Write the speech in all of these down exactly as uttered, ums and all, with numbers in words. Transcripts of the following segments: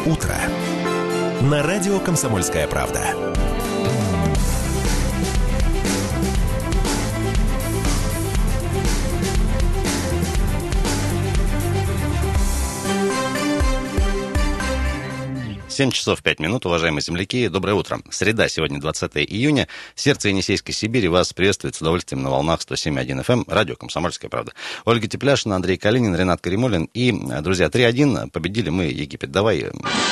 утро» на радио «Комсомольская правда». семь часов пять минут, уважаемые земляки, доброе утро. Среда, сегодня двадцатое июня. Сердце Енисейской Сибири вас приветствует с удовольствием на волнах сто семь и один эф эм, радио «Комсомольская правда». Ольга Тепляшина, Андрей Калинин, Ренат Каримулин. И, друзья, три один, победили мы Египет. Давай...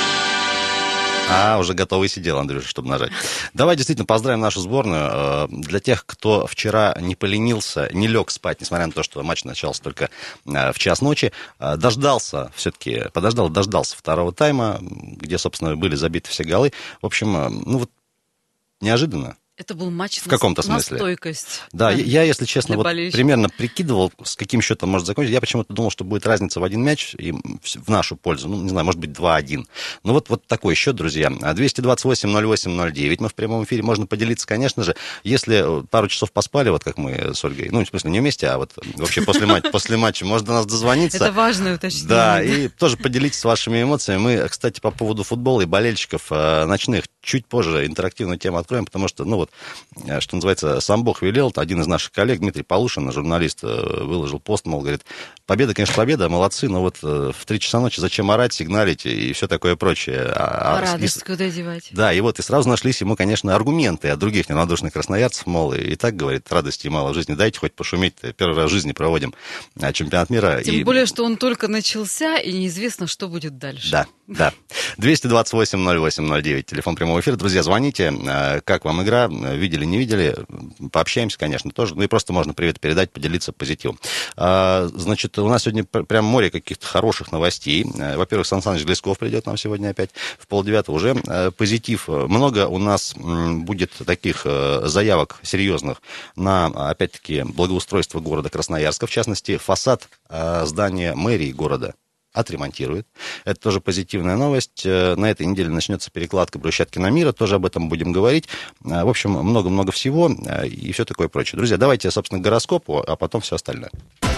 А, уже готовый сидел, Андрюша, чтобы нажать. Давай действительно поздравим нашу сборную. Для тех, кто вчера не поленился, не лег спать, несмотря на то, что матч начался только в час ночи, дождался все-таки, подождал, дождался второго тайма, где, собственно, были забиты все голы. В общем, ну вот неожиданно. Это был матч в каком-то на смысле. стойкость. Да, да, я, если честно, вот примерно прикидывал, с каким счетом может закончиться. Я почему-то думал, что будет разница в один мяч и в нашу пользу. Ну, не знаю, может быть, два один. Ну, вот, вот такой счет, друзья. двести двадцать восемь ноль восемь ноль девять. Мы в прямом эфире. Можно поделиться, конечно же. Если пару часов поспали, вот как мы с Ольгой, ну, в смысле, не вместе, а вот вообще после матча, после матча можно до нас дозвониться. Это важное уточнение. Да, и тоже поделитесь вашими эмоциями. Мы, кстати, по поводу футбола и болельщиков ночных чуть позже интерактивную тему откроем, потому что, ну вот, что называется, сам Бог велел. Один из наших коллег, Дмитрий Полушин, журналист, выложил пост, мол, говорит, победа, конечно, победа, молодцы, но вот в три часа ночи зачем орать, сигналить и все такое прочее. А, а радость и, куда девать? Да, и вот и сразу нашлись ему, конечно, аргументы от других неравнодушных красноярцев, мол, и, и так, говорит, радости мало в жизни, дайте хоть пошуметь, первый раз в жизни проводим чемпионат мира. Тем и... более, что он только начался, и неизвестно, что будет дальше. Да, да. двести двадцать восемь ноль восемь ноль девять, телефон прямого эфира. Друзья, звоните, как вам игра, видели, не видели, пообщаемся, конечно, тоже. Ну и просто можно привет передать, поделиться позитивом. А, значит, у нас сегодня прям море каких-то хороших новостей. Во-первых, Сан Саныч Глесков придет нам сегодня опять в полдевятого. Уже позитив. Много у нас будет таких заявок серьезных на, опять-таки, благоустройство города Красноярска. В частности, фасад здания мэрии города отремонтирует. Это тоже позитивная новость. На этой неделе начнется перекладка брусчатки на Мира. Тоже об этом будем говорить. В общем, много-много всего и все такое прочее. Друзья, давайте, собственно, к гороскопу, а потом все остальное.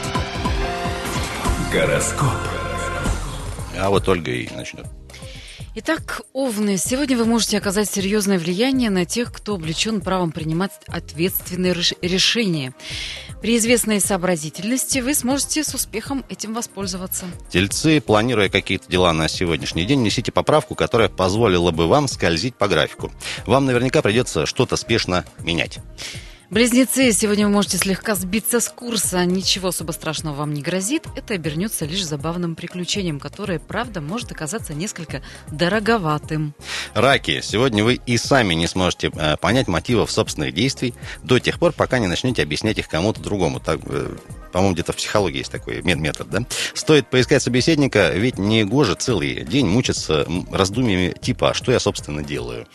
Гороскоп. А вот Ольга и начнет. Итак, Овны, сегодня вы можете оказать серьезное влияние на тех, кто увлечен правом принимать ответственные решения. При известной сообразительности вы сможете с успехом этим воспользоваться. Тельцы, планируя какие-то дела на сегодняшний день, несите поправку, которая позволила бы вам скользить по графику. Вам наверняка придется что-то спешно менять. Близнецы, сегодня вы можете слегка сбиться с курса. Ничего особо страшного вам не грозит. Это обернется лишь забавным приключением, которое, правда, может оказаться несколько дороговатым. Раки, сегодня вы и сами не сможете э, понять мотивов собственных действий до тех пор, пока не начнете объяснять их кому-то другому. Так, э, по-моему, где-то в психологии есть такой метод, да? Стоит поискать собеседника, ведь не гоже целый день мучиться раздумьями типа «а что я, собственно, делаю?».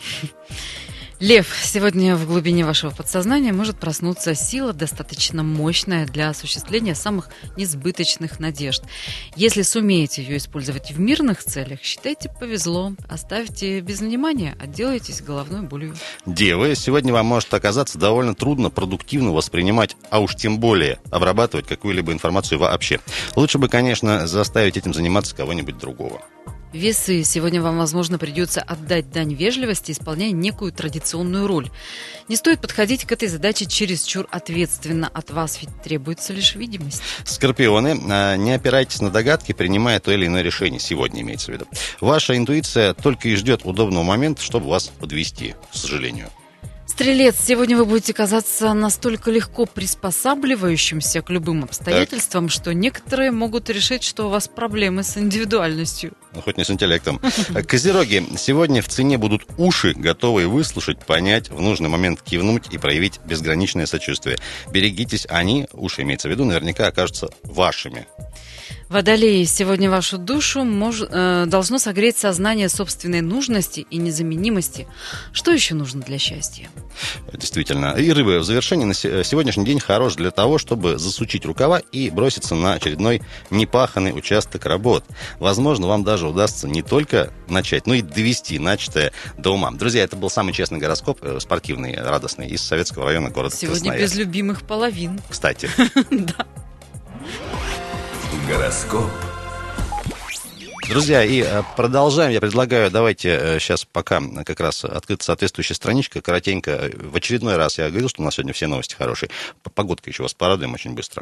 Лев, сегодня в глубине вашего подсознания может проснуться сила, достаточно мощная для осуществления самых несбыточных надежд. Если сумеете ее использовать в мирных целях, считайте, повезло. Оставьте без внимания, отделайтесь головной болью. Девы, сегодня вам может оказаться довольно трудно продуктивно воспринимать, а уж тем более обрабатывать какую-либо информацию вообще. Лучше бы, конечно, заставить этим заниматься кого-нибудь другого. Весы, сегодня вам, возможно, придется отдать дань вежливости, исполняя некую традиционную роль. Не стоит подходить к этой задаче чересчур ответственно. От вас ведь требуется лишь видимость. Скорпионы, не опирайтесь на догадки, принимая то или иное решение. Сегодня имеется в виду. Ваша интуиция только и ждет удобного момента, чтобы вас подвести, к сожалению. Стрелец, сегодня вы будете казаться настолько легко приспосабливающимся к любым обстоятельствам, так. что некоторые могут решить, что у вас проблемы с индивидуальностью. Ну, хоть не с интеллектом. Козероги, сегодня в цене будут уши, готовые выслушать, понять, в нужный момент кивнуть и проявить безграничное сочувствие. Берегитесь, они, уши имеется в виду, наверняка окажутся вашими. Водолеи, сегодня вашу душу мож, э, должно согреть сознание собственной нужности и незаменимости. Что еще нужно для счастья? Действительно. И рыбы, в завершении на сегодняшний день хорош для того, чтобы засучить рукава и броситься на очередной непаханный участок работ. Возможно, вам даже удастся не только начать, но и довести начатое до ума. Друзья, это был самый честный гороскоп, спортивный, радостный, из Советского района города Красноярск. Сегодня без любимых половин. Кстати. Да. Гороскоп. Друзья, и продолжаем. Я предлагаю, давайте сейчас пока как раз открыта соответствующая страничка, коротенько. В очередной раз я говорил, что у нас сегодня все новости хорошие. Погодка еще вас порадуем очень быстро.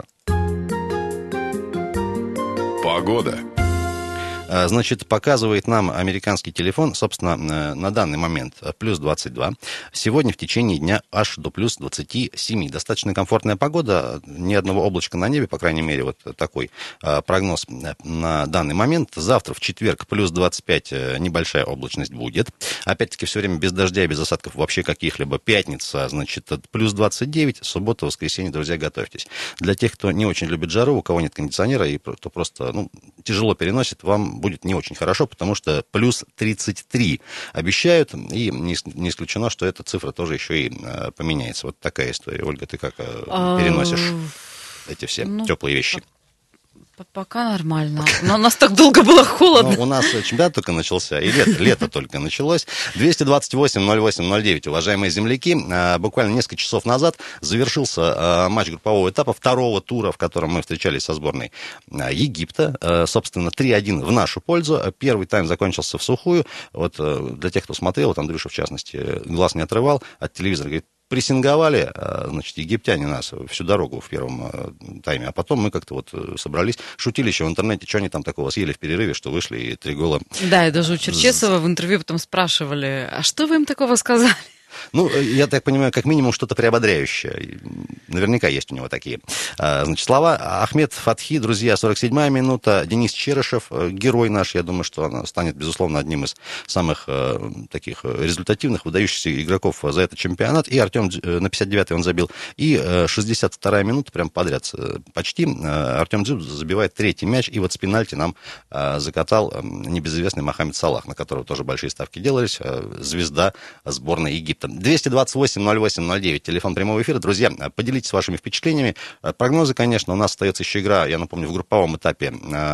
Погода. Значит, показывает нам американский телефон, собственно, на данный момент плюс двадцать два. Сегодня в течение дня аж до плюс двадцать семь. Достаточно комфортная погода, ни одного облачка на небе, по крайней мере, вот такой прогноз на данный момент. Завтра в четверг плюс двадцать пять, небольшая облачность будет. Опять-таки, все время без дождя и без осадков вообще каких-либо. Пятница, значит, плюс двадцать девять. Суббота, воскресенье, друзья, готовьтесь. Для тех, кто не очень любит жару, у кого нет кондиционера, и кто просто, ну, тяжело переносит, вам будет не очень хорошо, потому что плюс тридцать три обещают, и не исключено, что эта цифра тоже еще и поменяется. Вот такая история. Ольга, ты как переносишь эти все ну, теплые вещи? Пока нормально. Но у нас так долго было холодно. Ну, у нас чемпионат только начался, и лето, лето только началось. двести двадцать восемь ноль восемь ноль девять, уважаемые земляки. Буквально несколько часов назад завершился матч группового этапа второго тура, в котором мы встречались со сборной Египта. Собственно, три один в нашу пользу. Первый тайм закончился в сухую. Вот для тех, кто смотрел, вот Андрюша, в частности, глаз не отрывал от телевизора, говорит, прессинговали, значит, египтяне нас всю дорогу в первом тайме, а потом мы как-то вот собрались, шутили еще в интернете, что они там такого съели в перерыве, что вышли и три гола. Да, и даже у Черчесова в интервью потом спрашивали, а что вы им такого сказали? Ну, я так понимаю, как минимум что-то приободряющее. Наверняка есть у него такие. Значит, слова. Ахмед Фатхи, друзья, сорок седьмая минута. Денис Черышев, герой наш, я думаю, что он станет, безусловно, одним из самых таких результативных, выдающихся игроков за этот чемпионат. И Артем на пятьдесят девятой он забил. И шестьдесят вторая минута, прям подряд почти. Артем Дзюб забивает третий мяч. И вот с пенальти нам закатал небезызвестный Мохаммед Салах, на которого тоже большие ставки делались. Звезда сборной Египта. двести двадцать восемь ноль восемь ноль девять, телефон прямого эфира. Друзья, поделитесь вашими впечатлениями. Прогнозы, конечно, у нас остается еще игра, я напомню, в групповом этапе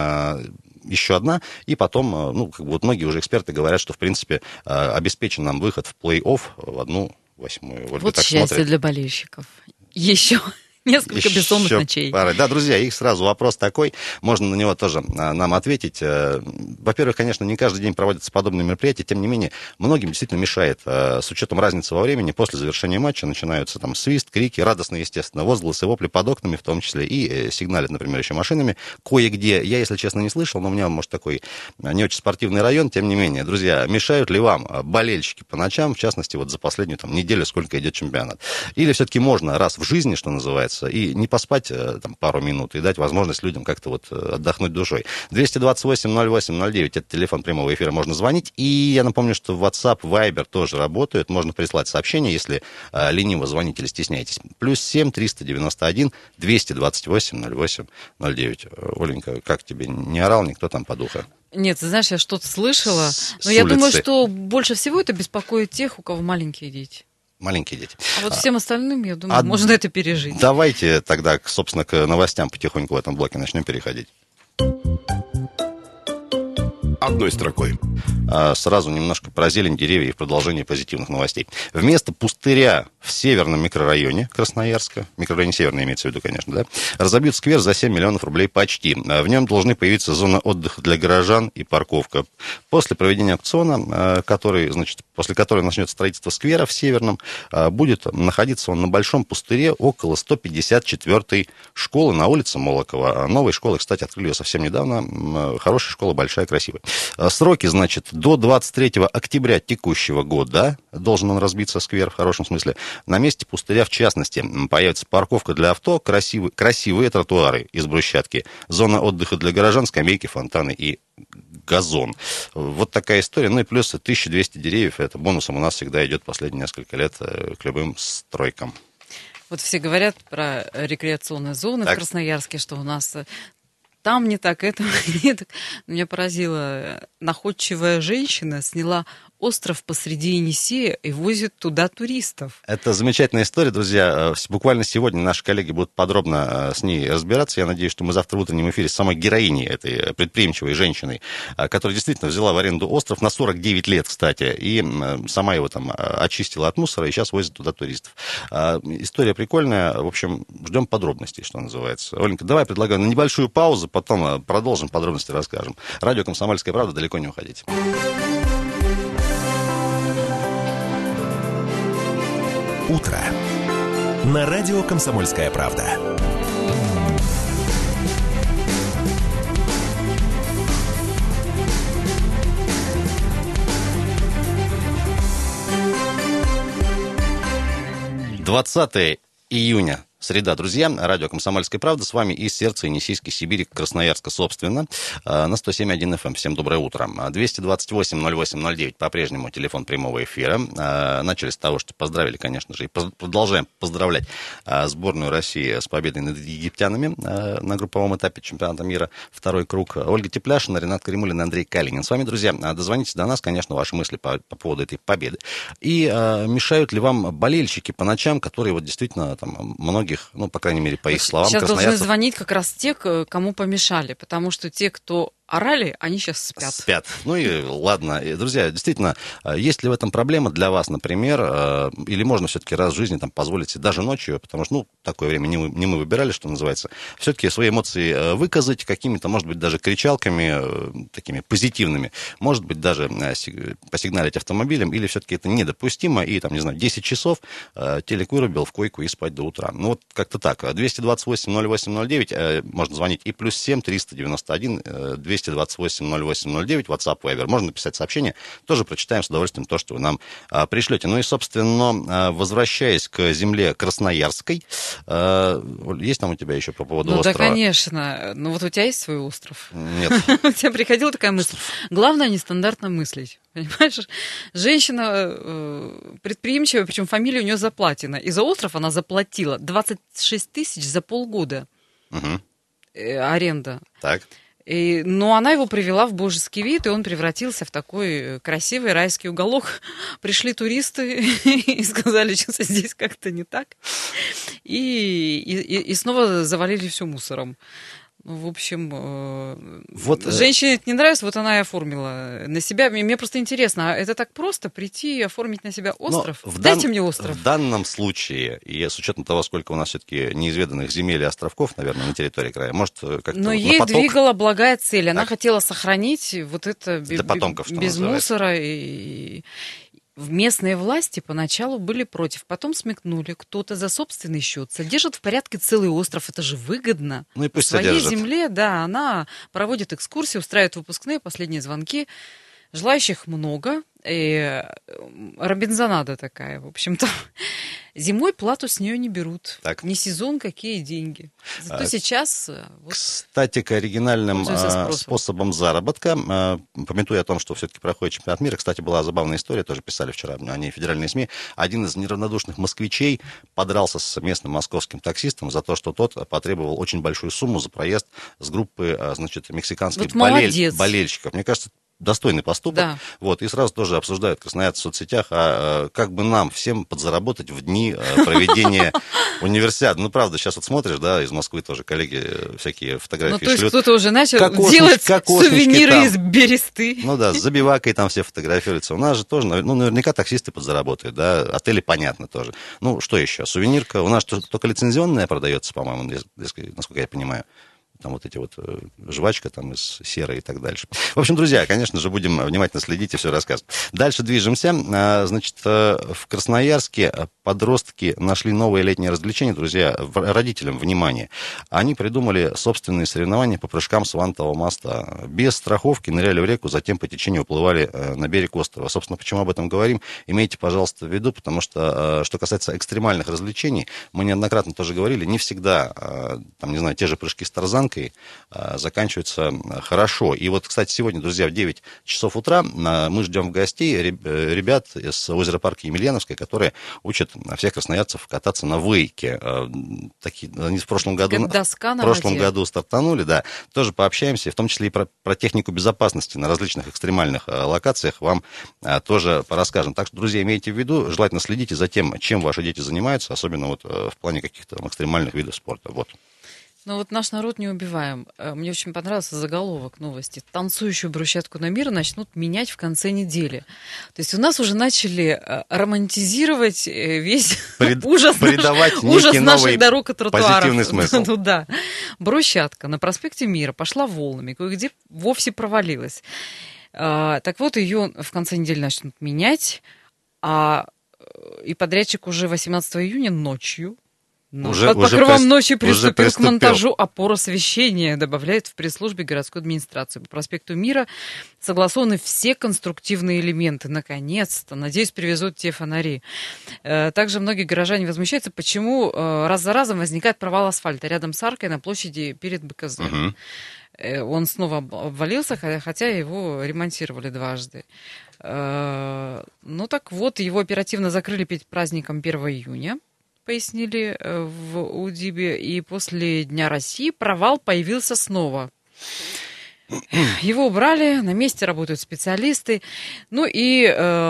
еще одна, и потом, ну, как бы вот многие уже эксперты говорят, что, в принципе, обеспечен нам выход в плей-офф в одну восьмую. Ольга, вот так счастье смотрит. Для болельщиков. Еще... Несколько Еще бессонных ночей. Пара. Да, друзья, их сразу вопрос такой, можно на него тоже нам ответить. Во-первых, конечно, не каждый день проводятся подобные мероприятия, тем не менее, многим действительно мешает, с учетом разницы во времени, после завершения матча начинаются там свист, крики, радостные, естественно, возгласы, вопли под окнами, в том числе, и сигналят, например, еще машинами. Кое-где, я, если честно, не слышал, но у меня, может, такой не очень спортивный район, тем не менее, друзья, мешают ли вам болельщики по ночам, в частности, вот за последнюю там неделю, сколько идет чемпионат? Или все-таки можно раз в жизни, что называется, и не поспать там пару минут, и дать возможность людям как-то вот отдохнуть душой. двести двадцать восемь ноль восемь ноль девять, это телефон прямого эфира, можно звонить. И я напомню, что WhatsApp, Viber тоже работают, можно прислать сообщение, если э, лениво звоните или стесняетесь. Плюс семь триста девяносто один двести двадцать восемь ноль восемь ноль девять. Оленька, как тебе, не орал никто там по духу? Нет, ты знаешь, я что-то слышала, С, но с я улицы. думаю, что больше всего это беспокоит тех, у кого маленькие дети. Маленькие дети. А вот всем остальным, я думаю, а можно это пережить. Давайте тогда, собственно, к новостям потихоньку в этом блоке начнем переходить. Одной строкой. Сразу немножко про зелень, деревья и в продолжение позитивных новостей. Вместо пустыря в северном микрорайоне Красноярска, микрорайоне Северный имеется в виду, конечно, да, разобьют сквер за семь миллионов рублей почти. В нем должны появиться зона отдыха для горожан и парковка. После проведения аукциона, который, значит, после которого начнется строительство сквера в Северном, будет находиться он на большом пустыре около сто пятьдесят четвёртой школы на улице Молокова. Новой школы, кстати, открыли ее совсем недавно. Хорошая школа, большая, красивая. Сроки, значит, до двадцать третьего октября текущего года должен он разбиться, сквер, в хорошем смысле. На месте пустыря, в частности, появится парковка для авто, красивые, красивые тротуары из брусчатки, зона отдыха для горожан, скамейки, фонтаны и газон. Вот такая история. Ну и плюс тысяча двести деревьев. Это бонусом у нас всегда идет последние несколько лет к любым стройкам. Вот все говорят про рекреационные зоны так. в Красноярске, что у нас... Там не так, это не так. Меня поразила находчивая женщина, сняла остров посреди Енисея и возит туда туристов. Это замечательная история, друзья. Буквально сегодня наши коллеги будут подробно с ней разбираться. Я надеюсь, что мы завтра в утреннем эфире с самой героиней, этой предприимчивой женщиной, которая действительно взяла в аренду остров на сорок девять лет, кстати, и сама его там очистила от мусора, и сейчас возит туда туристов. История прикольная. В общем, ждем подробностей, что называется. Оленька, давай предлагаю на небольшую паузу, потом продолжим, подробности расскажем. Радио «Комсомольская правда», далеко не уходите. Утро. На радио «Комсомольская правда». двадцатое июня. Среда, друзья, радио «Комсомольская правда», с вами из сердца Енисейской Сибири, Красноярска, собственно, на сто семь и один эф эм. Всем доброе утро. двести двадцать восемь ноль восемь ноль девять, по-прежнему телефон прямого эфира. Начали с того, что поздравили, конечно же, и продолжаем поздравлять сборную России с победой над египтянами на групповом этапе чемпионата мира. Второй круг. Ольга Тепляшина, Ренат Каримулин, Андрей Калинин. С вами, друзья, дозвонитесь до нас, конечно, ваши мысли по, по поводу этой победы. И мешают ли вам болельщики по ночам, которые вот действительно там многие, ну, по крайней мере, по их словам, сейчас красноярцев... должны звонить как раз те, кому помешали, потому что те, кто орали, они сейчас спят. Спят. Ну и ладно. Друзья, действительно, есть ли в этом проблема для вас, например, или можно все-таки раз в жизни там, позволить себе даже ночью, потому что, ну, такое время не мы, не мы выбирали, что называется, все-таки свои эмоции выказать какими-то, может быть, даже кричалками такими позитивными, может быть, даже посигналить автомобилем, или все-таки это недопустимо, и, там, не знаю, десять часов телек вырубил в койку и спать до утра. Ну, вот как-то так. двести двадцать восемь ноль восемь ноль девять, можно звонить, и плюс семь триста девяносто один двести двадцать восемь ноль восемь ноль девять, WhatsApp, Viber. Можно написать сообщение, тоже прочитаем с удовольствием то, что вы нам а, пришлете. Ну и, собственно, возвращаясь к земле Красноярской, а, есть там у тебя еще по поводу ну, острова? Да, конечно. Ну вот у тебя есть свой остров? Нет. У тебя приходила такая мысль. Главное, нестандартно мыслить. Понимаешь? Женщина предприимчивая, причем фамилия у нее Заплатина. И за остров она заплатила двадцать шесть тысяч за полгода. Угу. Аренда. Так. И, но она его привела в божеский вид, и он превратился в такой красивый райский уголок. Пришли туристы и сказали, что здесь как-то не так. И, и, и снова завалили все мусором. В общем, вот, женщине это не нравится, вот она и оформила на себя. Мне просто интересно, а это так просто прийти и оформить на себя остров? В Дайте дан... мне остров. В данном случае, и с учетом того, сколько у нас все-таки неизведанных земель и островков, наверное, на территории края, может, как-то... Но вот ей поток... двигала благая цель. Она так. хотела сохранить вот это Для потомков, что без называется. мусора и... Местные власти поначалу были против, потом смекнули, кто-то за собственный счет содержит в порядке целый остров, это же выгодно. Ну и пусть в своей содержит. земле, да, она проводит экскурсии, устраивает выпускные, последние звонки. Желающих много, и робинзонада такая, в общем-то. Зимой плату с нее не берут. Так. Не сезон, какие деньги. Зато а, сейчас... Вот, кстати, к оригинальным способам заработка, памятуя о том, что все-таки проходит чемпионат мира, кстати, была забавная история, тоже писали вчера о ней федеральные СМИ, один из неравнодушных москвичей подрался с местным московским таксистом за то, что тот потребовал очень большую сумму за проезд с группы, значит, мексиканских вот болель... болельщиков. Мне кажется, достойный поступок. Да. Вот, и сразу тоже обсуждают красноярцы в соцсетях, а, а как бы нам всем подзаработать в дни а, проведения универсиады. Ну, правда, сейчас вот смотришь, да, из Москвы тоже коллеги всякие фотографии шлют. Ну, то есть кто-то уже начал делать сувениры там из бересты. Ну да, с забивакой там все фотографируются. У нас же тоже, ну, наверняка таксисты подзаработают, да, отели понятно тоже. Ну, что еще? Сувенирка. У нас только лицензионная продается, по-моему, насколько я понимаю. Там вот эти вот жвачка там из серы и так дальше. В общем, друзья, конечно же, будем внимательно следить и все рассказывать. Дальше движемся. Значит, в Красноярске подростки нашли новое летнее развлечение. Друзья, родителям внимание. Они придумали собственные соревнования по прыжкам с вантового моста. Без страховки ныряли в реку, затем по течению уплывали на берег острова. Собственно, почему об этом говорим? Имейте, пожалуйста, в виду, потому что, что касается экстремальных развлечений, мы неоднократно тоже говорили, не всегда, там, не знаю, те же прыжки с тарзанкой заканчиваются хорошо. И вот, кстати, сегодня, друзья, в девять часов утра мы ждем в гостей ребят с озера парка Емельяновское, которые учат всех красноярцев кататься на вейке. Такие, они в прошлом году, Доска на в прошлом воде. году стартанули, да. Тоже пообщаемся, в том числе и про, про технику безопасности на различных экстремальных локациях вам тоже порасскажем. Так что, друзья, имейте в виду, желательно следите за тем, чем ваши дети занимаются, особенно вот в плане каких-то там экстремальных видов спорта. Вот. Ну вот наш народ не убиваем. Мне очень понравился заголовок новости. Танцующую брусчатку на мир начнут менять в конце недели. То есть у нас уже начали романтизировать весь Прид... ужас, придавать наш... ужас некий наших дорог и тротуаров. Позитивный смысл. Ну да. Брусчатка на проспекте Мира пошла волнами, кое-где вовсе провалилась. Так вот, ее в конце недели начнут менять, а и подрядчик уже восемнадцатого июня ночью Ну, уже, под уже покровом прис... ночи приступил, приступил к монтажу опор освещения, добавляет в пресс-службе городской администрации. По проспекту Мира согласованы все конструктивные элементы. Наконец-то. Надеюсь, привезут те фонари. Также многие горожане возмущаются, почему раз за разом возникает провал асфальта рядом с аркой на площади перед БКЗ. Угу. Он снова обвалился, хотя его ремонтировали дважды. Ну так вот, его оперативно закрыли перед праздником первого июня. Пояснили в УДИБе, и после Дня России провал появился снова. Его убрали, на месте работают специалисты. Ну и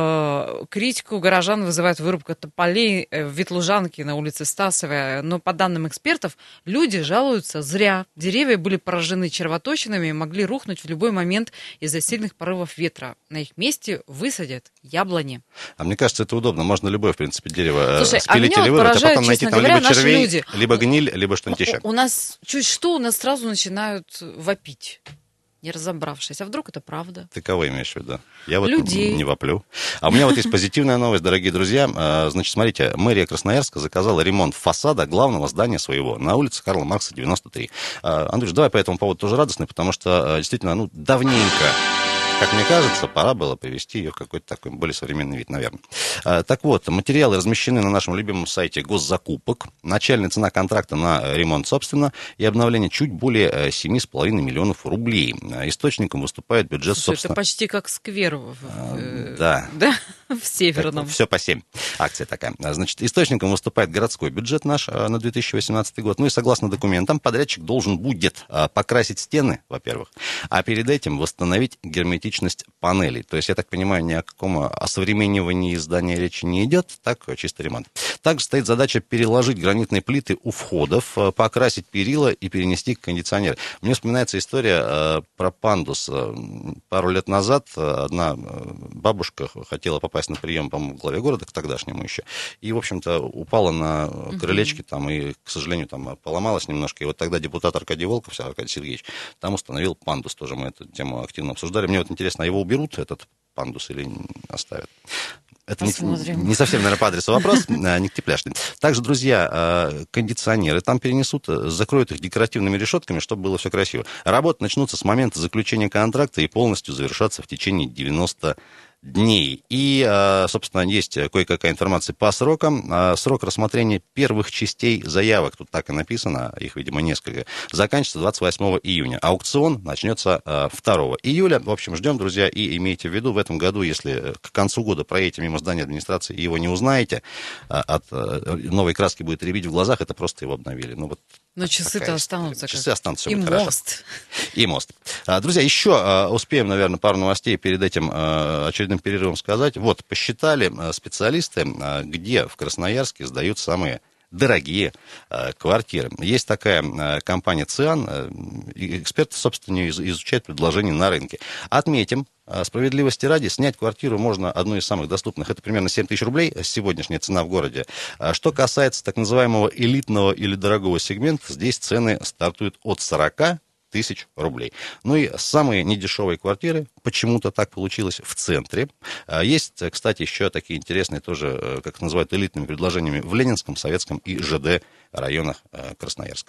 э, критику горожан вызывает вырубка тополей в Ветлужанке на улице Стасовой. Но по данным экспертов, люди жалуются зря. Деревья были поражены червоточинами и могли рухнуть в любой момент из-за сильных порывов ветра. На их месте высадят яблони. А мне кажется, это удобно. Можно любое, в принципе, дерево Слушай, спилить а или вырвать, а потом найти там говоря, либо червей, люди. либо гниль, либо что-нибудь еще. У нас чуть что, у нас сразу начинают вопить, не разобравшись. А вдруг это правда? Ты кого имеешь в виду? Я вот Людей. не воплю. А у меня вот есть позитивная новость, дорогие друзья. Значит, смотрите, мэрия Красноярска заказала ремонт фасада главного здания своего на улице Карла Маркса, девяносто три. Андрюш, давай по этому поводу тоже радостный, потому что действительно, ну, давненько, как мне кажется, пора было привести ее в какой-то такой более современный вид, наверное. Так вот, материалы размещены на нашем любимом сайте госзакупок. Начальная цена контракта на ремонт, собственно, и обновление чуть более семь с половиной миллионов рублей. Источником выступает бюджет, Слушай, собственно... это почти как сквер в, а, да. Да? в Северном. Все по семь. Акция такая. Значит, источником выступает городской бюджет наш на две тысячи восемнадцатый год. Ну и согласно документам, подрядчик должен будет покрасить стены, во-первых, а перед этим восстановить герметичность панелей. То есть, я так понимаю, ни о каком осовременивании здания речи не идет, так, чисто ремонт. Также стоит задача переложить гранитные плиты у входов, покрасить перила и перенести кондиционер. Мне вспоминается история про пандус. Пару лет назад одна бабушка хотела попасть на прием, по-моему, в главе города, к тогдашнему еще, и, в общем-то, упала на крылечке там, и, к сожалению, там поломалась немножко. И вот тогда депутат Аркадий Волков, Аркадий Сергеевич, там установил пандус. Тоже мы эту тему активно обсуждали. Мне вот интересно, а его уберут, этот пандус, или оставят? Это не, не совсем, наверное, по адресу вопрос, не ктепляшный. Также, друзья, кондиционеры там перенесут, закроют их декоративными решетками, чтобы было все красиво. Работы начнутся с момента заключения контракта и полностью завершатся в течение девяноста дней. И, собственно, есть кое-какая информация по срокам. Срок рассмотрения первых частей заявок, тут так и написано, их, видимо, несколько, заканчивается двадцать восьмого июня. Аукцион начнется второго июля. В общем, ждем, друзья, и имейте в виду, в этом году, если к концу года проедете мимо здания администрации и его не узнаете, от новой краски будет рябить в глазах, это просто его обновили. Ну, вот. Но часы-то останутся. Часы как... останутся, и мост. Хорошо. И мост. Друзья, еще успеем, наверное, пару новостей перед этим очередным перерывом сказать. Вот, посчитали специалисты, где в Красноярске сдают самые дорогие квартиры. Есть такая компания «Циан», эксперты, собственно, изучают предложения на рынке. Отметим, справедливости ради, снять квартиру можно одну из самых доступных. Это примерно семь тысяч рублей, сегодняшняя цена в городе. Что касается так называемого элитного или дорогого сегмента, здесь цены стартуют от сорока тысяч рублей. Ну и самые недешевые квартиры, почему-то так получилось, в центре. Есть, кстати, еще такие интересные тоже, как называют, элитными предложениями в Ленинском, Советском и ЖД районах Красноярска.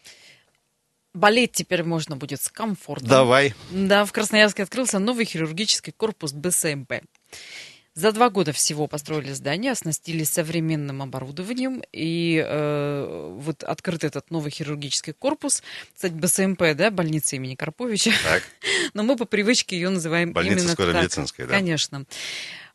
Болеть теперь можно будет с комфортом. Давай. Да, в Красноярске открылся новый хирургический корпус БСМП. За два года всего построили здание, оснастили современным оборудованием, и э, вот открыт этот новый хирургический корпус. Кстати, БСМП, да, больница имени Карповича. Так. Но мы по привычке ее называем больница именно скорой так. медицинской, да? Конечно.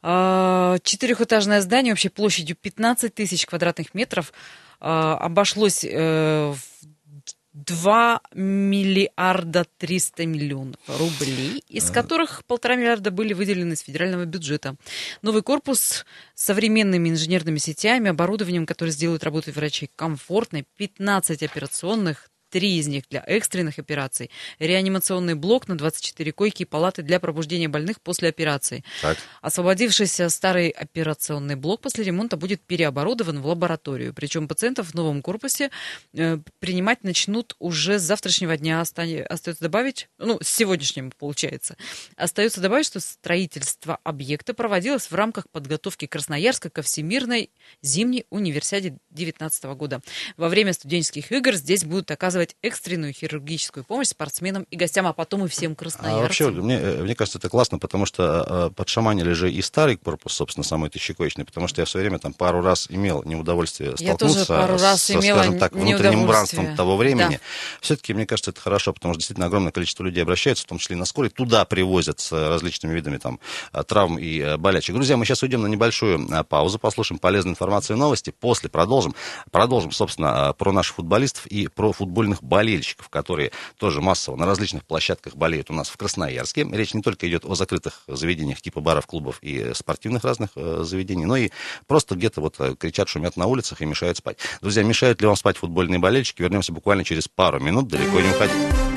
Четырехэтажное здание общей площадью пятнадцать тысяч квадратных метров обошлось в два миллиарда триста миллионов рублей, из которых полтора миллиарда были выделены из федерального бюджета. Новый корпус с современными инженерными сетями, оборудованием, которое сделает работу врачей комфортной, пятнадцать операционных, три из них для экстренных операций, реанимационный блок на двадцать четыре койки и палаты для пробуждения больных после операции. Так. Освободившийся старый операционный блок после ремонта будет переоборудован в лабораторию. Причем пациентов в новом корпусе э, принимать начнут уже с завтрашнего дня. Остань, остается добавить, ну, с сегодняшним получается. Остается добавить, что строительство объекта проводилось в рамках подготовки Красноярска ко Всемирной зимней универсиаде две тысячи девятнадцатого года. Во время студенческих игр здесь будут оказывать экстренную хирургическую помощь спортсменам и гостям, а потом и всем красноярцам. А вообще, мне, мне кажется, это классно, потому что э, подшаманили же и старый корпус, собственно, самый тысячекоечный, потому что я в свое время там пару раз имел неудовольствие столкнуться с, скажем так, внутренним убранством того времени. Да. Все-таки, мне кажется, это хорошо, потому что действительно огромное количество людей обращаются, в том числе и на скорой, туда привозят с различными видами там, травм и болячек. Друзья, мы сейчас уйдем на небольшую паузу, послушаем полезную информацию и новости, после продолжим. Продолжим, собственно, про наших футболистов и про футбольных болельщиков, которые тоже массово на различных площадках болеют у нас в Красноярске. Речь не только идет о закрытых заведениях типа баров, клубов и спортивных разных э, заведений, но и просто где-то вот кричат, шумят на улицах и мешают спать. Друзья, мешают ли вам спать футбольные болельщики? Вернемся буквально через пару минут, далеко не уходите.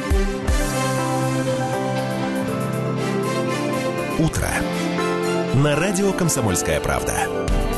Утро. На радио «Комсомольская правда».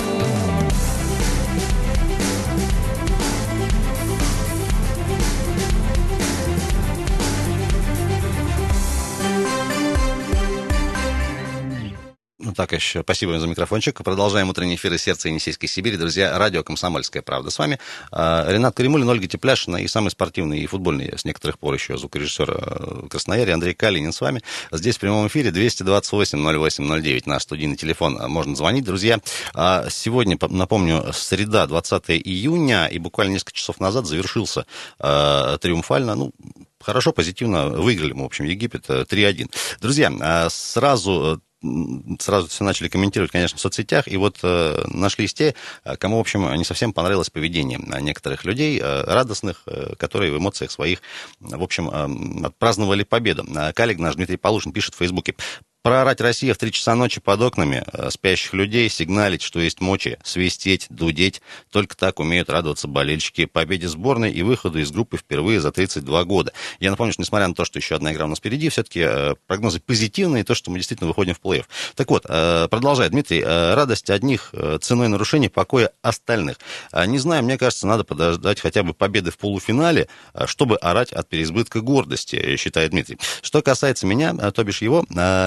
Ну так еще. Спасибо за микрофончик. Продолжаем утренний эфир из сердца Енисейской Сибири. Друзья, радио «Комсомольская правда». С вами Ренат Каримулин, Ольга Тепляшина и самый спортивный и футбольный с некоторых пор еще звукорежиссер Красноярья Андрей Калинин с вами. Здесь в прямом эфире двести двадцать восемь ноль восемь ноль девять наш студийный телефон. Можно звонить, друзья. Сегодня, напомню, среда, двадцатое июня, и буквально несколько часов назад завершился триумфально, ну, хорошо, позитивно выиграли мы, в общем, Египет три один. Друзья, сразу... Сразу все начали комментировать, конечно, в соцсетях, и вот э, нашлись те, кому, в общем, не совсем понравилось поведение некоторых людей, э, радостных, э, которые в эмоциях своих, в общем, э, отпраздновали победу. Коллега наш Дмитрий Полушин пишет в Фейсбуке: проорать Россия в три часа ночи под окнами спящих людей, сигналить, что есть мочи, свистеть, дудеть. Только так умеют радоваться болельщики победе сборной и выходу из группы впервые за тридцать два года. Я напомню, что несмотря на то, что еще одна игра у нас впереди, все-таки прогнозы позитивные, то, что мы действительно выходим в плей-офф. Так вот, продолжает Дмитрий: радость одних ценой нарушения покоя остальных. Не знаю, мне кажется, надо подождать хотя бы победы в полуфинале, чтобы орать от переизбытка гордости, считает Дмитрий. Что касается меня, то бишь его,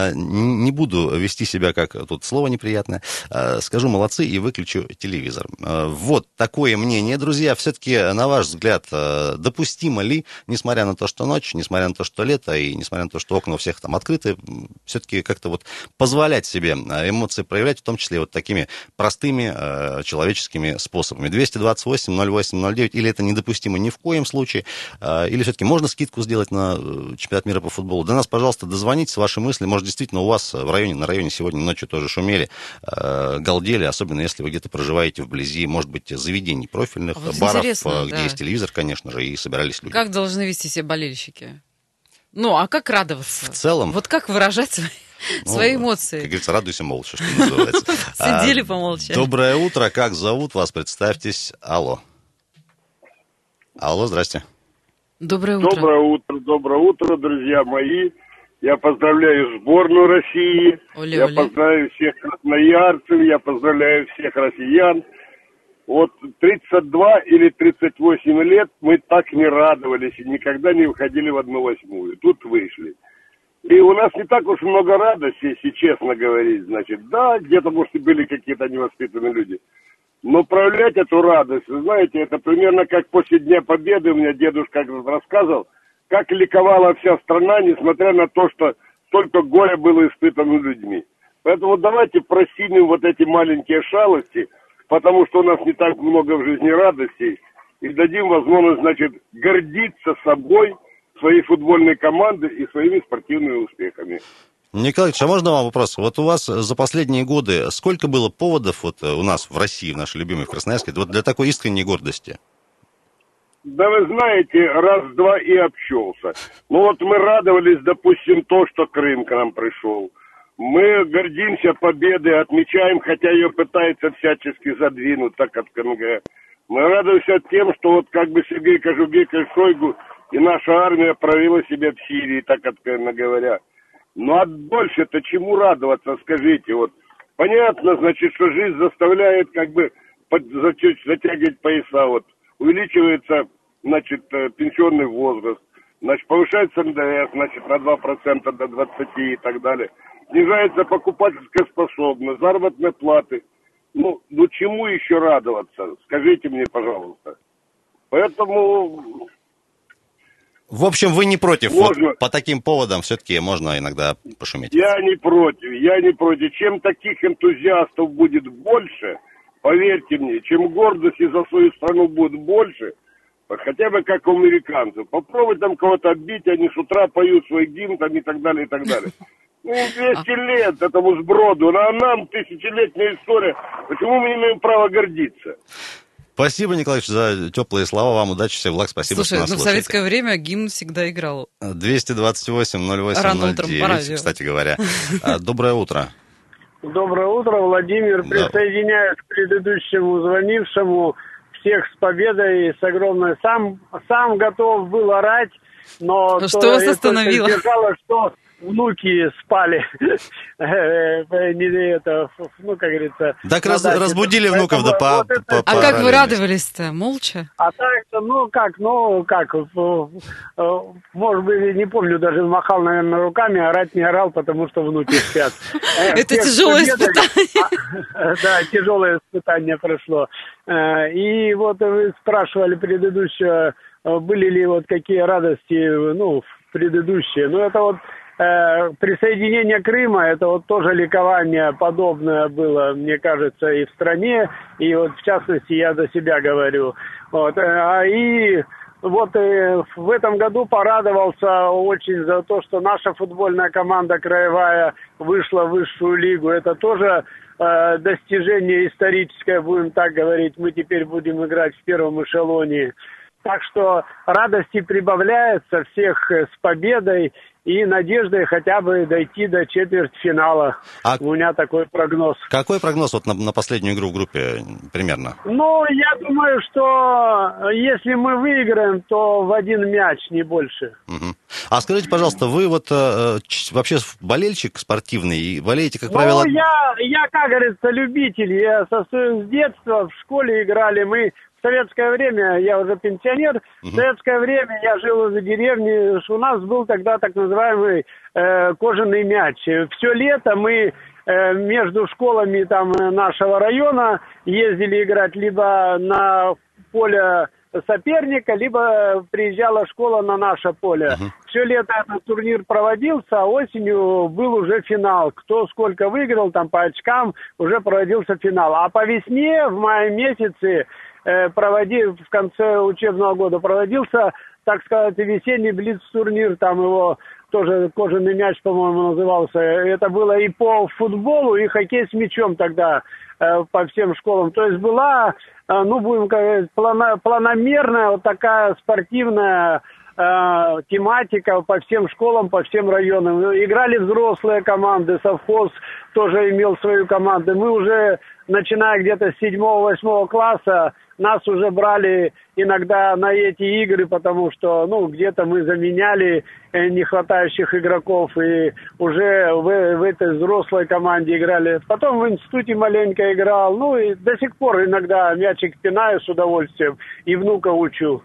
не буду вести себя как, тут слово неприятное, скажу молодцы и выключу телевизор. Вот такое мнение, друзья. Все-таки, на ваш взгляд, допустимо ли, несмотря на то, что ночь, несмотря на то, что лето, и несмотря на то, что окна у всех там открыты, все-таки как-то вот позволять себе эмоции проявлять, в том числе вот такими простыми человеческими способами? двести двадцать восемь ноль восемь ноль девять, или это недопустимо ни в коем случае, или все-таки можно скидку сделать на чемпионат мира по футболу? До нас, пожалуйста, дозвонитесь, ваши мысли, может, действительно у вас в районе, на районе сегодня ночью тоже шумели, э, галдели, особенно если вы где-то проживаете вблизи, может быть, заведений профильных, вот баров, где да. есть телевизор, конечно же, и собирались люди. Как должны вести себя болельщики? Ну, а как радоваться? В целом... Вот как выражать свои, ну, свои эмоции? Как говорится, радуйся молча, что называется. Сидели, помолчали. Доброе утро, как зовут вас? Представьтесь. Алло. Алло, здрасте. Доброе утро. Доброе утро, доброе утро, друзья мои. Я поздравляю сборную России, оле, я оле. поздравляю всех красноярцев, я поздравляю всех россиян. Вот тридцать два или тридцать восемь лет мы так не радовались и никогда не выходили в одну восьмую. Тут вышли. И у нас не так уж много радости, если честно говорить. Значит, да, где-то, может, и были какие-то невоспитанные люди. Но проявлять эту радость, вы знаете, это примерно как после Дня Победы, у меня дедушка рассказывал, как ликовала вся страна, несмотря на то, что столько горя было испытано людьми. Поэтому давайте просинем вот эти маленькие шалости, потому что у нас не так много в жизни радостей, и дадим возможность, значит, гордиться собой, своей футбольной командой и своими спортивными успехами. Николаевич, а можно вам вопрос? Вот у вас за последние годы сколько было поводов вот у нас в России, в нашей любимой, в Красноярске, вот для такой искренней гордости? Да вы знаете, раз-два и обчелся. Ну вот мы радовались, допустим, то, что Крым к нам пришел. Мы гордимся победой, отмечаем, хотя ее пытаются всячески задвинуть, так от КНГ. Мы радуемся тем, что вот как бы Сергей Кожугетович Шойгу и наша армия проявила себя в Сирии, так откровенно говоря. Ну а больше-то чему радоваться, скажите? Вот понятно, значит, что жизнь заставляет как бы под, затягивать пояса. Вот увеличивается, значит, пенсионный возраст, значит, повышается эн дэ эс, значит, на два процента до двадцати и так далее. Снижается покупательская способность, заработные платы. Ну, ну чему еще радоваться? Скажите мне, пожалуйста. Поэтому... В общем, вы не против. Можно. Вот по таким поводам все-таки можно иногда пошуметь. Я не против, я не против. Чем таких энтузиастов будет больше, поверьте мне, чем гордости за свою страну будет больше, хотя бы как у американцев. Попробуй там кого-то оббить, они с утра поют свой гимн там, и так далее, и так далее. Ну, двести лет этому сброду, а нам тысячелетняя история. Почему мы не имеем права гордиться? Спасибо, Николаевич, за теплые слова. Вам удачи, всех благ. Спасибо, Слушай, что нас ну в слушаете. советское время гимн всегда играл. двести двадцать восемь ноль восемь Рано ноль утром по девять, радио. кстати говоря. Доброе утро. Доброе утро, Владимир. Да. Присоединяюсь к предыдущему звонившему. Всех с победой, с огромной. Сам, сам готов был орать, но... Что то, вас это остановило? держало, что внуки спали. Не это, ну, как говорится... Так на раз- даче. разбудили внуков, да Поэтому по... вот это- по- А как поорали вы вместе. радовались-то? Молча? А так-то, ну как, ну как, э, э, может быть, не помню, даже махал, наверное, руками, орать не орал, потому что внуки спят. Э, Это всех с тяжелое победой. испытание. А, Да, тяжелое испытание прошло. Э, И вот вы спрашивали предыдущего, э, были ли вот какие радости, ну, предыдущие. Ну, это вот э, присоединение Крыма, это вот тоже ликование подобное было, мне кажется, и в стране, и вот в частности я за себя говорю. Вот, э, а и вот э, в этом году порадовался очень за то, что наша футбольная команда краевая вышла в высшую лигу. Это тоже э, достижение историческое, будем так говорить. Мы теперь будем играть в первом эшелоне. Так что радости прибавляется, всех э, с победой и надеждой хотя бы дойти до четвертьфинала. А- У меня такой прогноз. Какой прогноз вот на, на последнюю игру в группе примерно? Ну, я думаю, что если мы выиграем, то в один мяч, не больше. Мгм. А скажите, пожалуйста, вы вот э, ч- вообще болельщик спортивный и болеете, как Ну, правило... я, я, как говорится, любитель. Я со своего- с детства в школе играли. Мы в советское время, я уже пенсионер, в советское время я жил в деревне. У нас был тогда так называемый э, кожаный мяч. Все лето мы э, между школами там нашего района ездили играть либо на поле соперника, либо приезжала школа на наше поле. Мгм. Все лето этот турнир проводился, а осенью был уже финал. Кто сколько выиграл, там по очкам уже проводился финал. А по весне, в мае месяце, э, проводи, в конце учебного года проводился, так сказать, весенний блиц-турнир, там его тоже кожаный мяч, по-моему, назывался. Это было и по футболу, и хоккей с мячом тогда э, по всем школам. То есть была, э, ну, будем говорить, плано- планомерная вот такая спортивная э, тематика по всем школам, по всем районам. Играли взрослые команды, совхоз тоже имел свою команду. Мы уже, начиная где-то с седьмого-восьмого класса, нас уже брали иногда на эти игры, потому что, ну, где-то мы заменяли э, нехватающих игроков и уже в, в этой взрослой команде играли. Потом в институте маленько играл, ну, и до сих пор иногда мячик пинаю с удовольствием и внука учу.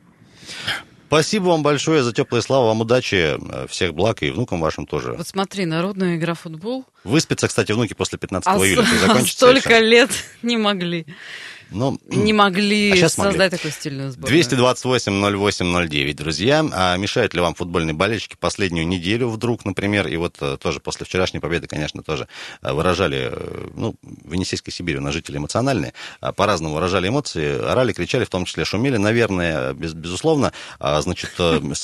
Спасибо вам большое за теплые слова, вам удачи, э, всех благ и внукам вашим тоже. Вот смотри, народная игра футбол. Выспятся, кстати, внуки после пятнадцатого А июля, с- это закончится. столько еще. лет не могли. Ну, Не могли А щас могли. создать такую стильную сборную. двести двадцать восемь ноль восемь ноль девять, друзья. А мешают ли вам футбольные болельщики последнюю неделю вдруг, например? И вот э, тоже после вчерашней победы, конечно, тоже э, выражали, э, ну, в Енисейской Сибири у нас жители эмоциональные, а по-разному выражали эмоции, орали, кричали, в том числе шумели, наверное, без, безусловно. А, значит, э, с-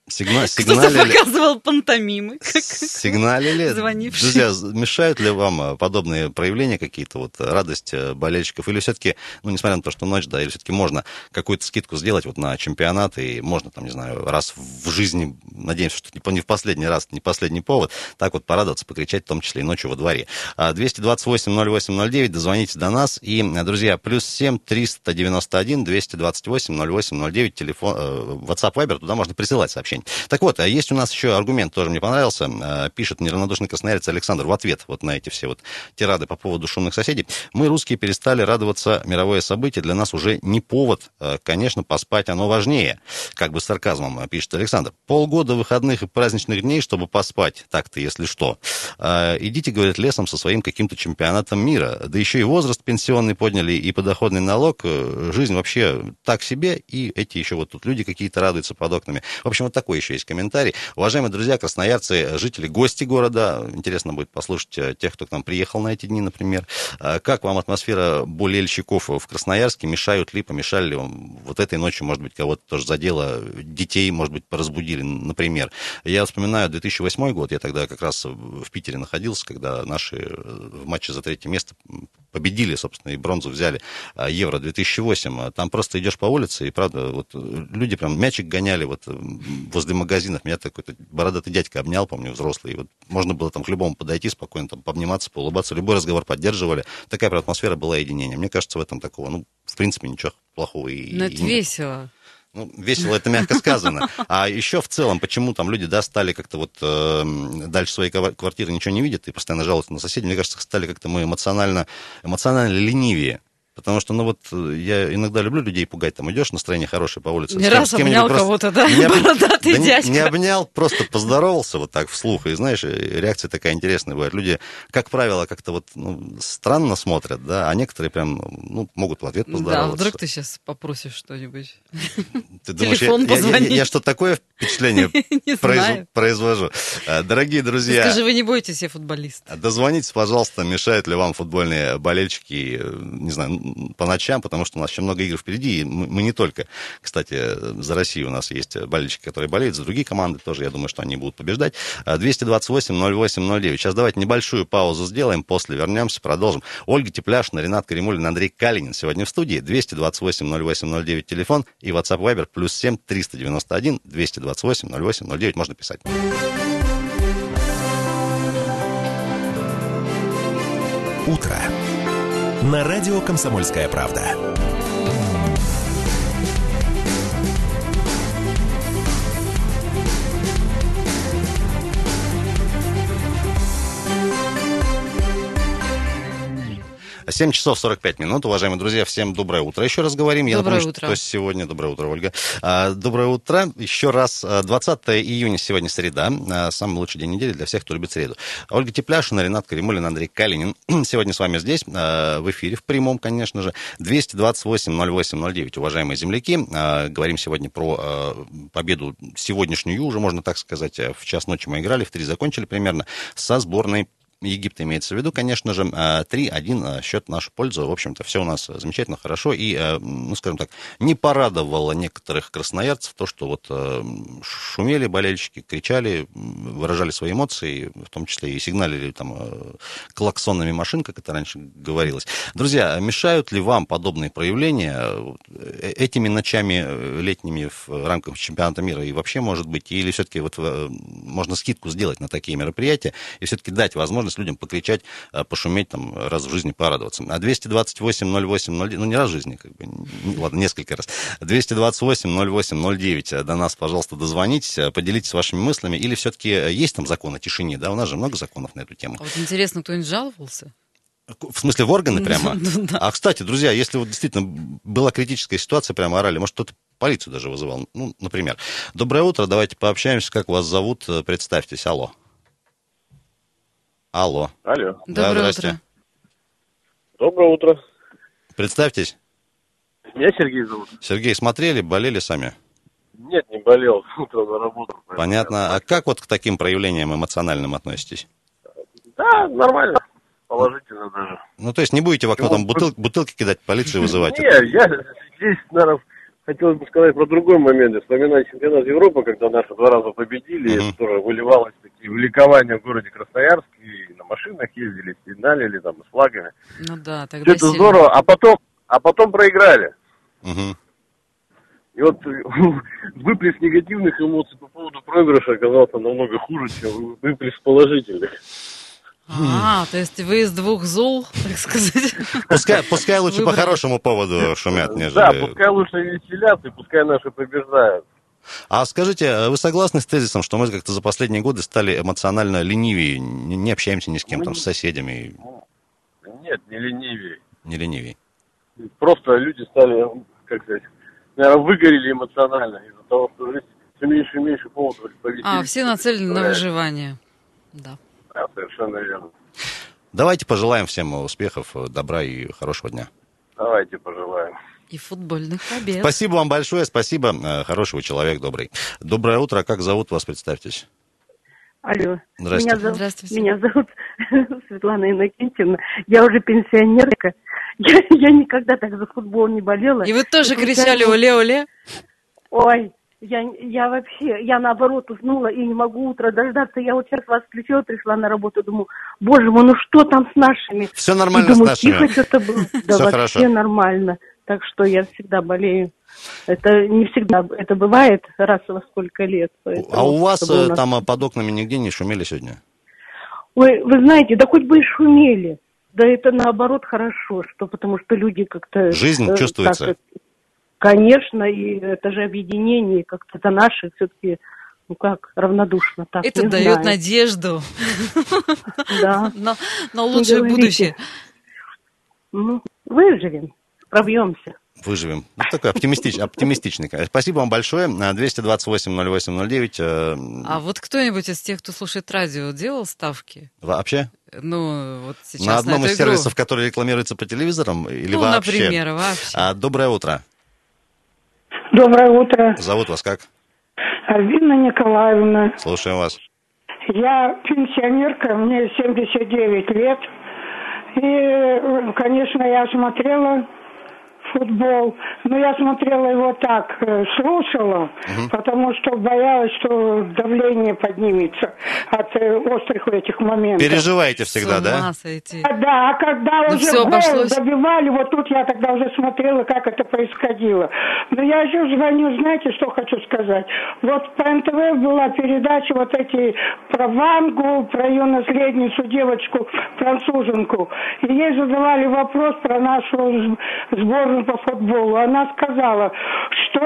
Сигна... Кто-то Сигналили... показывал пантомимы. как Сигналили. звонивший. Друзья, мешают ли вам подобные проявления какие-то, вот радость болельщиков? Или все-таки, ну, несмотря на то, что ночь, да, или все-таки можно какую-то скидку сделать вот на чемпионат, и можно, там, не знаю, раз в жизни, надеемся, что не в последний раз, не последний повод, так вот порадоваться, покричать, в том числе и ночью во дворе. двести двадцать восемь ноль восемь ноль девять, дозвонитесь до нас. И, друзья, плюс семь триста девяносто один двести двадцать восемь ноль восемь ноль девять, телефон, WhatsApp, Viber, туда можно присылать сообщения. Так вот, есть у нас еще аргумент, тоже мне понравился. Пишет неравнодушный красноярец Александр в ответ вот на эти все вот тирады по поводу шумных соседей. Мы, русские, перестали радоваться, мировое событие для нас уже не повод. Конечно, поспать оно важнее. Как бы с сарказмом пишет Александр. Полгода выходных и праздничных дней, чтобы поспать. Так-то, если что. Идите, говорит, лесом со своим каким-то чемпионатом мира. Да еще и возраст пенсионный подняли, и подоходный налог. Жизнь вообще так себе. И эти еще вот тут люди какие-то радуются под окнами. В общем, вот такой еще есть комментарий. Уважаемые друзья, красноярцы, жители, гости города, интересно будет послушать тех, кто к нам приехал на эти дни, например. Как вам атмосфера болельщиков в Красноярске? Мешают ли, помешали ли вам вот этой ночью, может быть, кого-то тоже задело, детей, может быть, разбудили, например. Я вспоминаю две тысячи восьмой год, я тогда как раз в Питере находился, когда наши в матче за третье место победили, собственно, и бронзу взяли, Евро две тысячи восемь. Там просто идешь по улице, и, правда, вот люди прям мячик гоняли вот возле магазинов. Меня такой-то бородатый дядька обнял, помню, взрослый. И вот можно было там к любому подойти, спокойно там пообниматься, поулыбаться. Любой разговор поддерживали. Такая прям атмосфера была единения. Мне кажется, в этом такого, ну, в принципе, ничего плохого и Но это и нет. весело. Ну, весело, это мягко сказано. А еще в целом, почему там люди, да, стали как-то вот э, дальше своей квартиры ничего не видят и постоянно жалуются на соседей. Мне кажется, стали как-то мы эмоционально, эмоционально ленивее. Потому что, ну вот, я иногда люблю людей пугать, там идешь, настроение хорошее по улице. Не раз обнял кого-то, да, бородатый да дядька. Не, не обнял, просто поздоровался вот так вслух. И знаешь, реакция такая интересная бывает. Люди, как правило, как-то вот ну, странно смотрят, да, а некоторые прям ну, могут в ответ поздороваться. Да, вдруг ты сейчас попросишь что-нибудь. Ты думаешь, Телефон я, позвонить. Я, я, я что такое впечатление произ, произвожу? Дорогие друзья... Скажи, вы не боитесь, я футболист. Дозвонитесь, пожалуйста, мешают ли вам футбольные болельщики, не знаю, по ночам, потому что у нас еще много игр впереди, и мы, мы не только, кстати, за Россию у нас есть болельщики, которые болеют, за другие команды тоже, я думаю, что они будут побеждать. двести двадцать восемь ноль восемь ноль девять. Сейчас давайте небольшую паузу сделаем, после вернемся, продолжим. Ольга Тепляшина, Ренат Каримуллин, Андрей Калинин сегодня в студии. двести двадцать восемь ноль восемь ноль девять телефон и WhatsApp Viber плюс семь триста девяносто один двести двадцать восемь ноль восемь ноль девять можно писать. Утро. На радио «Комсомольская правда». семь часов сорок пять минут. Уважаемые друзья, всем доброе утро. Еще раз говорим. Я доброе напомню, утро. Что сегодня... Доброе утро, Ольга. Доброе утро. Еще раз. двадцатое июня сегодня среда. Самый лучший день недели для всех, кто любит среду. Ольга Тепляшина, Ренат Каримуллин, Андрей Калинин. Сегодня с вами здесь, в эфире, в прямом, конечно же. двести двадцать восемь ноль восемь ноль девять. Уважаемые земляки, говорим сегодня про победу сегодняшнюю, уже можно так сказать. В час ночи мы играли, в три закончили примерно, со сборной Египта имеется в виду, конечно же, три один счет в нашу пользу. В общем-то, все у нас замечательно, хорошо. И, ну, скажем так, не порадовало некоторых красноярцев то, что вот шумели болельщики, кричали, выражали свои эмоции, в том числе и сигналили там клаксонными машин, как это раньше говорилось. Друзья, мешают ли вам подобные проявления этими ночами летними в рамках чемпионата мира и вообще, может быть, или все-таки вот можно скидку сделать на такие мероприятия и все-таки дать возможность людям покричать, пошуметь, там, раз в жизни порадоваться. А двести двадцать восемь ноль восемь ноль девять, ну, не раз в жизни, как бы, не, ладно, несколько раз. двести двадцать восемь ноль восемь ноль девять, до нас, пожалуйста, дозвонитесь, поделитесь вашими мыслями, или все-таки есть там закон о тишине, да, у нас же много законов на эту тему. А вот интересно, кто-нибудь жаловался? В смысле, в органы прямо? А, кстати, друзья, если вот действительно была критическая ситуация, прямо орали, может, кто-то полицию даже вызывал, ну, например. Доброе утро, давайте пообщаемся, как вас зовут, представьтесь, алло. Алло. Алло. Доброе да, утро. Доброе утро. Представьтесь. Меня Сергей зовут. Сергей, смотрели, болели сами? Нет, не болел. Утром на работу. Понятно. А как вот к таким проявлениям эмоциональным относитесь? Да, нормально. Положительно даже. Ну, то есть не будете в окно там бутыл, бутылки кидать, полицию вызывать? Не, я здесь, наверное, хотелось бы сказать про другой момент. Я вспоминаю чемпионат Европы, когда наши два раза победили, Мгм. это тоже выливалось такие в ликование в городе Красноярск, и на машинах ездили, сигналили там, с флагами. Ну да, Все тогда это сильно. здорово, а потом, а потом проиграли. Мгм. И вот выплеск негативных эмоций по поводу проигрыша оказался намного хуже, чем выплеск положительных. А, то есть вы из двух зол, так сказать. Пускай, пускай лучше по Выбрали. хорошему поводу шумят, Да, нежели... пускай лучше веселятся, и пускай наши побеждают. А скажите, вы согласны с тезисом, что мы как-то за последние годы стали эмоционально ленивее, не не общаемся ни с кем, там, с соседями, Нет, не ленивее. не ленивее? Просто люди стали, как сказать, наверное, выгорели эмоционально из-за того, что жизнь все меньше и меньше поводов повесить. А, все нацелены на выживание. Да. Да, совершенно верно. Давайте пожелаем всем успехов, добра и хорошего дня. Давайте пожелаем. И футбольных побед. Спасибо вам большое, спасибо. Э, Хорошего человек, добрый. Доброе утро, как зовут вас, представьтесь? Алло. Здрасте. Меня зовут, Здравствуйте. меня зовут Светлана Иннокентьевна. Я уже пенсионерка. Я, я никогда так за футбол не болела. И вы тоже И кричали случайно- «Оле-оле»? Ой, я, я вообще, я наоборот уснула и не могу утро дождаться. Я вот сейчас вас включила, пришла на работу, думаю, боже мой, ну что там с нашими? Все И нормально думаю, с нашими. тихо что-то было. Да, Всё вообще хорошо. нормально. Так что я всегда болею. Это не всегда, это бывает раз во сколько лет. Поэтому, А у вас чтобы у э, нас- там э, под окнами нигде не шумели сегодня? Ой, вы знаете, да хоть бы и шумели. Да это наоборот хорошо, что потому что люди как-то... Жизнь э, чувствуется. так, э, конечно, и это же объединение, как-то это наши все-таки, ну как, равнодушно. Так, Это не дает знаю. надежду Да. на, на лучшее говорите. будущее. Ну, выживем, пробьемся. Выживем. Ну, такой оптимистич, оптимистичный. Спасибо вам большое. На двести двадцать восемь ноль восемь ноль девять. э, А вот кто-нибудь из тех, кто слушает радио, делал ставки? Вообще? Ну, вот сейчас На одном эту из игру. сервисов, который рекламируется по телевизорам? Или Ну, вообще? например, вообще. А, доброе утро. Доброе утро, Зовут вас как? Альбина Николаевна. Слушаем вас. Я пенсионерка, мне семьдесят девять лет. И, конечно, я смотрела футбол, но я смотрела его так, э, слушала, потому что боялась, что давление поднимется от э, острых этих моментов. Переживаете всегда, С да? ума сойти. А, Да, а когда Ну, уже всё гол обошлось. забивали, вот тут я тогда уже смотрела, как это происходило. Но я еще звоню, знаете, что хочу сказать? Вот по эн тэ вэ была передача вот эти про Вангу, про ее наследницу, девочку, француженку. И ей задавали вопрос про нашу с- сборную по футболу. Она сказала, что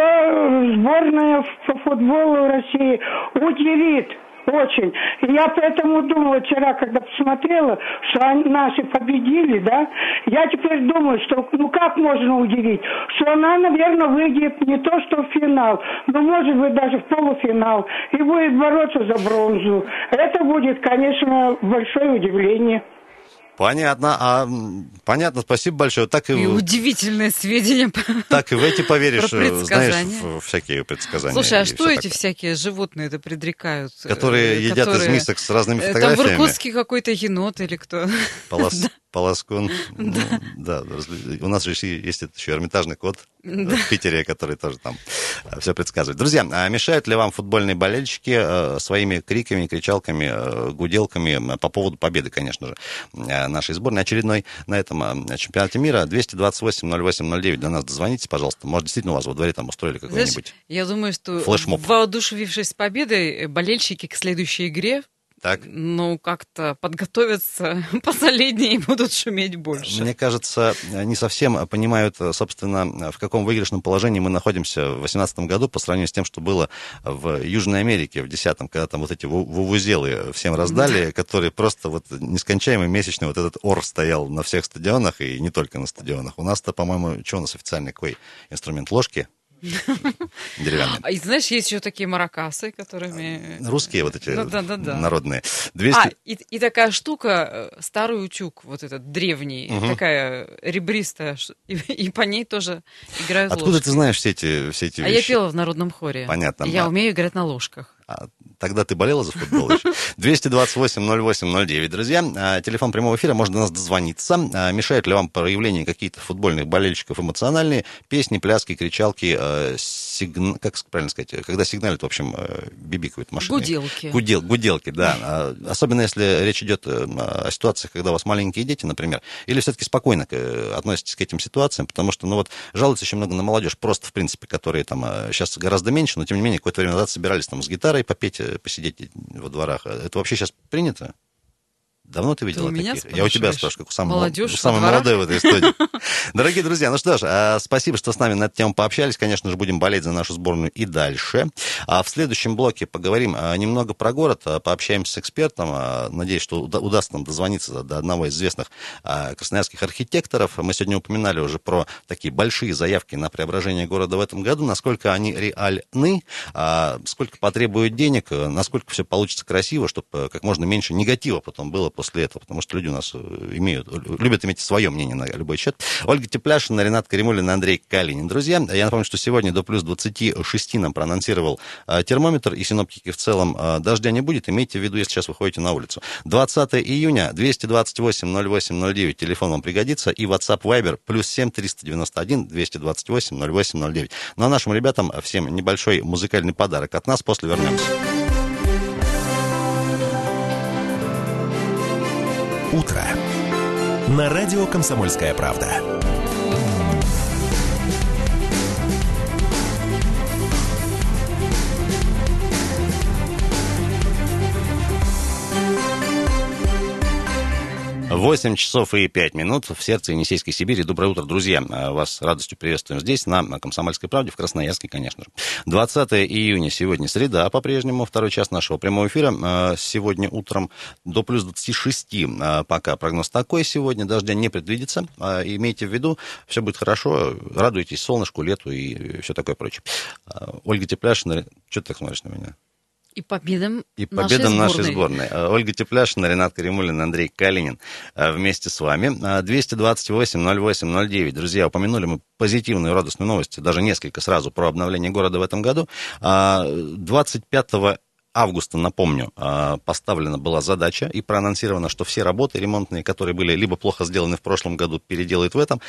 сборная по футболу России удивит. Очень. И я поэтому думала вчера, когда посмотрела, что они, наши победили, да, я теперь думаю, что ну как можно удивить, что она, наверное, выйдет не то что в финал, но может быть даже в полуфинал и будет бороться за бронзу. Это будет, конечно, большое удивление. Понятно. А, м, понятно, спасибо большое. Так и, И удивительные сведения. так и в эти поверишь, Про э, знаешь, предсказания. в, в всякие предсказания. Слушай, а и что всё эти такое. всякие животные-то предрекают? э, Которые едят из которые- мисок с разными э, Там в фотографиями? Иркутске какой-то енот или кто? Полос- Полоскун. Ну, да, раз- у нас же есть есть этот еще Эрмитажный кот в Питере, который тоже там все предсказывает. Друзья, а мешают ли вам футбольные болельщики э, своими криками, кричалками, э, гуделками э, по поводу победы, конечно же, э, нашей сборной очередной на этом э, чемпионате мира? двести двадцать восемь ноль восемь ноль девять, до нас дозвонитесь, пожалуйста. Может, действительно у вас во дворе там устроили Знаешь, какой-нибудь я думаю, что флешмоб. воодушевившись победой, болельщики к следующей игре, Так? ну, как-то подготовятся посолиднее и будут шуметь больше. Мне кажется, не совсем понимают, собственно, в каком выигрышном положении мы находимся в две тысячи восемнадцатом году по сравнению с тем, что было в Южной Америке в две тысячи десятом, когда там вот эти ву- вувузелы всем раздали, которые просто вот нескончаемый месячный вот этот ор стоял на всех стадионах и не только на стадионах. У нас-то, по-моему, что у нас официальный какой инструмент? Ложки деревянные. А и знаешь, есть еще такие маракасы, которыми... Русские вот эти Ну, да-да-да. народные. А, двести... и, и такая штука, э, старый утюг, вот этот древний, Мгм. такая ребристая, ш- и, и по ней тоже играют Откуда ложки. ты знаешь все эти, все эти А я вещи? пела в народном хоре. Понятно. Я А- умею играть на ложках. А тогда ты болела за футбол еще? двести двадцать восемь ноль восемь ноль девять, друзья. Телефон прямого эфира, можно до нас дозвониться. Мешают ли вам проявления какие-то футбольных болельщиков эмоциональные? Песни, пляски, кричалки, сигн... как правильно сказать, когда сигналят, в общем, бибикают машины. Гуделки. Гудел, гуделки, да. Особенно если речь идет о ситуациях, когда у вас маленькие дети, например, или все-таки спокойно относитесь к этим ситуациям, потому что, ну вот, жалуются еще много на молодежь, просто, в принципе, которые там сейчас гораздо меньше, но, тем не менее, какое-то время назад собирались там с гитарой попеть, посидеть во дворах. Это вообще сейчас принято? Давно ты видела ты у меня таких? Я у тебя спрашиваю, как у самой, молодежь самой молодой в этой студии. Дорогие друзья, ну что ж, спасибо, что с нами на эту тему пообщались. Конечно же, будем болеть за нашу сборную и дальше. А в следующем блоке поговорим немного про город, пообщаемся с экспертом. Надеюсь, что удастся нам дозвониться до одного из известных красноярских архитекторов. Мы сегодня упоминали уже про такие большие заявки на преображение города в этом году, насколько они реальны, сколько потребует денег, насколько все получится красиво, чтобы как можно меньше негатива потом было после этого, потому что люди у нас имеют, любят иметь свое мнение на любой счет. Ольга Тепляшина, Ренат Каримуллин, Андрей Калинин. Друзья, я напомню, что сегодня до плюс двадцати шести нам проанонсировал а, термометр, и синоптики в целом а, дождя не будет. Имейте в виду, если сейчас вы ходите на улицу. двадцатого июня, двести двадцать восемь ноль восемь ноль девять, телефон вам пригодится, и WhatsApp Viber плюс семь триста девяносто один двести двадцать восемь ноль восемь ноль девять. Ну а нашим ребятам всем небольшой музыкальный подарок от нас, после вернемся. Утро. На радио «Комсомольская правда». восемь часов и пять минут в сердце Енисейской Сибири. Доброе утро, друзья. Вас с радостью приветствуем здесь, на «Комсомольской правде», в Красноярске, конечно же. двадцатого июня, сегодня среда, по-прежнему, второй час нашего прямого эфира. Сегодня утром до плюс двадцати шести, пока прогноз такой сегодня, дождя не предвидится. Имейте в виду, все будет хорошо, радуйтесь солнышку, лету и все такое прочее. Ольга Тепляшина, что ты так смотришь на меня? И победам, и победам нашей, нашей сборной. Ольга Тепляшина, Ренат Каримуллин, Андрей Калинин вместе с вами. двести двадцать восемь ноль восемь ноль девять. Друзья, упомянули мы позитивную радостную новость, даже несколько сразу, про обновление города в этом году. двадцать пятого августа, напомню, поставлена была задача и проанонсировано, что все работы ремонтные, которые были либо плохо сделаны в прошлом году, переделают в этом,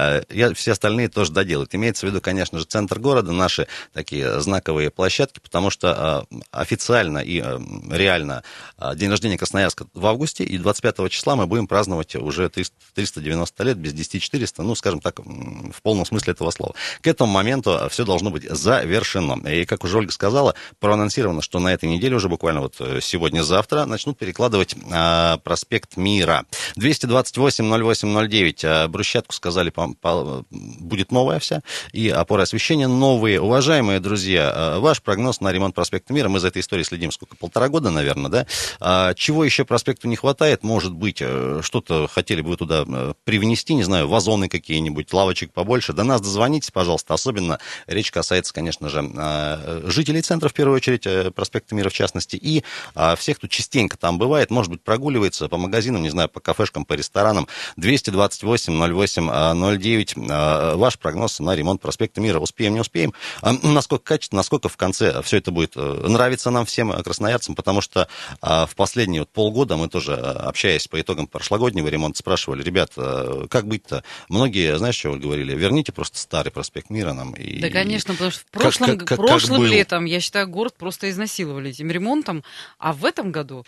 все остальные тоже доделают. Имеется в виду, конечно же, центр города, наши такие знаковые площадки, потому что официально и реально день рождения Красноярска в августе, и двадцать пятого числа мы будем праздновать уже триста девяносто лет, без десяти четыреста, ну, скажем так, в полном смысле этого слова. К этому моменту все должно быть завершено. И, как уже Ольга сказала, проанонсировано, что на этой неделе, уже буквально вот сегодня-завтра, начнут перекладывать а, проспект Мира. двести двадцать восемь ноль восемь ноль девять. А, брусчатку, сказали, по, по, будет новая вся, и опоры освещения новые. Уважаемые друзья, а, ваш прогноз на ремонт проспекта Мира, мы за этой историей следим сколько, полтора года, наверное, да? А, чего еще проспекту не хватает? Может быть, что-то хотели бы вы туда привнести, не знаю, вазоны какие-нибудь, лавочек побольше? До нас дозвонитесь, пожалуйста. Особенно речь касается, конечно же, жителей центра, в первую очередь, проспекта Мира, в частности, и а, всех, кто частенько там бывает, может быть, прогуливается по магазинам, не знаю, по кафешкам, по ресторанам. двести двадцать восемь ноль восемь ноль девять. А, ваш прогноз на ремонт проспекта Мира. Успеем, не успеем? А, насколько качественно, насколько в конце все это будет нравиться нам всем, красноярцам, потому что а, в последние вот, полгода мы тоже, общаясь по итогам прошлогоднего ремонта, спрашивали, ребят, а, как быть-то? Многие, знаешь, что говорили? Верните просто старый проспект Мира нам. И... Да, конечно, потому что в прошлом, как, как, прошлым как летом, я считаю, город просто изнасиловали этим ремонтом, а в этом году,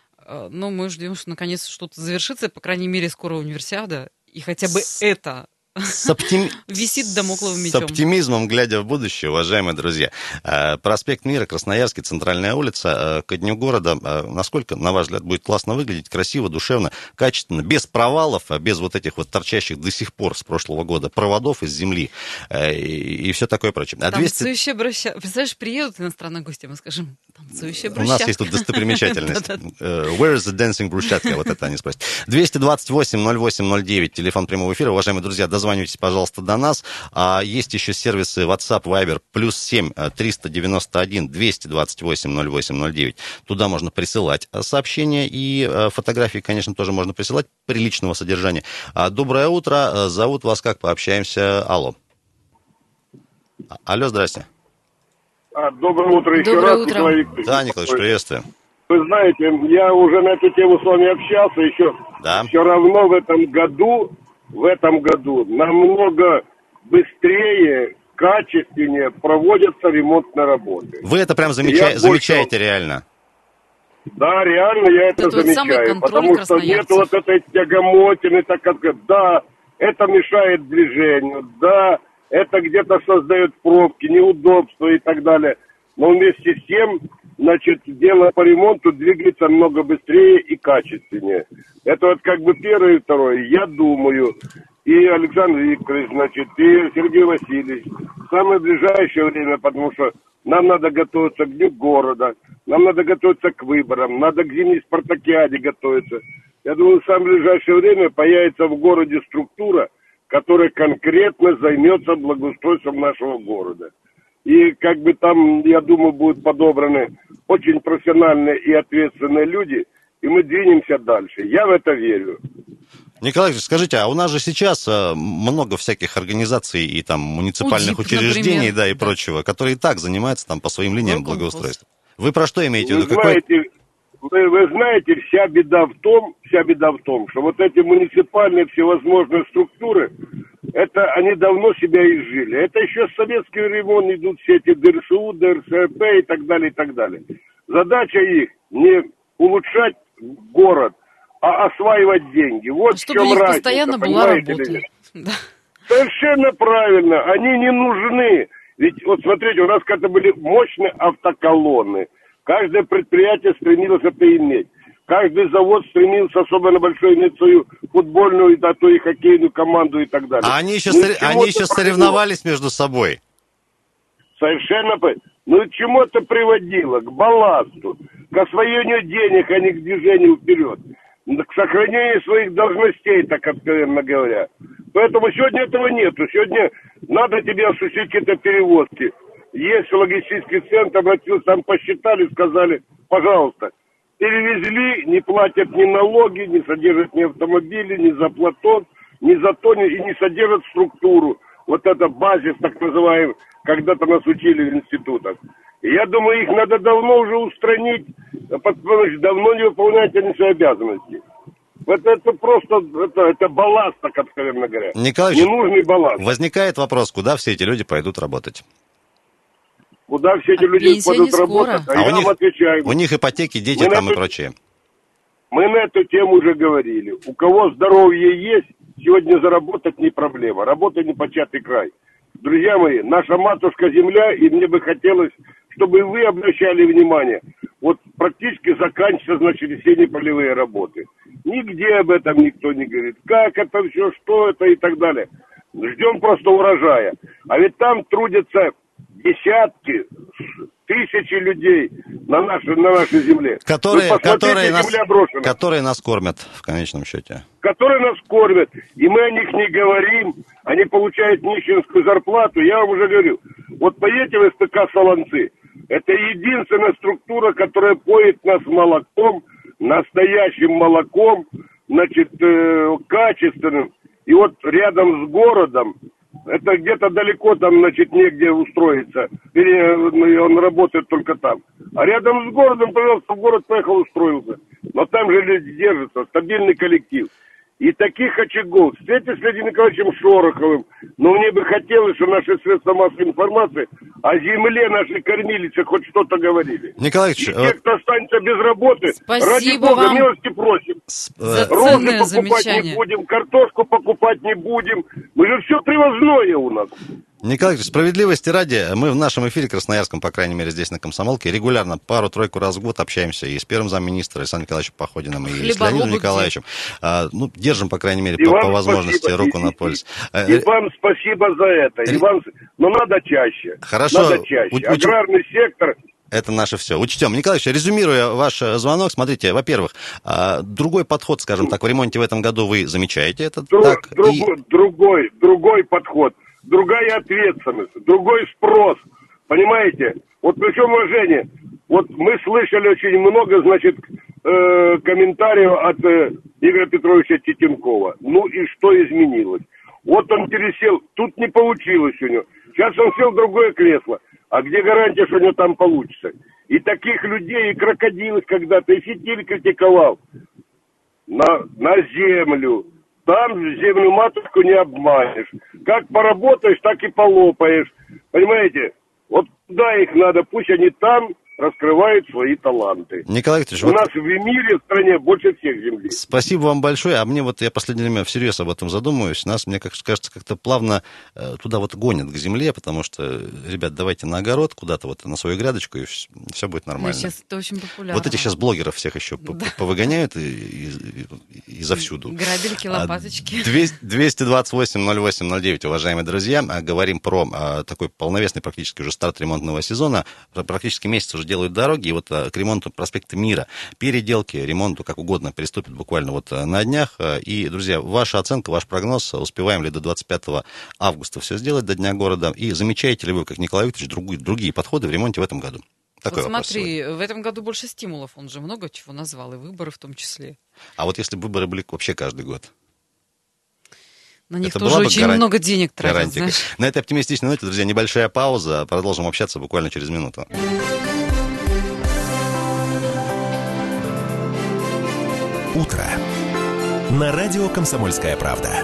ну, мы ждем, что наконец что-то завершится, по крайней мере, скоро универсиада, и хотя бы С... это С оптим... висит дамокловым С мечом. оптимизмом, глядя в будущее, уважаемые друзья. Проспект Мира, Красноярский, центральная улица, ко дню города, насколько, на ваш взгляд, будет классно выглядеть, красиво, душевно, качественно, без провалов, без вот этих вот торчащих до сих пор с прошлого года проводов из земли и, и все такое прочее. А двести... Танцующая брусчатка. Представляешь, приедут иностранные гости, мы скажем, танцующая брусчатка. У нас есть тут достопримечательность. Where is the dancing брусчатка? Вот это они спросят. двести двадцать восемь ноль восемь ноль девять, телефон прямого эфира. Уважаемые друзья, дозвонитесь, пожалуйста, до нас. А есть еще сервисы WhatsApp, Viber, плюс семь триста девяносто один двести двадцать восемь ноль восемь ноль девять. Туда можно присылать сообщения, и фотографии, конечно, тоже можно присылать приличного содержания. Доброе утро. Зовут вас как? Пообщаемся. Алло. Алло, здрасте. А, доброе утро еще Доброе раз, утро. Николай Викторович. Да, Николаевич, приветствую. Вы знаете, я уже на эту тему с вами общался, еще Да. все равно в этом году, в этом году намного быстрее, качественнее проводятся ремонтные работы. Вы это прям замеча... Я замечаете больше... реально? Да, реально я это, Это вот самый замечаю, контроль потому что нет красноярцев. вот этой тягомотины, так как, да, это мешает движению, да, это где-то создает пробки, неудобства и так далее, но вместе с тем, значит, дело по ремонту двигается много быстрее и качественнее. Это вот как бы первое и второе. Я думаю, и Александр Викторович, значит, и Сергей Васильевич, в самое ближайшее время, потому что нам надо готовиться к Дню города, нам надо готовиться к выборам, надо к зимней спартакиаде готовиться. Я думаю, в самое ближайшее время появится в городе структура, которая конкретно займется благоустройством нашего города. И как бы там, я думаю, будут подобраны очень профессиональные и ответственные люди, и мы двинемся дальше. Я в это верю. Николай Ильич, скажите, а у нас же сейчас э, много всяких организаций и там муниципальных УДИП, учреждений, например, да, и да. прочего, которые и так занимаются там по своим линиям Роконкурс. благоустройства. Вы про что имеете в Вы виду? Какой... знаете, вы, вы знаете, вся беда в том, вся беда в том, что вот эти муниципальные всевозможные структуры, это они давно себя изжили. Это еще с советских времен идут все эти ДРСУ, ДРСРП и так далее, и так далее. Задача их не улучшать город, а осваивать деньги. Вот Чтобы в у чем них разница, постоянно была понимаете ли работа. нет? Да. Совершенно правильно, они не нужны. Ведь вот смотрите, у нас когда были мощные автоколонны, каждое предприятие стремилось это иметь. Каждый завод стремился особенно большой иметь свою футбольную, а то и хоккейную команду и так далее. А они еще, Ну, сор- к чему они это еще привело? соревновались между собой. Совершенно правильно. Ну и к чему это приводило? К балласту, к освоению денег, а не к движению вперед. К сохранению своих должностей, так откровенно говоря. Поэтому сегодня этого нету. Сегодня надо тебе осуществить какие-то перевозки. Есть логистический центр, обратился, там посчитали, сказали, пожалуйста, перевезли, не платят ни налоги, не содержат ни автомобили, ни за платон, ни за то, ни, и не содержат структуру. Вот это базис, так называемый, когда-то нас учили в институтах. И я думаю, их надо давно уже устранить, потому что давно не выполняют они свои обязанности. Это, это просто, это, это балласт, так откровенно говоря. Николай Ильич, ненужный балласт. возникает вопрос, куда все эти люди пойдут работать? Куда все эти А люди пенсия пойдут не скоро. работать? А, А я у них- вам отвечаю. У них ипотеки, дети Мы на там и это- прочее. Мы на эту тему уже говорили. У кого здоровье есть, сегодня заработать не проблема. Работа не початый край. Друзья мои, наша матушка земля, и мне бы хотелось, чтобы вы обращали внимание. Вот практически заканчиваются, значит, весенние полевые работы. Нигде об этом никто не говорит. Как это все, что это и так далее. Ждем просто урожая. А ведь там трудятся десятки, тысячи людей на нашей, на нашей земле. Которые, Вы посмотрите, которые, нас, земля брошена. которые нас кормят в конечном счете. Которые нас кормят, и мы о них не говорим, они получают нищенскую зарплату. Я вам уже говорю, вот поедете в СТК Солонцы, это единственная структура, которая поет нас молоком, настоящим молоком, значит, э, качественным. И вот рядом с городом, это где-то далеко там, значит, негде устроиться, или он работает только там. А рядом с городом, пожалуйста, в город поехал, устроился. Но там же люди держатся, стабильный коллектив. И таких очагов. Встретитесь с Владимиром Николаевичем Шороховым, но мне бы хотелось, чтобы наши средства массовой информации о земле нашей кормилицы хоть что-то говорили. Николай И Ильич, те, кто останется без работы, Спасибо ради бога, вам милости просим. с- за э, Розы ценное покупать замечание. не будем, картошку покупать не будем. Мы же все привозное у нас. Николай Ильич, справедливости ради, мы в нашем эфире красноярском, по крайней мере, здесь на Комсомолке, регулярно пару-тройку раз в год общаемся и с первым замминистра Александром Николаевичем Походиным, и с Хлеборобы Леонидом где? Николаевичем. А, ну, держим, по крайней мере, И по, вам по возможности спасибо. руку И- на и- пульс. И Э, вам спасибо за это. И Ре- вам... Но надо чаще. Хорошо. Надо чаще. У- уч- Аграрный сектор... Это наше все. Учтем. Николай Ильич, резюмируя ваш э, звонок, смотрите, во-первых, а, другой подход, скажем так, в ремонте в этом году вы замечаете это Дру- так? другой, И- другой, другой подход, другая ответственность, другой спрос. Понимаете? Вот при всем уважении, вот мы слышали очень много, значит, э, комментариев от э, Игоря Петровича Титенкова. Ну и что изменилось? Вот он пересел, тут не получилось у него. Сейчас он сел в другое кресло. А где гарантия, что у него там получится? И таких людей, и крокодилов когда-то, и фитиль критиковал. На, на землю. Там землю матушку не обманешь. Как поработаешь, так и полопаешь. Понимаете? Вот куда их надо, пусть они там раскрывают свои таланты. Николай Викторович, у вот... нас в мире, в стране больше всех земли. Спасибо вам большое. А мне вот, я в последнее время всерьез об этом задумываюсь. Нас, мне кажется, как-то плавно э, туда вот гонят к земле, потому что, ребят, давайте на огород куда-то, вот на свою грядочку, и все, все будет нормально. Сейчас это очень популярно. Вот эти сейчас блогеров всех еще да. повыгоняют и, и, и, и завсюду. Грабельки, лопаточки. двести двадцать восемь ноль восемь ноль девять, уважаемые друзья. Говорим про а, такой полновесный практически уже старт ремонтного сезона. Практически месяц уже делают дороги, и вот а, к ремонту проспекта Мира, переделки, ремонту, как угодно, приступит буквально вот на днях. И, друзья, ваша оценка, ваш прогноз, успеваем ли до двадцать пятого августа все сделать, до Дня города, и замечаете ли вы, как Николай Викторович, другие, другие подходы в ремонте в этом году? Такой вот смотри, сегодня. В этом году больше стимулов, он же много чего назвал, и выборы в том числе. А вот если бы выборы были вообще каждый год? На них это тоже очень гаран... много денег тратят, знаешь. На этой оптимистичной ноте, друзья, небольшая пауза, продолжим общаться буквально через минуту. Утро. На радио «Комсомольская правда».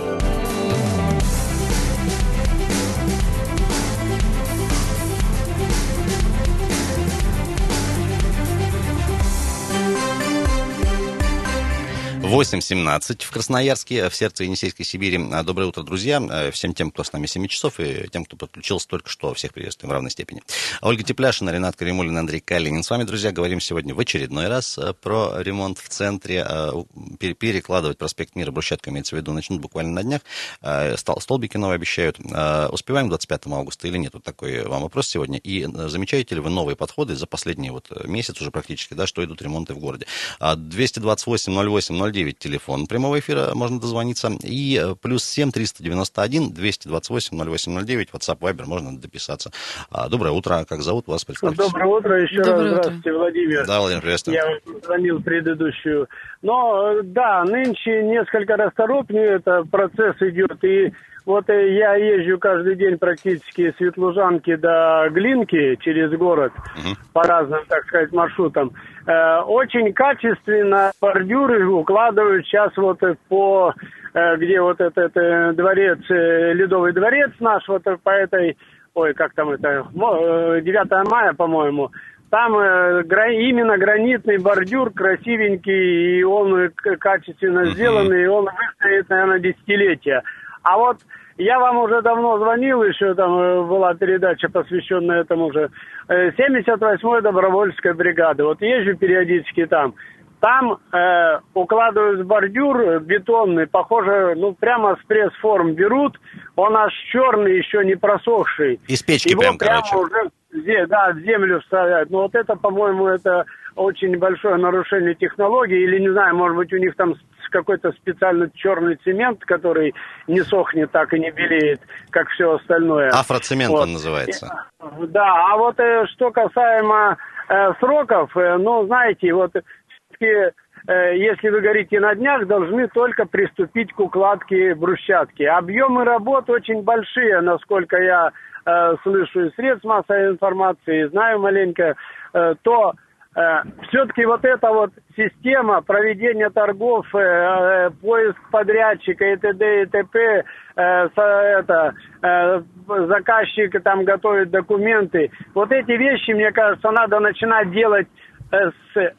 восемь семнадцать в Красноярске, в сердце Енисейской Сибири. Доброе утро, друзья. Всем тем, кто с нами семь часов, и тем, кто подключился только что. Всех приветствуем в равной степени. Ольга Тепляшина, Ренат Каримулин, Андрей Калинин. С вами, друзья, говорим сегодня в очередной раз про ремонт в центре. Перекладывать проспект Мира, брусчатку имеется в виду, начнут буквально на днях. Столбики новые обещают. Успеваем к двадцать пятому августа или нет? Вот такой вам вопрос сегодня. И замечаете ли вы новые подходы за последний вот месяц уже практически, да, что идут ремонты в городе? двести двадцать восемь ноль восемь ноль девять телефон прямого эфира, можно дозвониться. И плюс семь триста девяносто один двести двадцать восемь ноль восемь ноль девять, WhatsApp, Viber, можно дописаться. Доброе утро, как зовут вас? Доброе утро, еще Доброе раз здравствуйте, утро. Владимир. Да, Владимир, приветствую. Я звонил предыдущую. Но, да, нынче несколько расторопнее это процесс идет. И вот я езжу каждый день практически с Ветлужанки до Глинки через город угу. по разным, так сказать, маршрутам. Э, очень качественно бордюры укладывают сейчас вот по, э, где вот этот, этот дворец, э, Ледовый дворец наш, вот по этой, ой, как там это, девятое мая, по-моему. Там э, гра- именно гранитный бордюр красивенький, и он качественно uh-huh. сделанный, и он выстоит, наверное, десятилетия. А вот я вам уже давно звонил, еще там была передача, посвященная этому же, семьдесят восьмой добровольческой бригады. Вот езжу периодически там. Там э, укладывают бордюр бетонный, похоже, ну, прямо с пресс-форм берут. Он аж черный, еще не просохший. Из печки Его прям, прямо короче. уже, да, в землю вставляют. Но вот это, по-моему, это очень большое нарушение технологии. Или, не знаю, может быть, у них там какой-то специальный черный цемент, который не сохнет так и не белеет, как все остальное. Афроцемент вот. Он называется. Да, а вот э, что касаемо э, сроков, э, ну, знаете, вот все-таки, э, если вы говорите на днях, должны только приступить к укладке брусчатки. Объемы работ очень большие, насколько я э, слышу из средств массовой информации, знаю маленько, э, то э, все-таки вот эта вот система проведения торгов, э, э, поиск подрядчика и т.д. и т.п., э, со, это, э, заказчик там готовит документы. Вот эти вещи, мне кажется, надо начинать делать э, с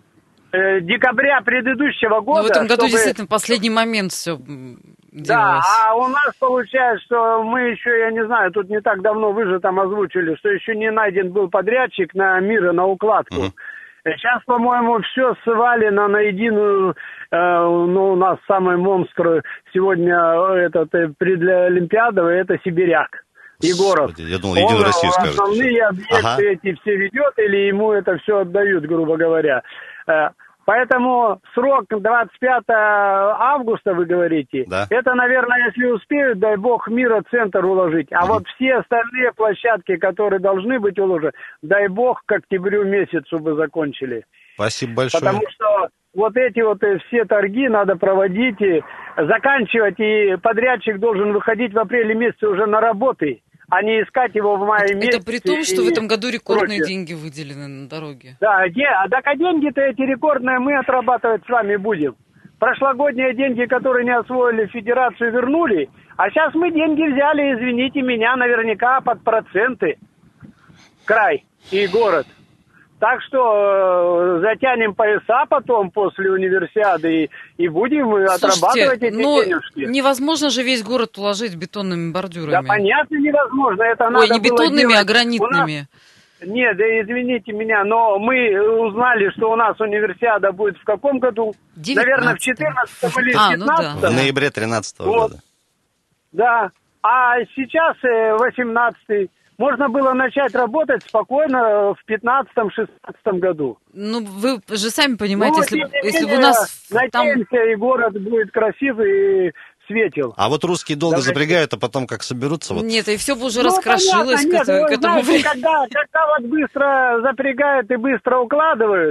э, декабря предыдущего года. Ну, в этом году чтобы... действительно в последний момент все делалось. Да, а у нас получается, что мы еще, я не знаю, тут не так давно вы же там озвучили, что еще не найден был подрядчик на Мира, на укладку. Uh-huh. Сейчас, по-моему, все свалено на единую, э, ну, у нас самый монстр сегодня этот предлимпиадовый, это Сибиряк. Егоров. Господи, я думал, Единую Россию скажете. Основные объекты ага. эти все ведет, или ему это все отдают, грубо говоря. Поэтому срок двадцать пятого августа, вы говорите, да. это, наверное, если успеют, дай бог, Мира центр уложить. А угу. вот все остальные площадки, которые должны быть уложены, дай бог, к октябрю месяцу бы закончили. Спасибо большое. Потому что вот эти вот все торги надо проводить и заканчивать, и подрядчик должен выходить в апреле месяце уже на работы. а не искать его в мае месяце. Это при том, что в этом году рекордные прочее. деньги выделены на дороге. Да, де, а так а деньги-то эти рекордные мы отрабатывать с вами будем. Прошлогодние деньги, которые не освоили в федерацию, вернули. А сейчас мы деньги взяли, извините меня, наверняка под проценты. Край и город. Так что э, затянем пояса потом после универсиады и, и будем отрабатывать эти ну, денежки. Невозможно же весь город уложить бетонными бордюрами. Да, понятно, невозможно. Это Ой, надо не бетонными, было а гранитными. Нас... Нет, да извините меня, но мы узнали, что у нас универсиада будет в каком году? девятнадцатом. Наверное, в четырнадцатом или а, в пятнадцатом. Ну да. В ноябре тринадцатого вот. года. Да, а сейчас восемнадцатый. Можно было начать работать спокойно в пятнадцатом-шестнадцатом году. Ну, вы же сами понимаете, ну, если, менее, если бы у нас надеемся, там... и город будет красивый и светел. А вот русские долго Давайте. запрягают, а потом как соберутся... Вот... Нет, и все бы уже ну, раскрошилось понятно, к, нет, к этому времени. Когда, когда вот быстро запрягают и быстро укладывают,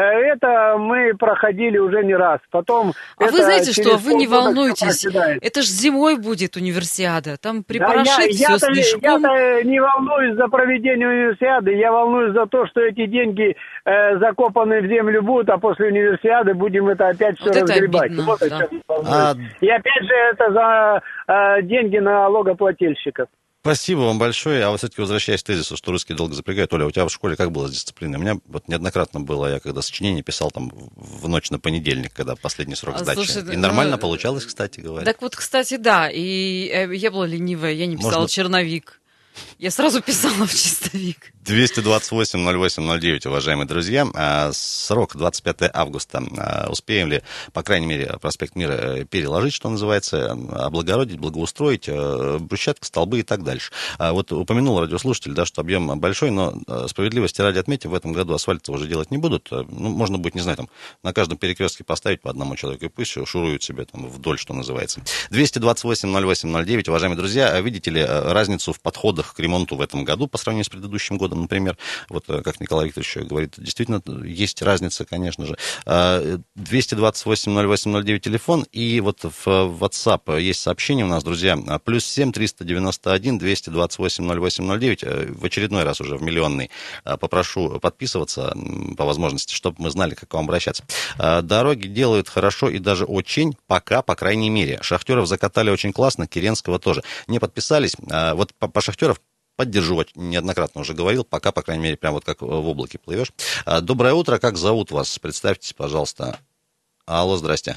это мы проходили уже не раз. Потом а это вы знаете что, вы не волнуйтесь. проседает. Это ж зимой будет универсиада. Там припорошит да, я, все я-то, снежком. Я-то не волнуюсь за проведение универсиады, я волнуюсь за то, что эти деньги э, закопаны в землю будут, а после универсиады будем это опять все вот разгребать. Это обидно, вот да. а... И опять же это за э, деньги налогоплательщиков. Спасибо вам большое. А вот все-таки возвращаясь к тезису, что русские долго запрягают. Оля, у тебя в школе как было с дисциплиной? У меня вот неоднократно было, я когда сочинение писал там в ночь на понедельник, когда последний срок сдачи. Слушай, и нормально ну, получалось, кстати говоря. Так вот, кстати, да. И я была ленивая, я не писала Можно... черновик. Я сразу писала в чистовик. двести двадцать восемь ноль восемь ноль девять, уважаемые друзья. Срок двадцать пятое августа. Успеем ли, по крайней мере, проспект Мира переложить, что называется, облагородить, благоустроить, брусчатка, столбы и так дальше. Вот упомянул радиослушатель, да, что объем большой, но справедливости ради отметим, в этом году асфальт уже делать не будут. Ну, можно будет, не знаю, там, на каждом перекрестке поставить по одному человеку, и пусть шуруют себе там вдоль, что называется. двести двадцать восемь ноль восемь ноль девять, уважаемые друзья, видите ли разницу в подходах к ремонту в этом году по сравнению с предыдущим годом, например, вот как Николай Викторович говорит, действительно есть разница, конечно же. двести двадцать восемь ноль восемь ноль девять телефон, и вот в WhatsApp есть сообщение у нас, друзья, плюс семь триста девяносто один двести двадцать восемь ноль восемь ноль девять, в очередной раз уже в миллионный попрошу подписываться по возможности, чтобы мы знали, как к вам обращаться. Дороги делают хорошо и даже очень, пока, по крайней мере. Шахтеров закатали очень классно, Киренского тоже. Не подписались, вот по, по Шахтеров поддержу, неоднократно уже говорил, пока, по крайней мере, прям вот как в облаке плывешь. Доброе утро, как зовут вас? Представьтесь, пожалуйста. Алло, здрасте.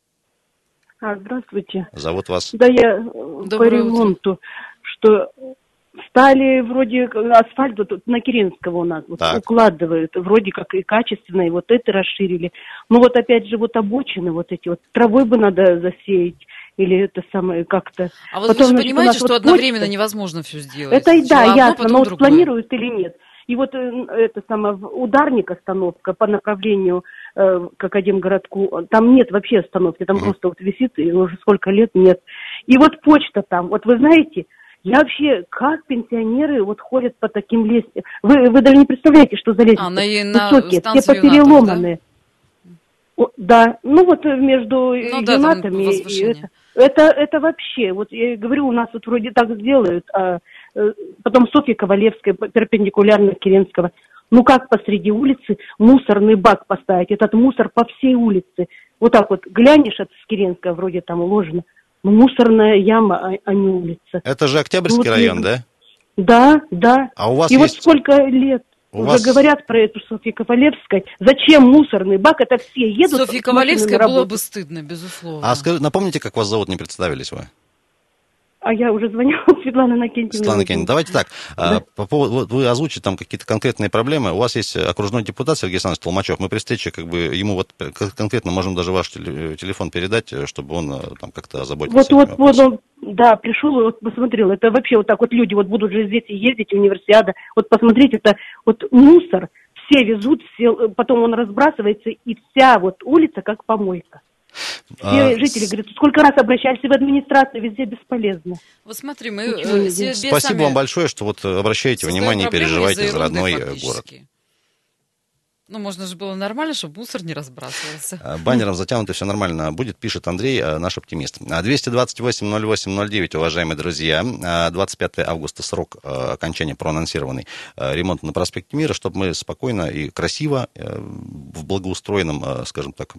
А, здравствуйте. Зовут вас? Да, я Доброе по ремонту, утро. Что стали вроде асфальт вот, на Киренского у нас вот, укладывают, вроде как и качественно, и вот это расширили. Но вот опять же вот обочины вот эти вот, травой бы надо засеять. Или это самое как-то... А вот Потом, вы же значит, понимаете, что вот одновременно почта... невозможно все сделать? Это и да, одно, ясно, но вот планируют или нет. И вот это самое, ударник остановка по направлению э, к Академгородку, там нет вообще остановки, там mm-hmm. просто вот висит, и уже сколько лет нет. И вот почта там, вот вы знаете, я вообще, как пенсионеры вот ходят по таким лестницам. Вы, вы даже не представляете, что за лестницы. А, на, высокие, на все попереломанные. Да? Да, ну вот между ну, юнатами да, и это, это, это вообще, вот я говорю, у нас вот вроде так сделают, а потом Софья Ковалевская, перпендикулярно Киренского. Ну как посреди улицы мусорный бак поставить, этот мусор по всей улице. Вот так вот глянешь от Киренского, вроде там уложено, мусорная яма, а, а не улица. Это же Октябрьский вот, район, да? Да, да. А у вас и есть... вот сколько лет. У Уже вас... говорят про эту Софью Ковалевскую. Зачем мусорный бак? Это все едут. Софье Ковалевской было бы стыдно, безусловно. А скажи, напомните, как вас зовут, не представились вы? А я уже звонила, Светлана Иннокентьевна. Светлана Иннокентьевна, давайте так. Да. По поводу, вот вы озвучите там какие-то конкретные проблемы. У вас есть окружной депутат Сергей Александрович Толмачев. Мы при встрече как бы ему вот конкретно можем даже ваш телефон передать, чтобы он там как-то озаботился. Вот, вот, вот он, да, пришел и вот посмотрел. Это вообще вот так вот люди вот будут же здесь ездить, универсиада. Вот посмотрите, это вот мусор. Все везут, все, потом он разбрасывается, и вся вот улица как помойка. Все а, жители говорят, сколько раз обращались в администрацию, везде бесполезно. Вот смотри, мы... Э, Спасибо сами... вам большое, что вот обращаете внимание и переживаете за родной город. Ну, можно же было нормально, чтобы мусор не разбрасывался. Баннером затянуто все нормально будет, пишет Андрей, наш оптимист. двести двадцать восемь ноль восемь ноль девять, уважаемые друзья. двадцать пятого августа срок окончания проанонсированный ремонт на проспекте Мира, чтобы мы спокойно и красиво, в благоустроенном, скажем так,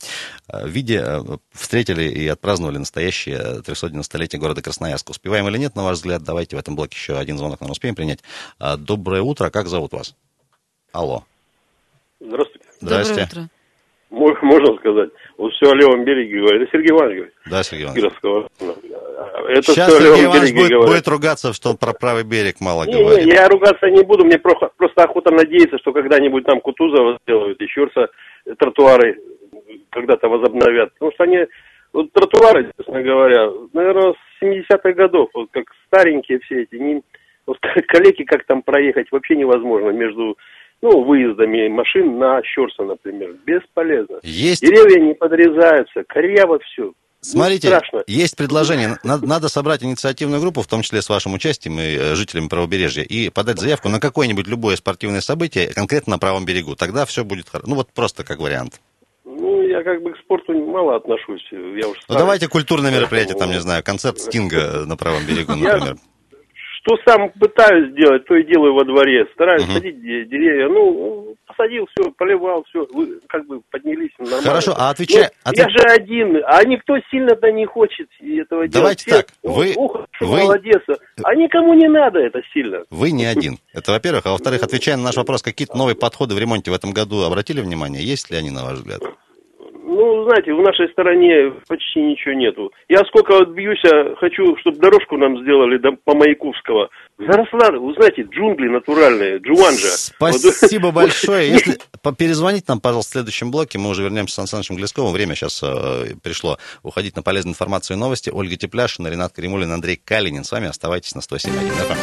виде встретили и отпраздновали настоящее трехсот девяностолетие города Красноярска. Успеваем или нет, на ваш взгляд? Давайте в этом блоке еще один звонок нам успеем принять. Доброе утро, как зовут вас? Алло. Здравствуйте. Здрасте. Доброе утро. Можно сказать? Вот все о левом береге говорит. Это Сергей Иванович говорит. Да, Сергей Иванович. Кировского. Это Сейчас все о Сергей левом Иванович береге будет, говорит. будет ругаться, что про правый берег мало не, говорит. Не, я ругаться не буду. Мне просто, просто охота надеяться, что когда-нибудь там Кутузова сделают, еще раз тротуары когда-то возобновят. Потому что они, вот тротуары, честно говоря, наверное, с семидесятых годов, вот как старенькие все эти, не, вот, калеки как там проехать вообще невозможно между... Ну, выездами машин на Щорса, например. Бесполезно. Есть... Деревья не подрезаются, коряво все. Смотрите, ну, страшно. Есть предложение. Надо, надо собрать инициативную группу, в том числе с вашим участием и жителями правобережья, и подать заявку на какое-нибудь любое спортивное событие, конкретно на правом берегу. Тогда все будет хорошо. Ну, вот просто как вариант. Ну, я как бы к спорту мало отношусь. Я уж ну, давайте культурное мероприятие, там, не знаю, концерт Стинга на правом берегу, например. Что сам пытаюсь сделать, то и делаю во дворе. Стараюсь uh-huh. садить деревья. Ну, посадил, все, поливал, все. Вы как бы поднялись нормально. Хорошо, а отвечай... Ну, ответ... Я же один, а никто сильно-то не хочет этого Давайте делать. так, вы... Ух, вы... молодец. А никому не надо это сильно. Вы не один. Это во-первых. А во-вторых, отвечая на наш вопрос, какие-то новые подходы в ремонте в этом году обратили внимание? Есть ли они, на ваш взгляд? Ну, знаете, в нашей стороне почти ничего нету. Я сколько вот бьюсь, хочу, чтобы дорожку нам сделали до, по Маяковского. Заросла, вы знаете, джунгли натуральные, Джуманджа. Спасибо вот. большое. Если перезвонить нам, пожалуйста, в следующем блоке, мы уже вернемся с Сан Санычем Глесковым. Время сейчас э, пришло уходить на полезную информацию и новости. Ольга Тепляшина, Ренат Каримулин, Андрей Калинин. С вами оставайтесь на сто семь один эф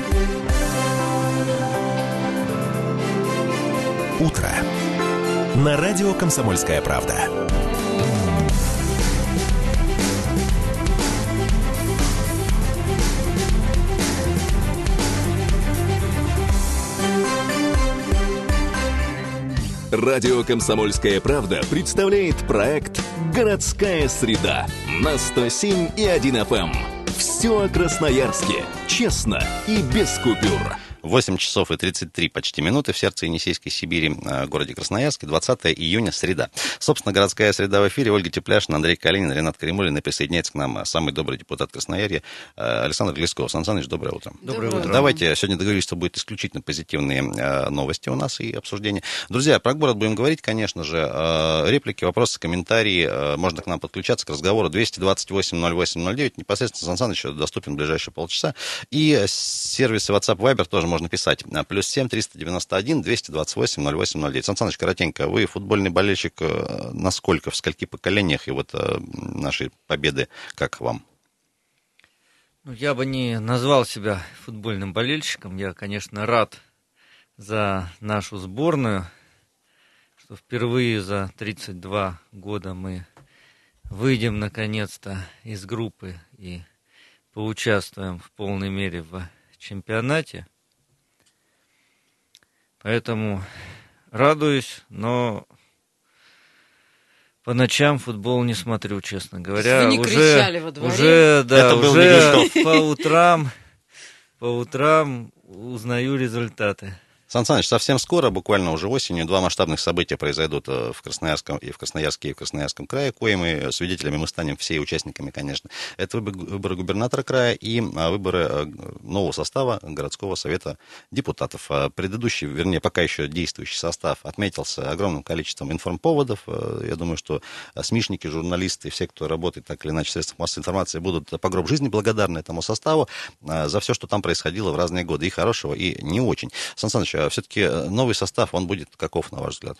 эм. Утро. На радио «Комсомольская правда». Радио «Комсомольская правда» представляет проект «Городская среда» на сто семь и один эф эм. Все о Красноярске. Честно и без купюр. восемь часов и тридцать три почти минуты в сердце Енисейской Сибири, в городе Красноярске, двадцатого июня, среда. Собственно, городская среда в эфире. Ольга Тепляшина, Андрей Калинин, Ренат Каримулин. И присоединяется к нам самый добрый депутат Красноярья Александр Глесков. Сан Саныч, доброе утро. Доброе утро. Давайте сегодня договорились, что будет исключительно позитивные новости у нас и обсуждения. Друзья, про город будем говорить, конечно же. Реплики, вопросы, комментарии. Можно к нам подключаться к разговору. двести двадцать восемь ноль восемь ноль девять. Непосредственно Сан Саныч доступен в ближайшие полчаса. И сервисы WhatsApp, Viber тоже можно писать. Плюс семь триста девяносто один двести двадцать восемь ноль восемь ноль девять. Сан Саныч, коротенько, вы футбольный болельщик насколько, в скольки поколениях, и вот наши победы, как вам? Ну, я бы не назвал себя футбольным болельщиком. Я, конечно, рад за нашу сборную, что впервые за тридцать два года мы выйдем наконец-то из группы и поучаствуем в полной мере в чемпионате. Поэтому радуюсь, но по ночам футбол не смотрю, честно говоря. Вы не уже, кричали во дворе? Уже, да, Это был уже по утрам, по утрам узнаю результаты. Сан Саныч, совсем скоро, буквально уже осенью, два масштабных события произойдут в Красноярском, и в Красноярске, и в Красноярском крае, коими свидетелями мы станем все и участниками, конечно. Это выборы губернатора края и выборы нового состава городского совета депутатов. Предыдущий, вернее, пока еще действующий состав отметился огромным количеством информповодов. Я думаю, что СМИшники, журналисты, все, кто работает так или иначе в средствах массовой информации, будут по гроб жизни благодарны этому составу за все, что там происходило в разные годы, и хорошего, и не очень. Сан Саныч, все-таки новый состав, он будет каков, на ваш взгляд?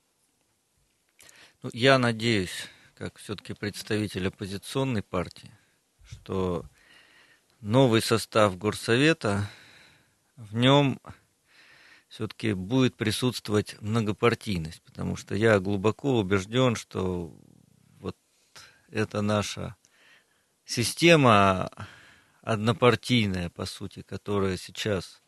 Ну, я надеюсь, как все-таки представитель оппозиционной партии, что новый состав горсовета, в нем все-таки будет присутствовать многопартийность, потому что я глубоко убежден, что вот эта наша система однопартийная, по сути, которая сейчас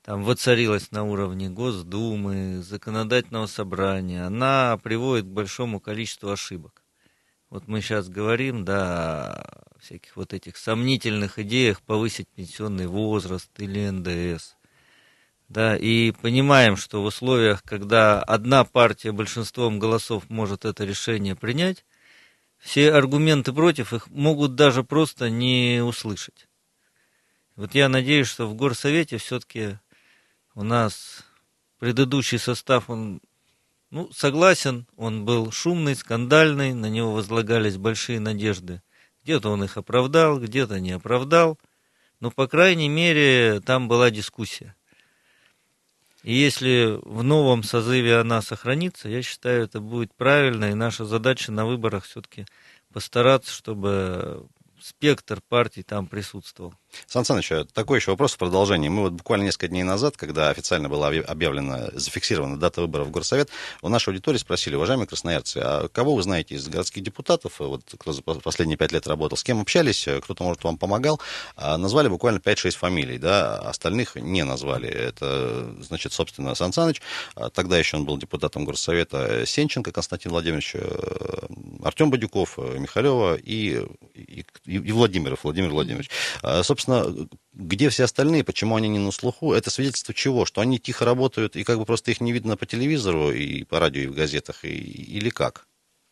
там воцарилась на уровне Госдумы, законодательного собрания, она приводит к большому количеству ошибок. Вот мы сейчас говорим, да, о всяких вот этих сомнительных идеях повысить пенсионный возраст или эн дэ эс. Да, и понимаем, что в условиях, когда одна партия большинством голосов может это решение принять, все аргументы против их могут даже просто не услышать. Вот я надеюсь, что в Горсовете все-таки у нас предыдущий состав, он, ну, согласен, он был шумный, скандальный, на него возлагались большие надежды. Где-то он их оправдал, где-то не оправдал, но, по крайней мере, там была дискуссия. И если в новом созыве она сохранится, я считаю, это будет правильно, и наша задача на выборах все-таки постараться, чтобы спектр партий там присутствовал. Сан Саныч, такой еще вопрос в продолжении. Мы вот буквально несколько дней назад, когда официально была объявлена, зафиксирована дата выборов в Горсовет, у нашей аудитории спросили: уважаемые красноярцы, а кого вы знаете из городских депутатов, вот, кто за последние пять лет работал, с кем общались, кто-то, может, вам помогал? А назвали буквально пять-шесть фамилий, да, остальных не назвали. Это, значит, собственно, Сан Саныч, тогда еще он был депутатом Горсовета, Сенченко Константин Владимирович, Артем Бадюков, Михалева и, и, и Владимиров, Владимир Владимирович. Собственно, где все остальные, почему они не на слуху? Это свидетельство чего? Что они тихо работают, и как бы просто их не видно по телевизору, и по радио, и в газетах, и, или как?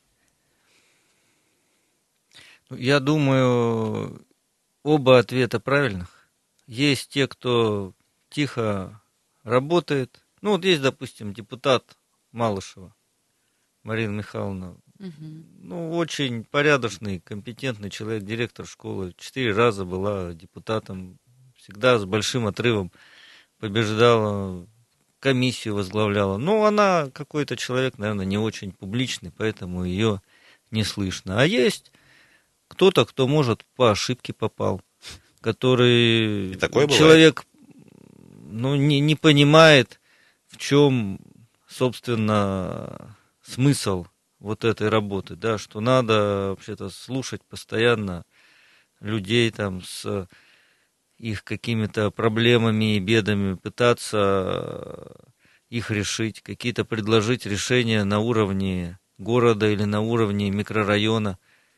Я думаю, оба ответа правильных. Есть те, кто тихо работает. Ну, вот есть, допустим, депутат Малышева Марина Михайловна. Угу. Ну, очень порядочный, компетентный человек, директор школы. Четыре раза была депутатом. Всегда с большим отрывом побеждала, комиссию возглавляла. Ну, она какой-то человек, наверное, не очень публичный, поэтому ее не слышно. А есть кто-то, кто, может, по ошибке попал, который человек, ну, не, не понимает, в чем, собственно, смысл вот этой работы, да, что надо вообще-то слушать постоянно людей там с их какими-то проблемами и бедами, пытаться их решить, какие-то предложить решения на уровне города или на уровне микрорайона.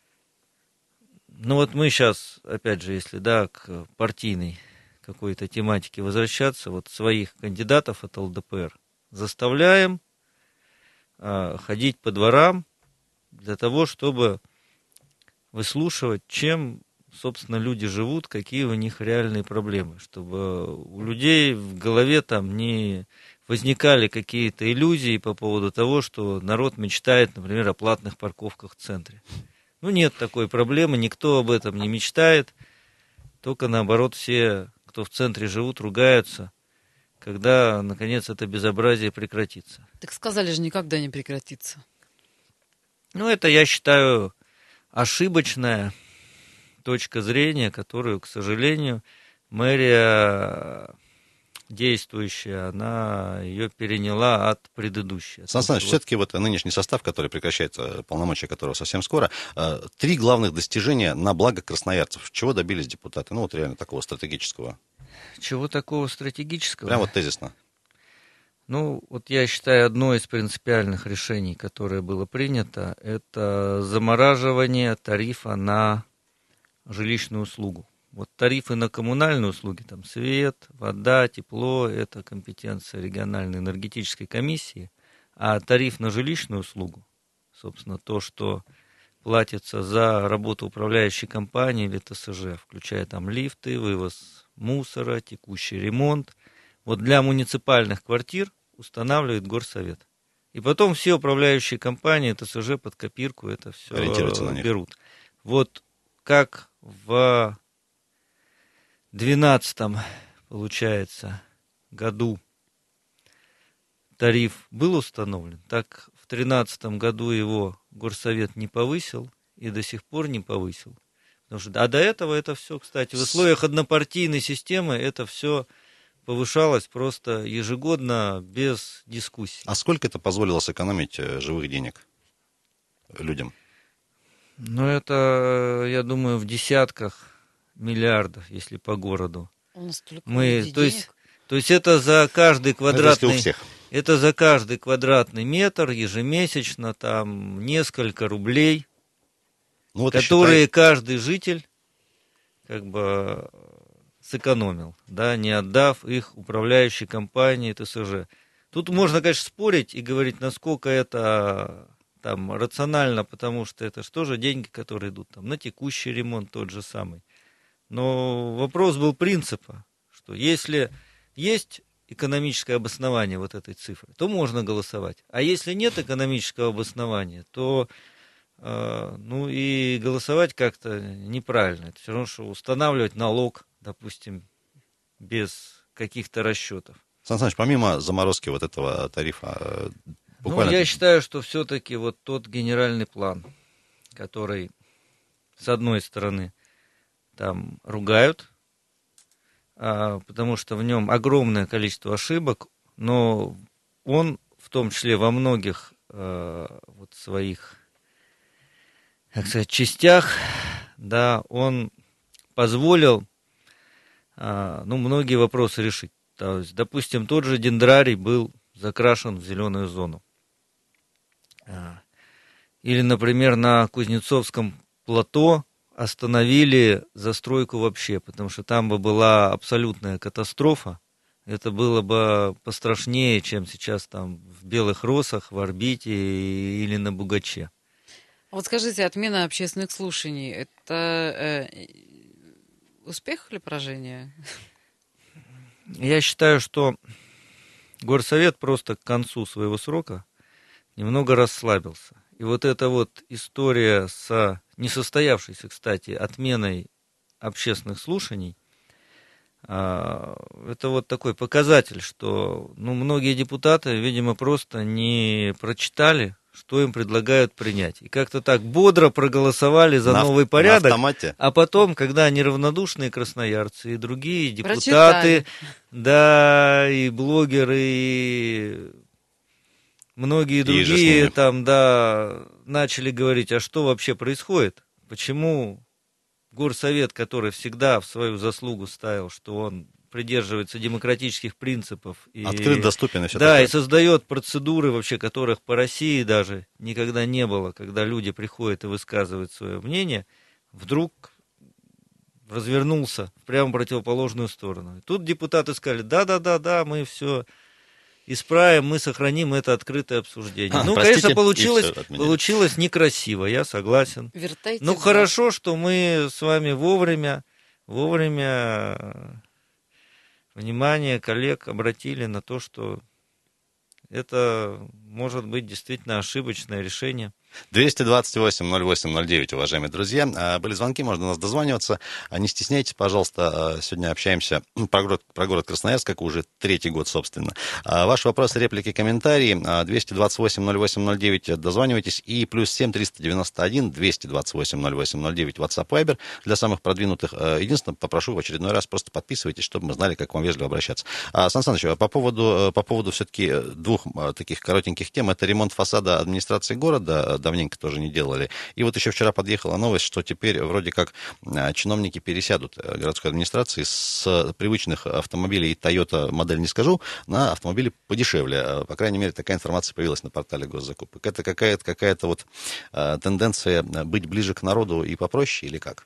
Ну вот мы сейчас, опять же, если, да, к партийной какой-то тематике возвращаться, вот своих кандидатов от эл дэ пэ эр заставляем ходить по дворам для того, чтобы выслушивать, чем, собственно, люди живут, какие у них реальные проблемы, чтобы у людей в голове там не возникали какие-то иллюзии по поводу того, что народ мечтает, например, о платных парковках в центре. Ну, нет такой проблемы, никто об этом не мечтает, только, наоборот, все, кто в центре живут, ругаются, когда, наконец, это безобразие прекратится. Так сказали же, никогда не прекратится. Ну, это, я считаю, ошибочная точка зрения, которую, к сожалению, мэрия действующая, она ее переняла от предыдущей. Сан Саныч, вот... все-таки вот нынешний состав, который прекращается, полномочия которого совсем скоро, три главных достижения на благо красноярцев. Чего добились депутаты? Ну, вот реально такого стратегического. Чего такого стратегического? Прям вот тезисно. Ну, вот я считаю, одно из принципиальных решений, которое было принято, это замораживание тарифа на жилищную услугу. Вот тарифы на коммунальные услуги, там свет, вода, тепло, это компетенция региональной энергетической комиссии, а тариф на жилищную услугу, собственно, то, что платится за работу управляющей компании или тэ эс жэ, включая там лифты, вывоз мусора, текущий ремонт, вот для муниципальных квартир устанавливает Горсовет. И потом все управляющие компании тэ эс жэ под копирку это все берут. Вот как в двенадцатом, получается, году тариф был установлен, так в тринадцатом году его Горсовет не повысил и до сих пор не повысил. Потому что, а до этого это все, кстати, в условиях однопартийной системы это все повышалось просто ежегодно без дискуссий. А сколько это позволило сэкономить живых денег людям? Ну, это, я думаю, в десятках миллиардов, если по городу. У нас столько Мы, то денег. есть, То есть это за каждый квадратный... Это у всех. Это за каждый квадратный метр ежемесячно там несколько рублей, ну, вот которые считай... каждый житель как бы сэкономил, да, не отдав их управляющей компании ТСЖ. Тут можно, конечно, спорить и говорить, насколько это там рационально, потому что это же тоже деньги, которые идут там на текущий ремонт тот же самый. Но вопрос был принципа, что если есть экономическое обоснование вот этой цифры, то можно голосовать. А если нет экономического обоснования, то э, ну и голосовать как-то неправильно. Это все равно, что устанавливать налог, допустим, без каких-то расчетов. Сан Саныч, помимо заморозки вот этого тарифа, буквально... Ну, я считаю, что все-таки вот тот генеральный план, который, с одной стороны, там ругают, потому что в нем огромное количество ошибок, но он, в том числе во многих вот своих, как сказать, частях, да, он позволил, ну, многие вопросы решить. То есть, допустим, тот же дендрарий был закрашен в зеленую зону. Или, например, на Кузнецовском плато остановили застройку вообще, потому что там бы была абсолютная катастрофа. Это было бы пострашнее, чем сейчас там в Белых Росах, в Орбите или на Бугаче. Вот скажите, отмена общественных слушаний, это э, успех или поражение? Я считаю, что Горсовет просто к концу своего срока немного расслабился. И вот эта вот история с несостоявшейся, кстати, отменой общественных слушаний, это вот такой показатель, что ну, многие депутаты, видимо, просто не прочитали, что им предлагают принять. И как-то так бодро проголосовали за на, новый порядок. А потом, когда неравнодушные красноярцы и другие депутаты, прочитали. Да, и блогеры, и многие другие там, да, начали говорить, а что вообще происходит? Почему Горсовет, который всегда в свою заслугу ставил, что он придерживается демократических принципов. И, открыт, доступен и все да, такое. И создает процедуры, вообще, которых по России даже никогда не было, когда люди приходят и высказывают свое мнение, вдруг развернулся в прямо противоположную сторону. И тут депутаты сказали, да-да-да-да, мы все исправим, мы сохраним это открытое обсуждение. А, ну, простите, конечно, получилось, получилось некрасиво, я согласен. Вертайте ну, хорошо, что мы с вами вовремя, вовремя внимание коллег обратили на то, что это может быть действительно ошибочное решение. двести двадцать восемь ноль восемь ноль девять, уважаемые друзья. Были звонки, можно у нас дозваниваться. Не стесняйтесь, пожалуйста. Сегодня общаемся про город, про город Красноярск, как уже третий год, собственно. Ваши вопросы, реплики, комментарии. двести двадцать восемь ноль восемь ноль девять, дозванивайтесь. И плюс семь триста девяносто один двести двадцать восемь ноль восемь ноль девять, WhatsApp, Viber для самых продвинутых. Единственное, попрошу в очередной раз просто подписывайтесь, чтобы мы знали, как вам вежливо обращаться. Сан Саныч, по поводу, по поводу все-таки двух таких коротеньких тем. Это ремонт фасада администрации города, давненько тоже не делали. И вот еще вчера подъехала новость, что теперь вроде как чиновники пересядут городской администрации с привычных автомобилей Toyota, модель не скажу, на автомобили подешевле. По крайней мере, такая информация появилась на портале госзакупок. Это какая-то, какая-то вот тенденция быть ближе к народу и попроще или как?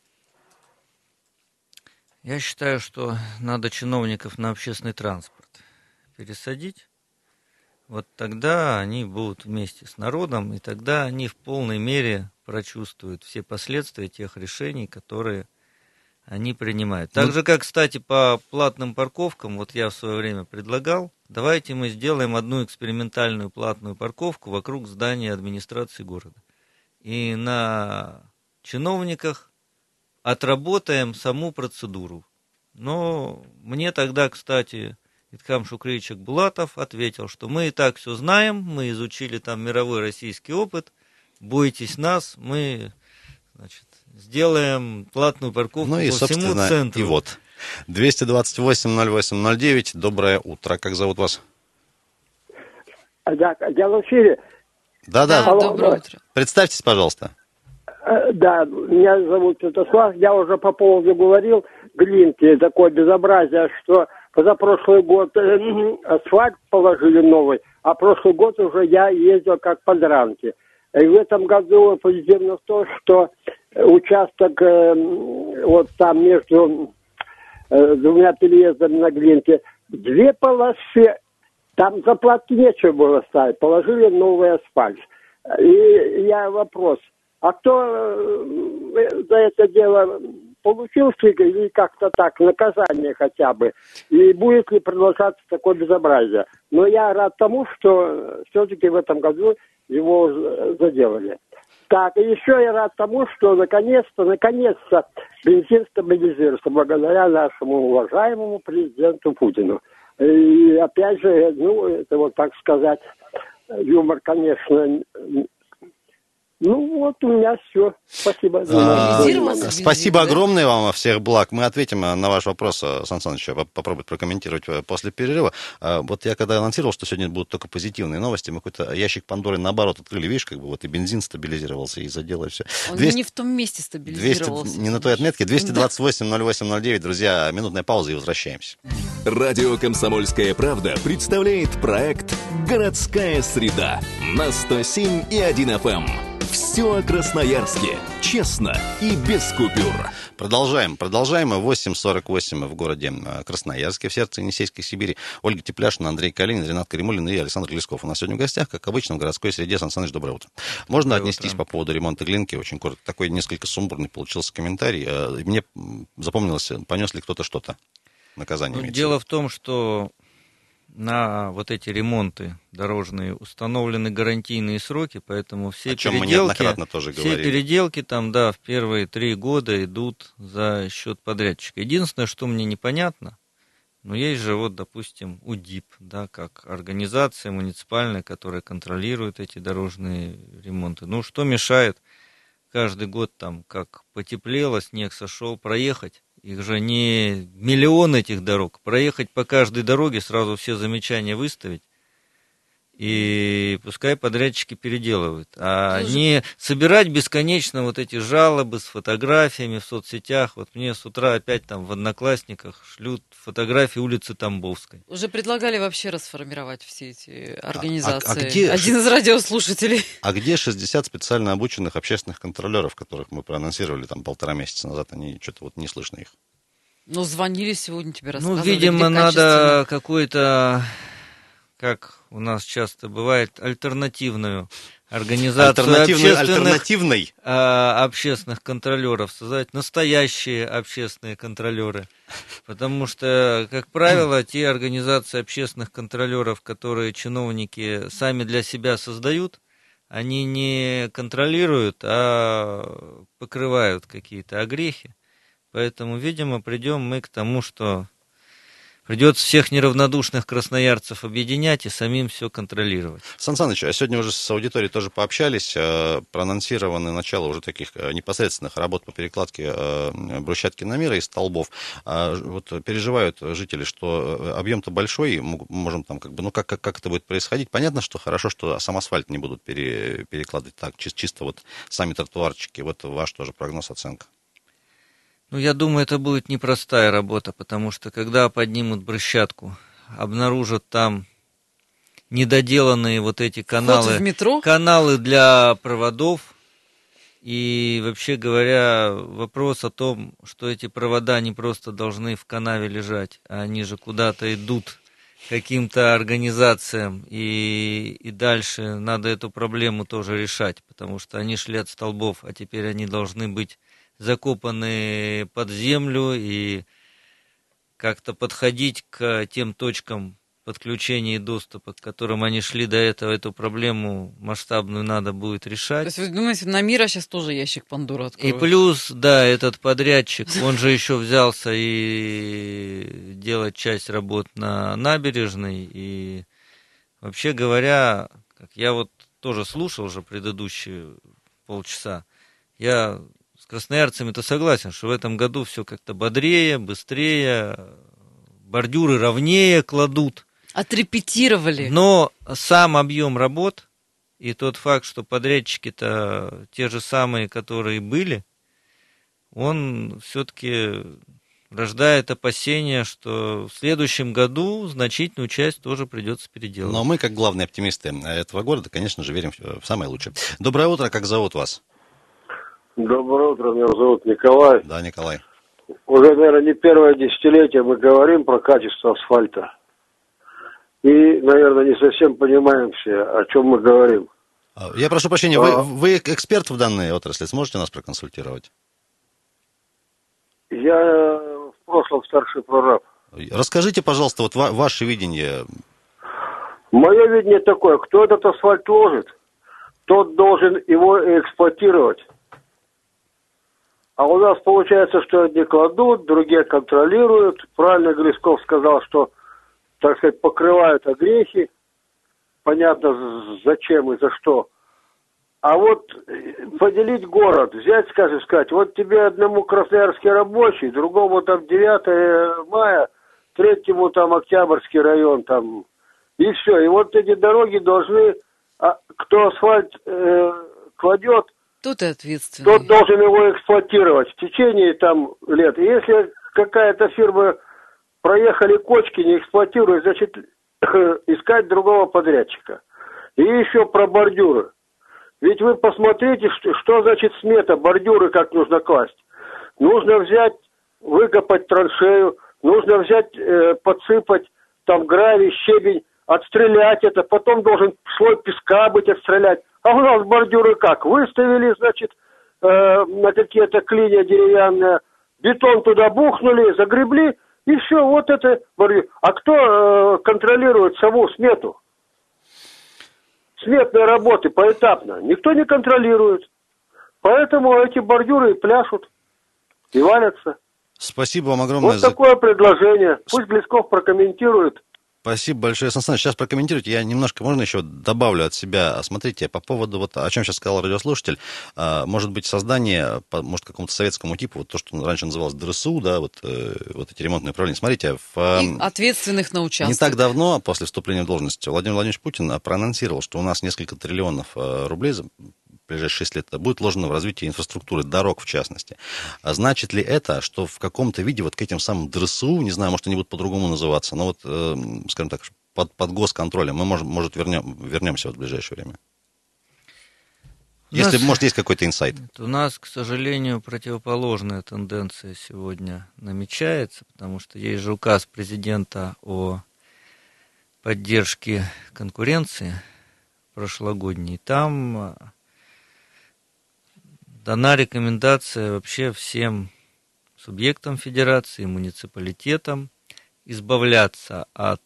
Я считаю, что надо чиновников на общественный транспорт пересадить. Вот тогда они будут вместе с народом, и тогда они в полной мере прочувствуют все последствия тех решений, которые они принимают. Так же, как, кстати, по платным парковкам, вот я в свое время предлагал, давайте мы сделаем одну экспериментальную платную парковку вокруг здания администрации города. И на чиновниках отработаем саму процедуру. Но мне тогда, кстати... Итхам Шукриевич Булатов ответил, что мы и так все знаем, мы изучили там мировой российский опыт, бойтесь нас, мы, значит, сделаем платную парковку ну и, по всему центру. И вот, двести двадцать восемь ноль восемь ноль девять, доброе утро, как зовут вас? Да, я в эфире. Да-да, да, доброе утро. Представьтесь, пожалуйста. Да, меня зовут Святослав, я уже по поводу говорил, Глинки, такое безобразие, что позапрошлый год э, асфальт положили новый, а прошлый год уже я ездил как по дранке. И в этом году позитивно то, что участок э, вот там между э, двумя переездами на Глинке, две полосы, там заплатки нечего было ставить, положили новый асфальт. И я вопрос, а кто э, за это дело получил фиг или как-то так, наказание хотя бы, и будет ли продолжаться такое безобразие? Но я рад тому, что все-таки в этом году его заделали. Так, и еще я рад тому, что наконец-то, наконец-то бензин стабилизируется благодаря нашему уважаемому президенту Путину. И опять же, ну, это вот так сказать, юмор, конечно. Ну вот, у меня все. Спасибо. А, спасибо огромное вам, всех благ. Мы ответим на ваш вопрос, Сан Саныч, попробовать прокомментировать после перерыва. Вот я когда анонсировал, что сегодня будут только позитивные новости, мы какой-то ящик Пандоры наоборот открыли, видишь, как бы вот и бензин стабилизировался, и задело, и все. Он двести, не в том месте стабилизировался. двести, не на той отметке. двести двадцать восемь ноль восемь ноль девять, друзья, минутная пауза и возвращаемся. Радио «Комсомольская правда» представляет проект «Городская среда» на сто семь и один эф эм. Все о Красноярске. Честно и без купюр. Продолжаем. Продолжаем. восемь сорок восемь в городе Красноярске, в сердце Енисейской Сибири. Ольга Тепляшина, Андрей Калинин, Ренат Каримулин и Александр Лесков. У нас сегодня в гостях, как обычно, в городской среде. Сан Саныч, доброе утро. Можно доброе отнестись утро. По поводу ремонта Глинки? Очень коротко. Такой несколько сумбурный получился комментарий. Мне запомнилось, понес ли кто-то что-то. Наказание. Ну, дело в том, что на вот эти ремонты дорожные установлены гарантийные сроки, поэтому все О чем переделки, мы тоже все говорили. переделки там, да, в первые три года идут за счет подрядчика. Единственное, что мне непонятно, но есть же вот, допустим, УДИП, да, как организация муниципальная, которая контролирует эти дорожные ремонты. Ну, что мешает каждый год там, как потеплело, снег сошел, проехать? Их же не миллион этих дорог. Проехать по каждой дороге, сразу все замечания выставить. И пускай подрядчики переделывают. А Слушай. не собирать бесконечно вот эти жалобы с фотографиями в соцсетях. Вот мне с утра опять там в Одноклассниках шлют фотографии улицы Тамбовской. Уже предлагали вообще расформировать все эти организации. А, а, а где... Один из радиослушателей. А где шестьдесят специально обученных общественных контролеров, которых мы проанонсировали там полтора месяца назад? Они что-то вот не слышно их. Ну, звонили сегодня, тебе рассказывали. Ну, видимо, надо какой-то, как у нас часто бывает, альтернативную организацию общественных, альтернативной? А, общественных контролеров создать, настоящие общественные контролеры. Потому что, как правило, те организации общественных контролеров, которые чиновники сами для себя создают, они не контролируют, а покрывают какие-то огрехи. Поэтому, видимо, придем мы к тому, что придется всех неравнодушных красноярцев объединять и самим все контролировать. Сан Саныч, а сегодня уже с аудиторией тоже пообщались. Проанонсировано начало уже таких непосредственных работ по перекладке брусчатки на мира из столбов. Вот переживают жители, что объем-то большой, можем там как бы, ну как, как, как это будет происходить. Понятно, что хорошо, что сам асфальт не будут пере, перекладывать так, чисто, чисто вот сами тротуарчики. Вот ваш тоже прогноз, оценка. Ну, я думаю, это будет непростая работа, потому что когда поднимут брусчатку, обнаружат там недоделанные вот эти каналы, каналы для проводов, и вообще говоря, вопрос о том, что эти провода не просто должны в канаве лежать, а они же куда-то идут каким-то организациям, и, и дальше надо эту проблему тоже решать, потому что они шли от столбов, а теперь они должны быть закопаны под землю и как-то подходить к тем точкам подключения и доступа, к которым они шли до этого, эту проблему масштабную надо будет решать. То есть вы думаете, на Мира сейчас тоже ящик Пандоры откроют? И плюс, да, этот подрядчик, он же еще взялся и делать часть работ на набережной, и вообще говоря, как я вот тоже слушал уже предыдущие полчаса, я с красноярцами-то согласен, что в этом году все как-то бодрее, быстрее, бордюры ровнее кладут. Отрепетировали. Но сам объем работ и тот факт, что подрядчики-то те же самые, которые были, он все-таки рождает опасения, что в следующем году значительную часть тоже придется переделать. Но мы, как главные оптимисты этого города, конечно же, верим в самое лучшее. Доброе утро, как зовут вас? Доброе утро, меня зовут Николай. Да, Николай. Уже, наверное, не первое десятилетие мы говорим про качество асфальта. И, наверное, не совсем понимаем все, о чем мы говорим. Я прошу прощения, вы, вы эксперт в данной отрасли, сможете нас проконсультировать? Я в прошлом старший прораб. Расскажите, пожалуйста, вот ва- ваше видение. Мое видение такое, кто этот асфальт ложит, тот должен его эксплуатировать. А у нас получается, что одни кладут, другие контролируют. Правильно Глесков сказал, что, так сказать, покрывают огрехи. Понятно, зачем и за что. А вот поделить город, взять, скажем, сказать, вот тебе одному красноярский рабочий, другому там девятое мая, третьему там Октябрьский район, там, и все. И вот эти дороги должны, а, кто асфальт э, кладет, Тут и ответственный. тот должен его эксплуатировать в течение там лет. И если какая-то фирма проехали кочки, не эксплуатирует, значит, искать другого подрядчика. И еще про бордюры. Ведь вы посмотрите, что, что значит смета, бордюры как нужно класть. Нужно взять, выкопать траншею, нужно взять, э, подсыпать там гравий, щебень, отстрелять это, потом должен слой песка быть отстрелять. А у нас бордюры как? Выставили, значит, э, на какие-то клинья деревянные, бетон туда бухнули, загребли, и все, вот это бордюр. А кто э, контролирует саму смету? Сметные работы поэтапно никто не контролирует. Поэтому эти бордюры и пляшут, и валятся. Спасибо вам огромное. Вот за... такое предложение. Пусть Глесков прокомментирует. Спасибо большое, Сан Саныч. Сейчас прокомментируйте. Я немножко, можно еще добавлю от себя. Смотрите, по поводу, вот, о чем сейчас сказал радиослушатель, может быть, создание, может, какому-то советскому типу, вот то, что раньше называлось ДРСУ, да, вот, вот эти ремонтные управления. Смотрите, в... И ответственных на участке. Не так давно, после вступления в должность, Владимир Владимирович Путин проанонсировал, что у нас несколько триллионов рублей в ближайшие шесть лет будет вложено в развитие инфраструктуры, дорог в частности. А значит ли это, что в каком-то виде вот к этим самым ДРСУ, не знаю, может, они будут по-другому называться, но вот, э, скажем так, под, под госконтролем мы, может, может вернем, вернемся вот в ближайшее время? Если, нас, может, есть какой-то инсайт. У нас, к сожалению, противоположная тенденция сегодня намечается, потому что есть же указ президента о поддержке конкуренции прошлогодний. Там дана рекомендация вообще всем субъектам федерации, муниципалитетам избавляться от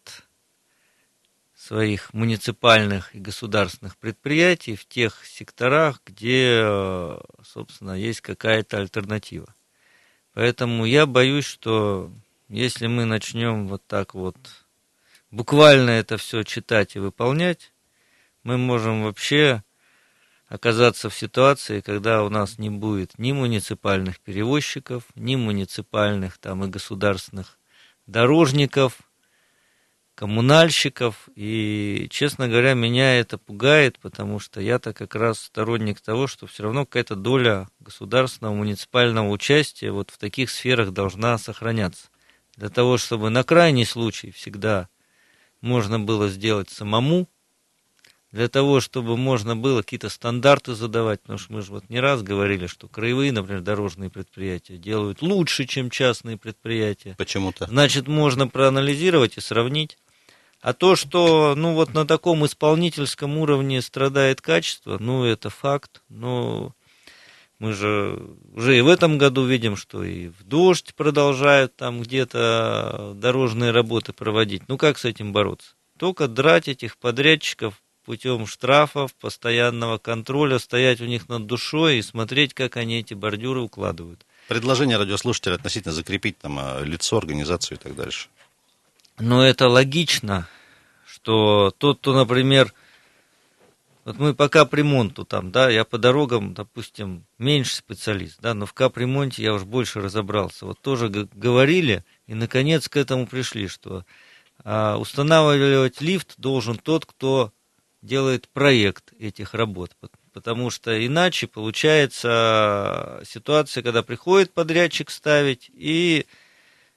своих муниципальных и государственных предприятий в тех секторах, где, собственно, есть какая-то альтернатива. Поэтому я боюсь, что если мы начнем вот так вот буквально это все читать и выполнять, мы можем вообще оказаться в ситуации, когда у нас не будет ни муниципальных перевозчиков, ни муниципальных там и государственных дорожников, коммунальщиков. И, честно говоря, меня это пугает, потому что я-то как раз сторонник того, что все равно какая-то доля государственного, муниципального участия вот в таких сферах должна сохраняться. Для того, чтобы на крайний случай всегда можно было сделать самому, для того, чтобы можно было какие-то стандарты задавать, потому что мы же вот не раз говорили, что краевые, например, дорожные предприятия делают лучше, чем частные предприятия. Почему-то. Значит, можно проанализировать и сравнить. А то, что, ну, вот на таком исполнительском уровне страдает качество, ну, это факт. Но мы же уже и в этом году видим, что и в дождь продолжают там где-то дорожные работы проводить. Ну, как с этим бороться? Только драть этих подрядчиков путем штрафов, постоянного контроля, стоять у них над душой и смотреть, как они эти бордюры укладывают. Предложение радиослушателя относительно закрепить там лицо, организацию и так дальше. Но это логично, что тот, кто, например, вот мы по капремонту там, да, я по дорогам, допустим, меньше специалист, да, но в капремонте я уж больше разобрался. Вот тоже г- говорили и, наконец, к этому пришли, что а, устанавливать лифт должен тот, кто делает проект этих работ, потому что иначе получается ситуация, когда приходит подрядчик ставить, и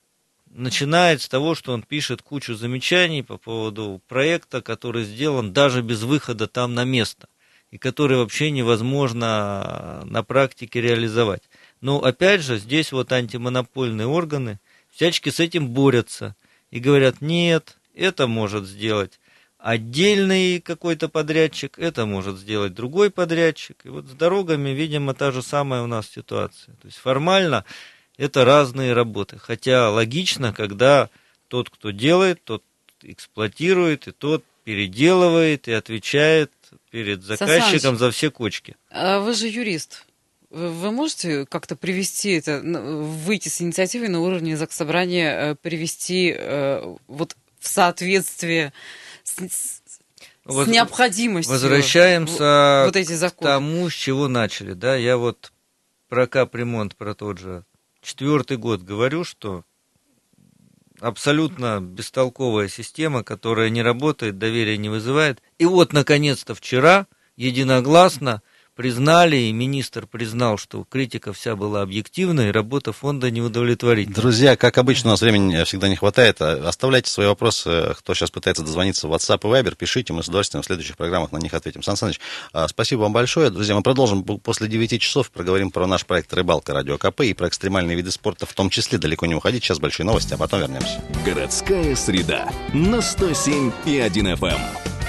начинает с того, что он пишет кучу замечаний по поводу проекта, который сделан даже без выхода там на место, и который вообще невозможно на практике реализовать. Но опять же, здесь вот антимонопольные органы всячески с этим борются и говорят, нет, это может сделать отдельный какой-то подрядчик, это может сделать другой подрядчик. И вот с дорогами, видимо, та же самая у нас ситуация. То есть формально это разные работы. Хотя логично, когда тот, кто делает, тот эксплуатирует, и тот переделывает и отвечает перед заказчиком Сасаныч, за все кочки. А вы же юрист. Вы можете как-то привести это, выйти с инициативой на уровне Заксобрания, привести вот в соответствие с, с, с необходимостью Возвращаемся вот эти законы. К тому, с чего начали. Да? Я вот про капремонт, про тот же четвертый год говорю, что абсолютно бестолковая система, которая не работает, доверия не вызывает. И вот, наконец-то, вчера единогласно признали, и министр признал, что критика вся была объективна, и работа фонда неудовлетворительна. Друзья, как обычно, у нас времени всегда не хватает. Оставляйте свои вопросы, кто сейчас пытается дозвониться в WhatsApp и Viber, пишите, мы с удовольствием в следующих программах на них ответим. Сан Саныч, спасибо вам большое. Друзья, мы продолжим после девяти часов, проговорим про наш проект «Рыбалка» Радио КП и про экстремальные виды спорта, в том числе. Далеко не уходить, сейчас большие новости, а потом вернемся. Городская среда на сто семь и один эф эм.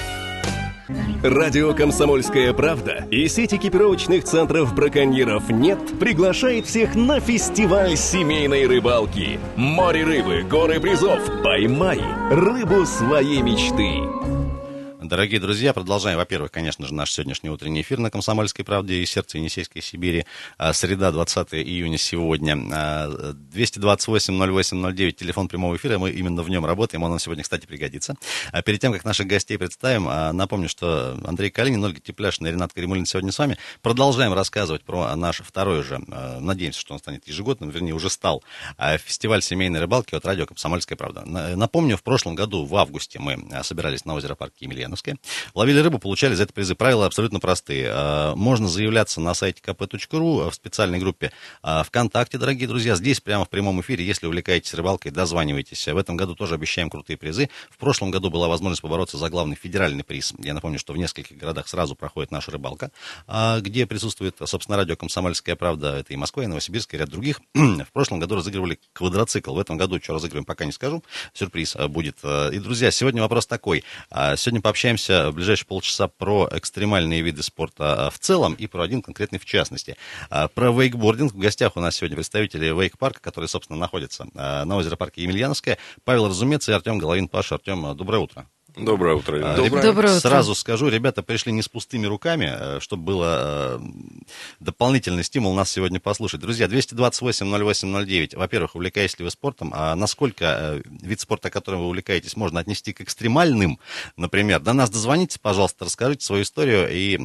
Радио «Комсомольская правда» и сеть экипировочных центров браконьеров «Нет» приглашает всех на фестиваль семейной рыбалки. Море рыбы, горы призов. Поймай рыбу своей мечты. Дорогие друзья, продолжаем, во-первых, конечно же, наш сегодняшний утренний эфир на «Комсомольской правде» и сердце Енисейской Сибири. Среда, двадцатое июня сегодня. двести двадцать восемь ноль восемь ноль девять, телефон прямого эфира, мы именно в нем работаем, он нам сегодня, кстати, пригодится. Перед тем, как наших гостей представим, напомню, что Андрей Калинин, Ольга Тепляшина и Ренат Каримулин сегодня с вами. Продолжаем рассказывать про наш второй же, надеемся, что он станет ежегодным, вернее, уже стал, фестиваль семейной рыбалки от радио «Комсомольская правда». Напомню, в прошлом году, в августе, мы собирались на озеро парке Емельяновское. Ловили рыбу, получали за это призы. Правила абсолютно простые. Можно заявляться на сайте ка пэ точка ру в специальной группе ВКонтакте, дорогие друзья. Здесь прямо в прямом эфире, если увлекаетесь рыбалкой, дозванивайтесь. В этом году тоже обещаем крутые призы. В прошлом году была возможность побороться за главный федеральный приз. Я напомню, что в нескольких городах сразу проходит наша рыбалка, где присутствует, собственно, радио «Комсомольская правда». Это и Москва, и Новосибирск, и ряд других. В прошлом году разыгрывали квадроцикл. В этом году, что разыгрываем, пока не скажу. Сюрприз будет. И, друзья, сегодня вопрос такой. Сегодня пообщаемся в ближайшие полчаса про экстремальные виды спорта в целом и про один конкретный в частности. Про вейкбординг. В гостях у нас сегодня представители вейк-парка, который, собственно, находится на озеро парке Емельяновское. Павел Разумец и Артем Головин. Паша, Артем, доброе утро. Доброе утро. Доброе. Доброе утро. Сразу скажу, ребята пришли не с пустыми руками, чтобы было дополнительный стимул нас сегодня послушать. Друзья, двести двадцать восемь ноль восемь ноль девять. Во-первых, увлекаетесь ли вы спортом? А насколько вид спорта, которым вы увлекаетесь, можно отнести к экстремальным, например? До нас дозвонитесь, пожалуйста, расскажите свою историю и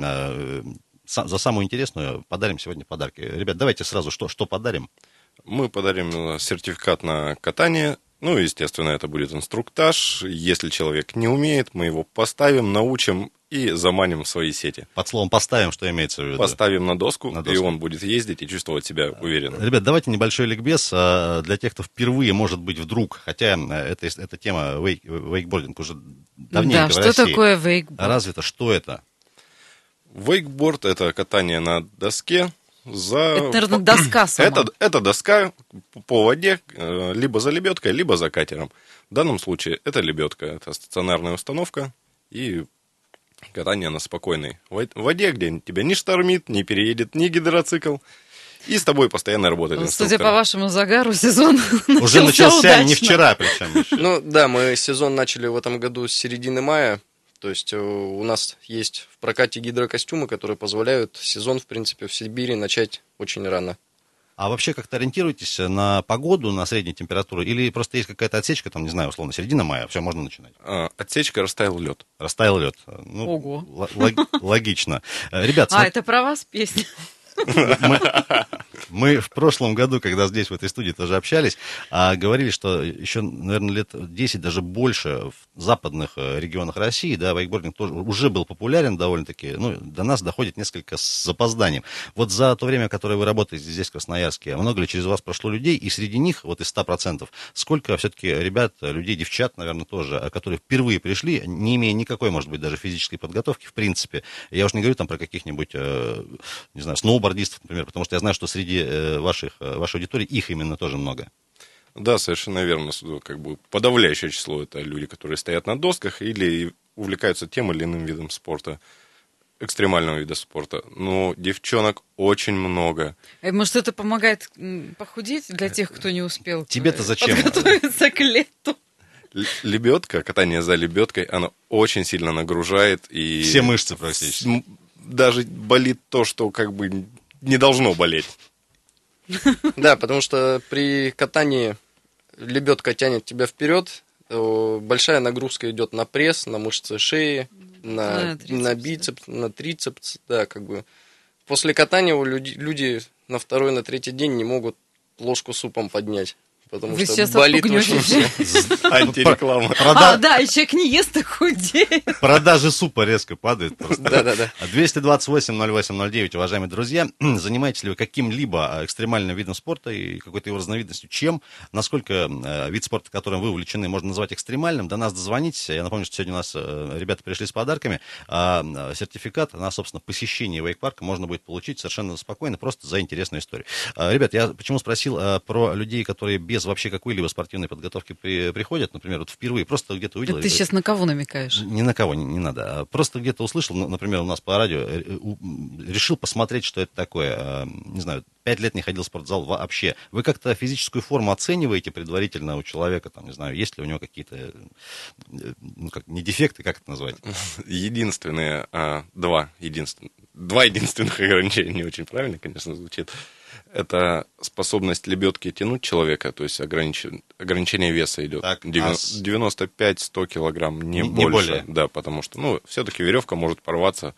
за самую интересную подарим сегодня подарки. Ребят, давайте сразу, что, что подарим? Мы подарим сертификат на катание. Ну, естественно, это будет инструктаж. Если человек не умеет, мы его поставим, научим и заманим в свои сети. Под словом «поставим», что имеется в виду? Поставим на доску, на доску, и он будет ездить и чувствовать себя уверенно. Ребят, давайте небольшой ликбез для тех, кто впервые, может быть, вдруг, хотя эта, эта тема вейк, вейкбординг уже давненько да, в что России такое вейкборд? развито. Что это? Вейкборд – это катание на доске. За... Это, наверное, доска сама. Это, это доска по воде, либо за лебедкой, либо за катером. В данном случае это лебедка, это стационарная установка и катание на спокойной воде, где тебя не штормит, не переедет ни гидроцикл. И с тобой постоянно работает инструктор. Судя по вашему загару, сезон уже начался удачно. Не вчера, причем. Ну да, мы сезон начали в этом году с середины мая. То есть у нас есть в прокате гидрокостюмы, которые позволяют сезон, в принципе, в Сибири начать очень рано. А вообще как-то ориентируетесь на погоду, на среднюю температуру? Или просто есть какая-то отсечка, там, не знаю, условно, середина мая, все, можно начинать? А, отсечка, растаял лед. Растаял лед. Ну, Ого. Л- логично. Ребят, а, это про вас песня? Мы, Мы в прошлом году, когда здесь, в этой студии, тоже общались, говорили, что еще, наверное, лет десять, даже больше в западных регионах России, да, вейкбординг тоже уже был популярен довольно-таки, ну, до нас доходит несколько с запозданием. Вот за то время, которое вы работаете здесь, в Красноярске, много ли через вас прошло людей, и среди них, вот из ста процентов, сколько все-таки ребят, людей, девчат, наверное, тоже, которые впервые пришли, не имея никакой, может быть, даже физической подготовки, в принципе. Я уж не говорю там про каких-нибудь, не знаю, сноубордистов, например, потому что я знаю, что среди ваших, вашей аудитории их именно тоже много. Да, совершенно верно. Как бы подавляющее число это люди, которые стоят на досках или увлекаются тем или иным видом спорта, экстремального вида спорта. Но девчонок очень много. Может, это помогает похудеть для тех, кто не успел Тебе-то зачем? Подготовиться к лету. Лебедка, катание за лебедкой, оно очень сильно нагружает. И все мышцы практически. Даже болит то, что как бы не должно болеть. Да, потому что при катании лебедка тянет тебя вперед, большая нагрузка идет на пресс, на мышцы шеи, на, а, на бицепс, на трицепс, да, как бы. После катания у люди, люди на второй, на третий день не могут ложку супом поднять. Потому Вы что болит очень все. Антиреклама. А, да, и человек не ест, и худеет. Продажи супа резко падают. Да-да-да. двести двадцать восемь ноль восемь ноль девять, уважаемые друзья. Занимаетесь ли вы каким-либо экстремальным видом спорта и какой-то его разновидностью? Чем? Насколько вид спорта, которым вы увлечены, можно назвать экстремальным? До нас дозвонитесь. Я напомню, что сегодня у нас ребята пришли с подарками. Сертификат на, собственно, посещение вейк-парка можно будет получить совершенно спокойно, просто за интересную историю. Ребят, я почему спросил про людей, которые без вообще какой-либо спортивной подготовки при, приходят, например, вот впервые, просто где-то увидел... Да ты сейчас на кого намекаешь? Ни на кого, не, не надо. Просто где-то услышал, например, у нас по радио, решил посмотреть, что это такое. Не знаю, пять лет не ходил в спортзал вообще. Вы как-то физическую форму оцениваете предварительно у человека, там, не знаю, есть ли у него какие-то, ну, как, не дефекты, как это назвать? Единственные, а, два, единственных, два единственных ограничения, не очень правильно, конечно, звучит. Это способность лебедки тянуть человека, то есть огранич... ограничение веса идет. Так, девяносто пять - сто килограмм, не, не больше. Более. Да, потому что, ну, все-таки веревка может порваться.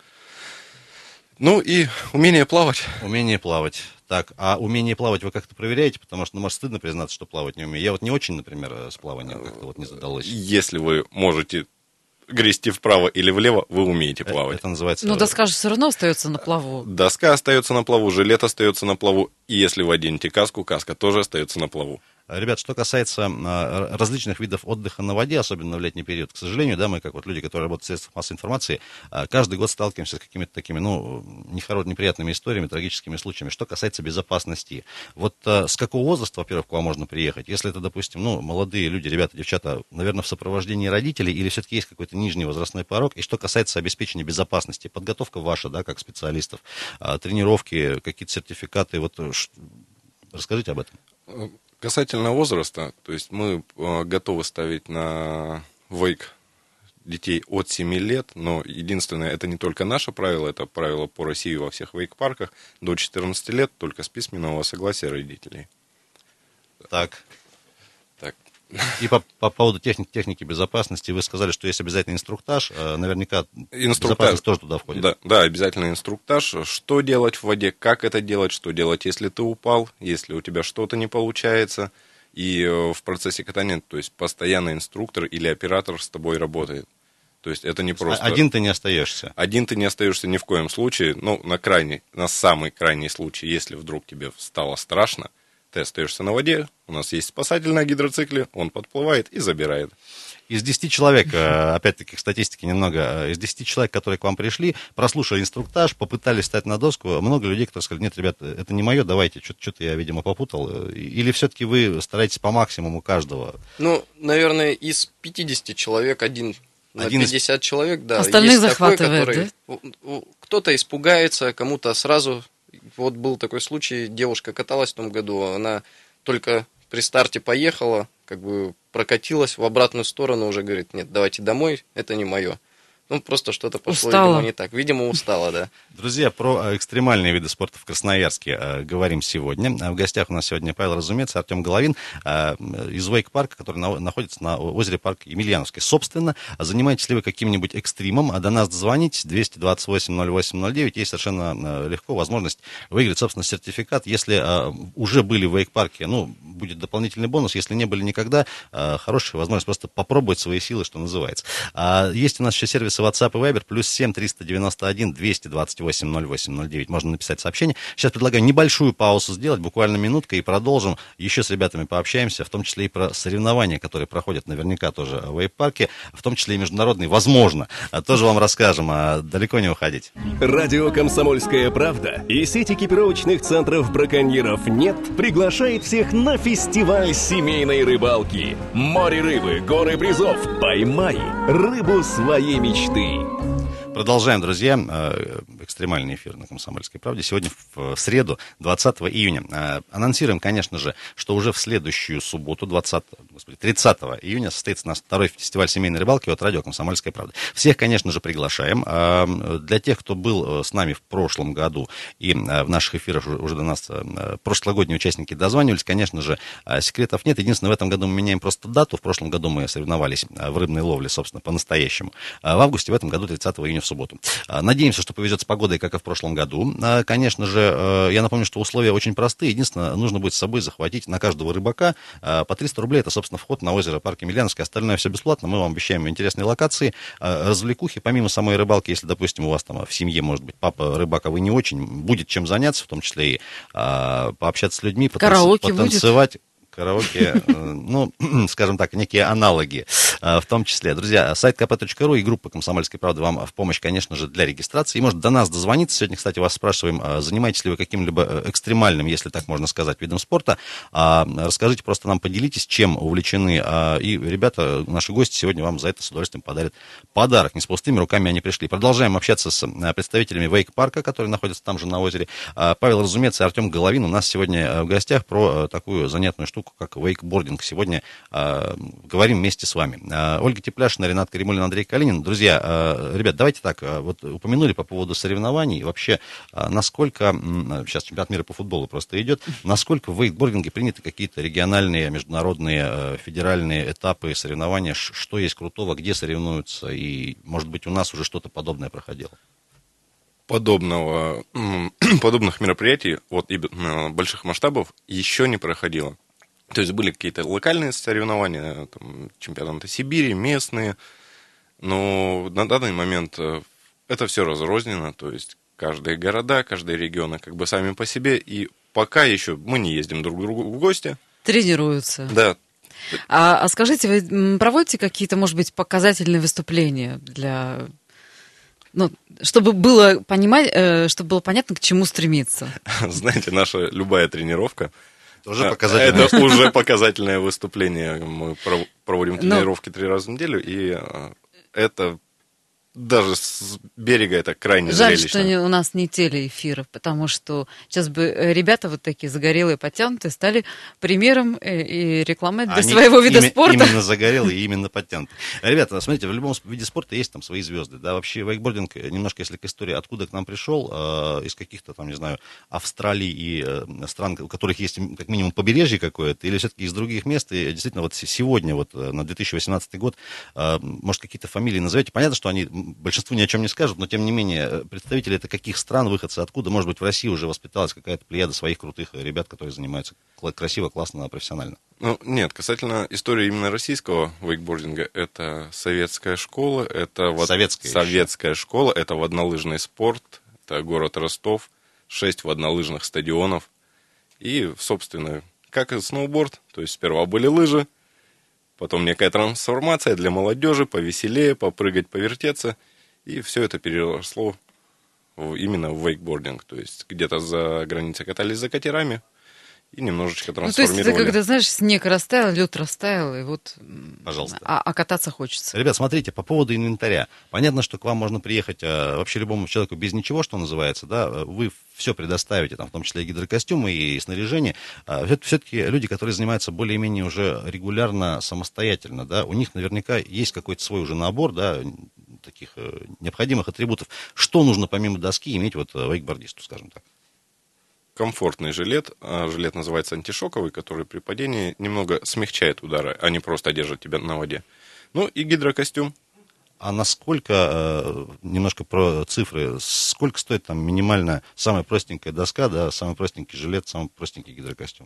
Ну и умение плавать. Умение плавать. Так, а умение плавать вы как-то проверяете? Потому что, ну, может, стыдно признаться, что плавать не умею. Я вот не очень, например, с плаванием как-то вот не задалось. Если вы можете грести вправо или влево, вы умеете плавать. Это называется... Но доска же все равно остается на плаву. Доска остается на плаву, жилет остается на плаву. И если вы оденете каску, каска тоже остается на плаву. Ребят, что касается а, различных видов отдыха на воде, особенно в летний период, к сожалению, да, мы, как вот люди, которые работают в средствах массовой информации, а, каждый год сталкиваемся с какими-то такими, ну, нехорошими, неприятными историями, трагическими случаями. Что касается безопасности, вот а, с какого возраста, во-первых, к вам можно приехать? Если это, допустим, ну, молодые люди, ребята, девчата, наверное, в сопровождении родителей, или все-таки есть какой-то нижний возрастной порог? И что касается обеспечения безопасности, подготовка ваша, да, как специалистов, а, тренировки, какие-то сертификаты, вот ш... расскажите об этом. Касательно возраста, то есть мы э, готовы ставить на вейк детей от семи лет, но единственное, это не только наше правило, это правило по России во всех вейк-парках, до четырнадцати лет только с письменного согласия родителей. Так. Так. И по, по поводу техники, техники безопасности, вы сказали, что есть обязательно инструктаж, наверняка инструктаж, безопасность тоже туда входит. Да, да, обязательно инструктаж, что делать в воде, как это делать, что делать, если ты упал, если у тебя что-то не получается, и в процессе катания, то есть постоянно инструктор или оператор с тобой работает. То есть это не просто... Один ты не остаешься. Один ты не остаешься ни в коем случае, ну, на крайний, на самый крайний случай, если вдруг тебе стало страшно, ты остаешься на воде, у нас есть спасатель на гидроцикле, он подплывает и забирает. Из десяти человек, опять-таки, к статистике немного, из десяти человек, которые к вам пришли, прослушали инструктаж, попытались встать на доску, много людей, которые сказали, нет, ребят, это не мое, давайте, что-то я, видимо, попутал. Или все-таки вы стараетесь по максимуму каждого? Ну, наверное, из пятидесяти человек один на один пятьдесят из... человек, да. Остальных есть захватывает, такой, который... да? Кто-то испугается, кому-то сразу... Вот был такой случай, девушка каталась в том году, она только при старте поехала, как бы прокатилась в обратную сторону, уже говорит, нет, давайте домой, это не мое. Ну, просто что-то пошло, устала. видимо, не так. Видимо, устала, да. Друзья, про экстремальные виды спорта в Красноярске э, говорим сегодня. В гостях у нас сегодня Павел Разумец, Артем Головин э, из Вейк-парка, который на, находится на озере парк Емельяновский. Собственно, занимаетесь ли вы каким-нибудь экстримом? А до нас дозвонить двести двадцать восемь ноль восемь ноль девять. Есть совершенно э, легко возможность выиграть, собственно, сертификат. Если э, уже были в Вейк-парке, ну, будет дополнительный бонус. Если не были никогда, э, хорошая возможность просто попробовать свои силы, что называется. А, есть у нас еще сервисы WhatsApp и Viber, плюс семь триста девяносто один двести двадцать восемь ноль восемь ноль девять. Можно написать сообщение. Сейчас предлагаю небольшую паузу сделать, буквально минутка, и продолжим. Еще с ребятами пообщаемся, в том числе и про соревнования, которые проходят наверняка тоже в Вейк-парке, в том числе и международные, возможно. Тоже вам расскажем, а далеко не уходить. Радио «Комсомольская правда» и сеть экипировочных центров браконьеров «Нет» приглашает всех на фестиваль семейной рыбалки. Море рыбы, горы призов. Поймай рыбу своей мечты. Продолжаем, друзья, экстремальный эфир на «Комсомольской правде». Сегодня в среду, двадцатого июня. Анонсируем, конечно же, что уже в следующую субботу, двадцатого, господи, тридцатого июня, состоится у нас второй фестиваль семейной рыбалки от радио «Комсомольская правда». Всех, конечно же, приглашаем. Для тех, кто был с нами в прошлом году и в наших эфирах уже до нас прошлогодние участники дозванивались, конечно же, секретов нет. Единственное, в этом году мы меняем просто дату. В прошлом году мы соревновались в рыбной ловле, собственно, по-настоящему. В августе, в этом году, тридцатого июня, в субботу. Надеемся, что повезет с погодой, как и в прошлом году. Конечно же, я напомню, что условия очень простые. Единственное, нужно будет с собой захватить на каждого рыбака по триста рублей. Это, собственно, вход на озеро парк Емельяновский. Остальное все бесплатно. Мы вам обещаем интересные локации, развлекухи. Помимо самой рыбалки, если, допустим, у вас там в семье, может быть, папа рыбак, а вы не очень, будет чем заняться, в том числе и пообщаться с людьми, Караоке потанцевать. Будет. Караоке, ну, скажем так, некие аналоги в том числе. Друзья, сайт ка пэ точка ру и группа «Комсомольской правды» вам в помощь, конечно же, для регистрации. И может до нас дозвониться. Сегодня, кстати, вас спрашиваем, занимаетесь ли вы каким-либо экстремальным, если так можно сказать, видом спорта. Расскажите, просто нам поделитесь, чем увлечены. И ребята, наши гости, сегодня вам за это с удовольствием подарят подарок. Не с пустыми руками они пришли. Продолжаем общаться с представителями Вейк-парка, который находится там же на озере. Павел Разумец и Артем Головин у нас сегодня в гостях про такую занятную штуку, как вейкбординг. Сегодня э, говорим вместе с вами. Э, Ольга Тепляшина, Ренат Каримуллин, Андрей Калинин. Друзья, э, ребят, давайте так, э, вот упомянули по поводу соревнований. Вообще, э, насколько, э, сейчас чемпионат мира по футболу просто идет, насколько в вейкбординге приняты какие-то региональные, международные, э, федеральные этапы соревнования, что есть крутого, где соревнуются, и, может быть, у нас уже что-то подобное проходило? Подобного, подобных мероприятий, вот и больших масштабов, еще не проходило. То есть были какие-то локальные соревнования, там, чемпионаты Сибири, местные, но на данный момент это все разрознено, то есть каждые города, каждые регионы как бы сами по себе, и пока еще мы не ездим друг к другу в гости. Тренируются. Да. А, а скажите, вы проводите какие-то, может быть, показательные выступления для... Ну, чтобы было, понимать, чтобы было понятно, к чему стремиться? Знаете, наша любая тренировка, Уже показательное. Это уже показательное выступление. Мы проводим тренировки три раза в неделю, и это даже с берега это крайне Жаль, зрелищно. что у нас не телеэфиры, потому что сейчас бы ребята вот такие загорелые, подтянутые стали примером и рекламой для Они своего вида именно, спорта. Именно загорелые и именно подтянутые. Ребята, смотрите, в любом виде спорта есть там свои звезды. Да, вообще вейкбординг, немножко если к истории, откуда к нам пришел, э, из каких-то там, не знаю, Австралии и э, стран, у которых есть как минимум побережье какое-то, или все-таки из других мест. И действительно, вот сегодня, вот на две тысячи восемнадцатый год, э, может, какие-то фамилии назовете. Понятно, что они большинству ни о чем не скажут, но тем не менее, представители это каких стран, выходцы откуда, может быть, в России уже воспиталась какая-то плеяда своих крутых ребят, которые занимаются красиво, классно, профессионально? Ну, нет, касательно истории именно российского вейкбординга, это советская школа, это вот советская, советская школа, это воднолыжный спорт, это город Ростов, шесть воднолыжных стадионов, и, собственно, как и сноуборд, то есть сперва были лыжи, потом некая трансформация для молодежи, повеселее, попрыгать, повертеться. И все это переросло в, именно в вейкбординг. То есть где-то за границей катались за катерами и немножечко трансформировали. Ну, то есть это когда, знаешь, снег растаял, лед растаял, и вот... Пожалуйста. А, а кататься хочется. Ребят, смотрите, по поводу инвентаря. Понятно, что к вам можно приехать а, вообще любому человеку без ничего, что называется, да, вы все предоставите, там, в том числе и гидрокостюмы, и снаряжение. А, все-таки люди, которые занимаются более-менее уже регулярно, самостоятельно, да, у них наверняка есть какой-то свой уже набор, да, таких необходимых атрибутов. Что нужно помимо доски иметь вот вейкбордисту, скажем так? Комфортный жилет. Жилет называется антишоковый, который при падении немного смягчает удары, а не просто держит тебя на воде. Ну и гидрокостюм. А насколько, немножко про цифры, сколько стоит там минимально самая простенькая доска, да, самый простенький жилет, самый простенький гидрокостюм?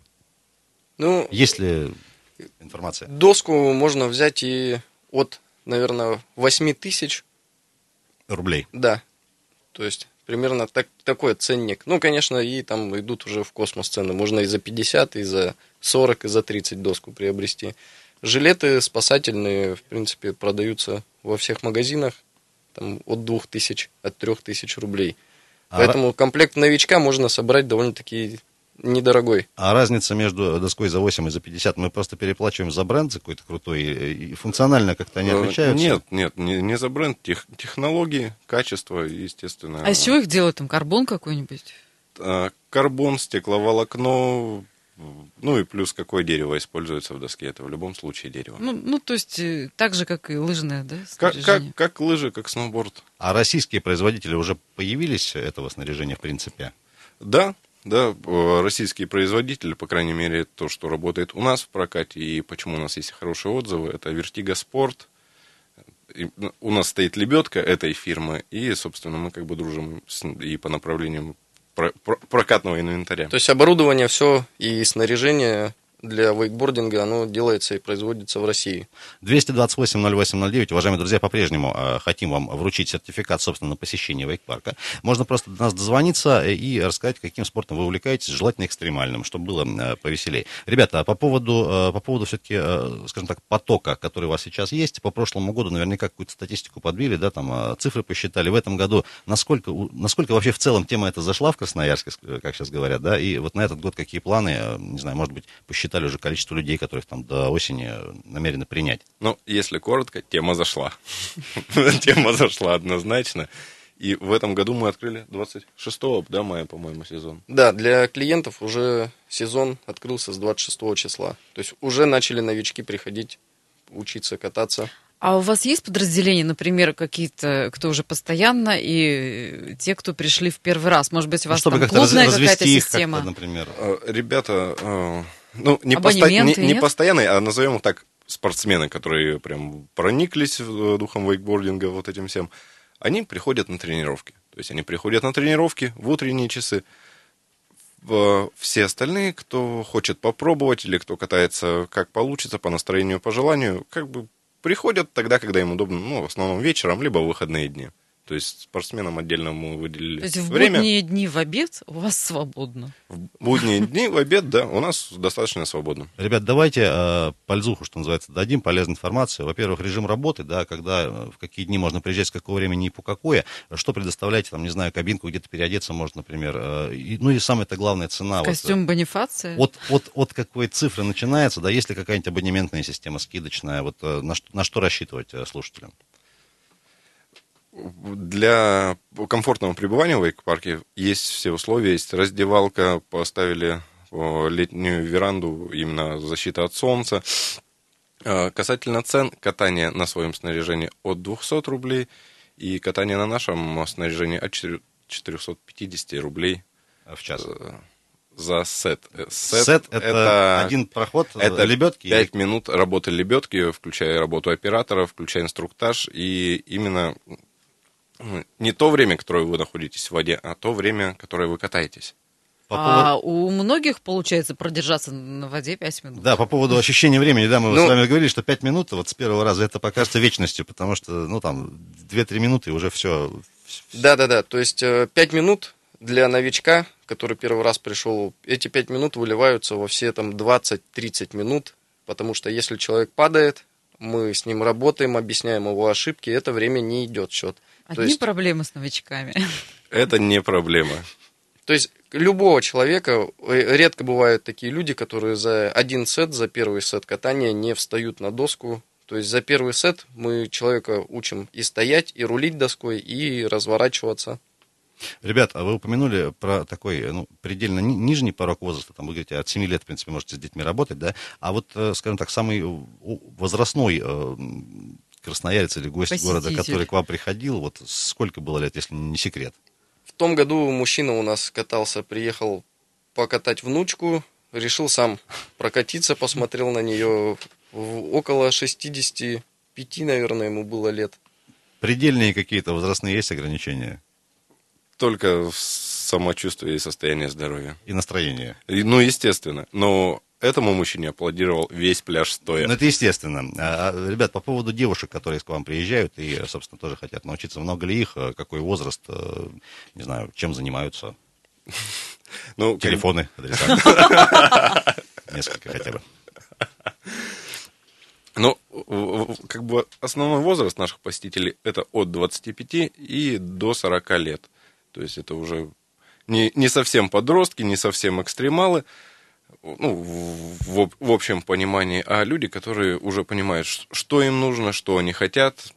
Ну, есть ли информация? Доску можно взять и от, наверное, восемь тысяч рублей. Да, то есть примерно так, такой ценник. Ну, конечно, и там идут уже в космос цены. Можно и за пятьдесят, и за сорок, и за тридцать доску приобрести. Жилеты спасательные, в принципе, продаются во всех магазинах, там от двух тысяч, от трех тысяч рублей. А Поэтому ра... комплект новичка можно собрать довольно-таки недорогой. А разница между доской за восемь и за пятьдесят, мы просто переплачиваем за бренд за какой-то крутой, и функционально как-то они отличаются? Нет, нет, не, не за бренд, тех, технологии, качество, естественно. А из чего их делают? Там карбон какой-нибудь? Карбон, стекловолокно. Ну и плюс какое дерево используется в доске, это в любом случае дерево. Ну, ну то есть так же, как и лыжное, да, как, как, как лыжи, как сноуборд. А российские производители уже появились этого снаряжения в принципе? Да, да, российские производители, по крайней мере, то, что работает у нас в прокате, и почему у нас есть хорошие отзывы, это Vertigo Sport. И у нас стоит лебедка этой фирмы, и, собственно, мы как бы дружим с, и по направлениям прокатного инвентаря. То есть оборудование все и снаряжение для вейкбординга, оно делается и производится в России. двести двадцать восемь ноль восемь ноль девять, уважаемые друзья, по-прежнему э, хотим вам вручить сертификат, собственно, на посещение вейк-парка. Можно просто до нас дозвониться и рассказать, каким спортом вы увлекаетесь, желательно экстремальным, чтобы было э, повеселее. Ребята, по поводу, э, по поводу все-таки, э, скажем так, потока, который у вас сейчас есть, по прошлому году наверняка какую-то статистику подбили, да, там э, цифры посчитали. В этом году насколько, насколько вообще в целом тема эта зашла в Красноярске, как сейчас говорят, да, и вот на этот год какие планы, э, не знаю, может быть, посчитали уже количество людей, которых там до осени намерены принять? Ну, если коротко, тема зашла. Тема зашла однозначно. И в этом году мы открыли двадцать шестого да, мая, по-моему, сезон. Да, для клиентов уже сезон открылся с двадцать шестого числа. То есть уже начали новички приходить, учиться кататься. А у вас есть подразделения, например, какие-то, кто уже постоянно, и те, кто пришли в первый раз? Может быть, у вас ну, там клубная какая-то система? Как-то, например. Ребята... Ну, не, посто... не, не постоянные, а назовем их так, спортсмены, которые прям прониклись духом вейкбординга, вот этим всем, они приходят на тренировки. То есть они приходят на тренировки в утренние часы. Все остальные, кто хочет попробовать или кто катается как получится, по настроению, по желанию, как бы приходят тогда, когда им удобно, ну, в основном вечером, либо в выходные дни. То есть спортсменам отдельно мы выделили время. То есть в время. будние дни в обед у вас свободно? В будние дни в обед, да, у нас достаточно свободно. Ребят, давайте э, пользуху, что называется, дадим, полезную информацию. Во-первых, режим работы, да, когда, в какие дни можно приезжать, с какого времени и по какое. Что предоставляете, там, не знаю, кабинку, где-то переодеться можно, например. Э, и, ну и самое-то главное, цена. Костюм вот, Бонифация? От, от, от какой цифры начинается, да, есть ли какая-нибудь абонементная система скидочная, вот э, на, что, на что рассчитывать э, слушателям? Для комфортного пребывания в вейк-парке есть все условия, есть раздевалка, поставили летнюю веранду, именно защита от солнца. Касательно цен, катание на своем снаряжении от двухсот рублей и катание на нашем снаряжении от четырехсот пятидесяти рублей в час. За сет. Сет, сет это, это один проход это лебедки? пять или... минут работы лебедки, включая работу оператора, включая инструктаж, и именно... Не то время, которое вы находитесь в воде, а то время, которое вы катаетесь. По а поводу... у многих получается продержаться на воде пять минут? Да, по поводу ощущения времени, да, мы ну... с вами говорили, что пять минут вот с первого раза это покажется вечностью, потому что, ну, там, две-три минуты и уже все. Да-да-да, то есть пять минут для новичка, который первый раз пришел, эти пять минут выливаются во все там двадцать-тридцать минут, потому что если человек падает, мы с ним работаем, объясняем его ошибки, это время не идет в счет. Одни есть... проблемы с новичками. Это не проблема. То есть любого человека, редко бывают такие люди, которые за один сет, за первый сет катания не встают на доску. То есть за первый сет мы человека учим и стоять, и рулить доской, и разворачиваться. Ребят, а вы упомянули про такой, ну, предельно ни- нижний порог возраста, там, вы говорите, от семи лет, в принципе, можете с детьми работать, да? А вот, скажем так, самый возрастной красноярец или гость Посетитель. города, который к вам приходил, вот сколько было лет, если не секрет? В том году мужчина у нас катался, приехал покатать внучку, решил сам прокатиться, посмотрел на нее, около шестьдесят пять, наверное, ему было лет. Предельные какие-то возрастные есть ограничения? Только в самочувствии и состоянии здоровья. И настроение? И, ну, естественно. Но этому мужчине аплодировал весь пляж стоя. Ну, это естественно. А, ребят, по поводу девушек, которые к вам приезжают и, собственно, тоже хотят научиться, много ли их, какой возраст, не знаю, чем занимаются? Ну, телефоны, адреса. Несколько хотя бы. Ну, как бы основной возраст наших посетителей это от двадцати пяти и до сорока лет. То есть это уже не, не совсем подростки, не совсем экстремалы, ну, в, в общем понимании, а люди, которые уже понимают, что им нужно, что они хотят.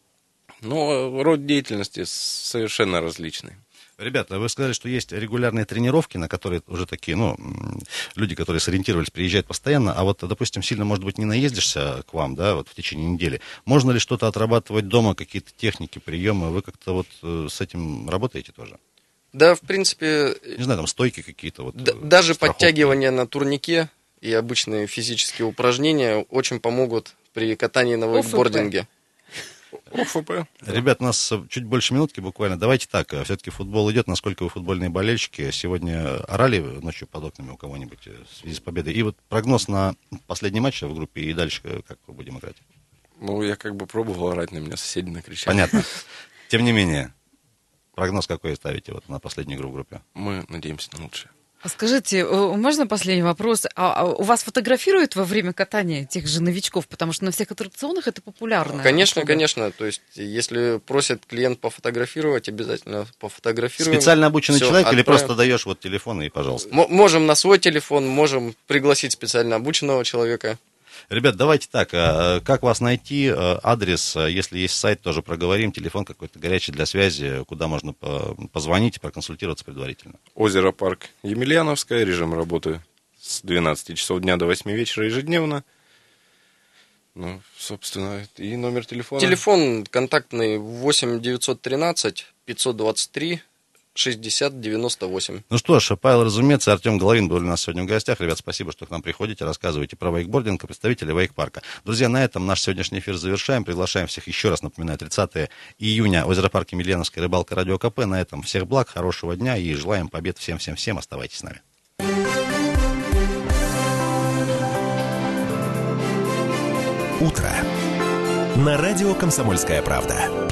Но род деятельности совершенно различный. Ребята, вы сказали, что есть регулярные тренировки, на которые уже такие, ну, люди, которые сориентировались, приезжают постоянно, а вот, допустим, сильно, может быть, не наездишься к вам, да, вот в течение недели. Можно ли что-то отрабатывать дома, какие-то техники, приемы? Вы как-то вот с этим работаете тоже? Да, в принципе... Не знаю, там стойки какие-то. Вот, д- даже страховки. Подтягивания на турнике и обычные физические упражнения очень помогут при катании на вейкбординге. ОФП. Ребят, у нас чуть больше минутки буквально. Давайте так, все-таки футбол идет. Насколько вы футбольные болельщики? Сегодня орали ночью под окнами у кого-нибудь в связи с победой? И вот прогноз на последний матч в группе и дальше как мы будем играть? Ну, я как бы пробовал орать, на меня соседи накричали. Понятно. Тем не менее, прогноз какой ставите вот на последнюю игру в группе? Мы надеемся на лучшее. Скажите, можно последний вопрос? А у вас фотографируют во время катания тех же новичков? Потому что на всех аттракционах это популярно. Конечно, конечно. То есть, если просит клиент пофотографировать, обязательно пофотографируем. Специально обученный Всё, человек отправим. Или просто даешь вот телефон и пожалуйста? М- можем на свой телефон, можем пригласить специально обученного человека. Ребят, давайте так, как вас найти, адрес, если есть сайт, тоже проговорим, телефон какой-то горячий для связи, куда можно позвонить и проконсультироваться предварительно. Озеро Парк Емельяновское, режим работы с двенадцати часов дня до восьми вечера ежедневно. Ну, собственно, и номер телефона. Телефон контактный восемь девятьсот тринадцать пятьсот двадцать три шестьдесят девяносто восемь. Ну что ж, Павел Разумец и Артем Головин были у нас сегодня в гостях. Ребят, спасибо, что к нам приходите, рассказываете про вейкбординг, представители вейк-парка. Друзья, на этом наш сегодняшний эфир завершаем. Приглашаем всех, еще раз напоминаю, тридцатого июня, озеро Парк Емельяновская, рыбалка, радио КП. На этом всех благ, хорошего дня и желаем побед всем-всем-всем. Оставайтесь с нами. Утро. На радио «Комсомольская правда».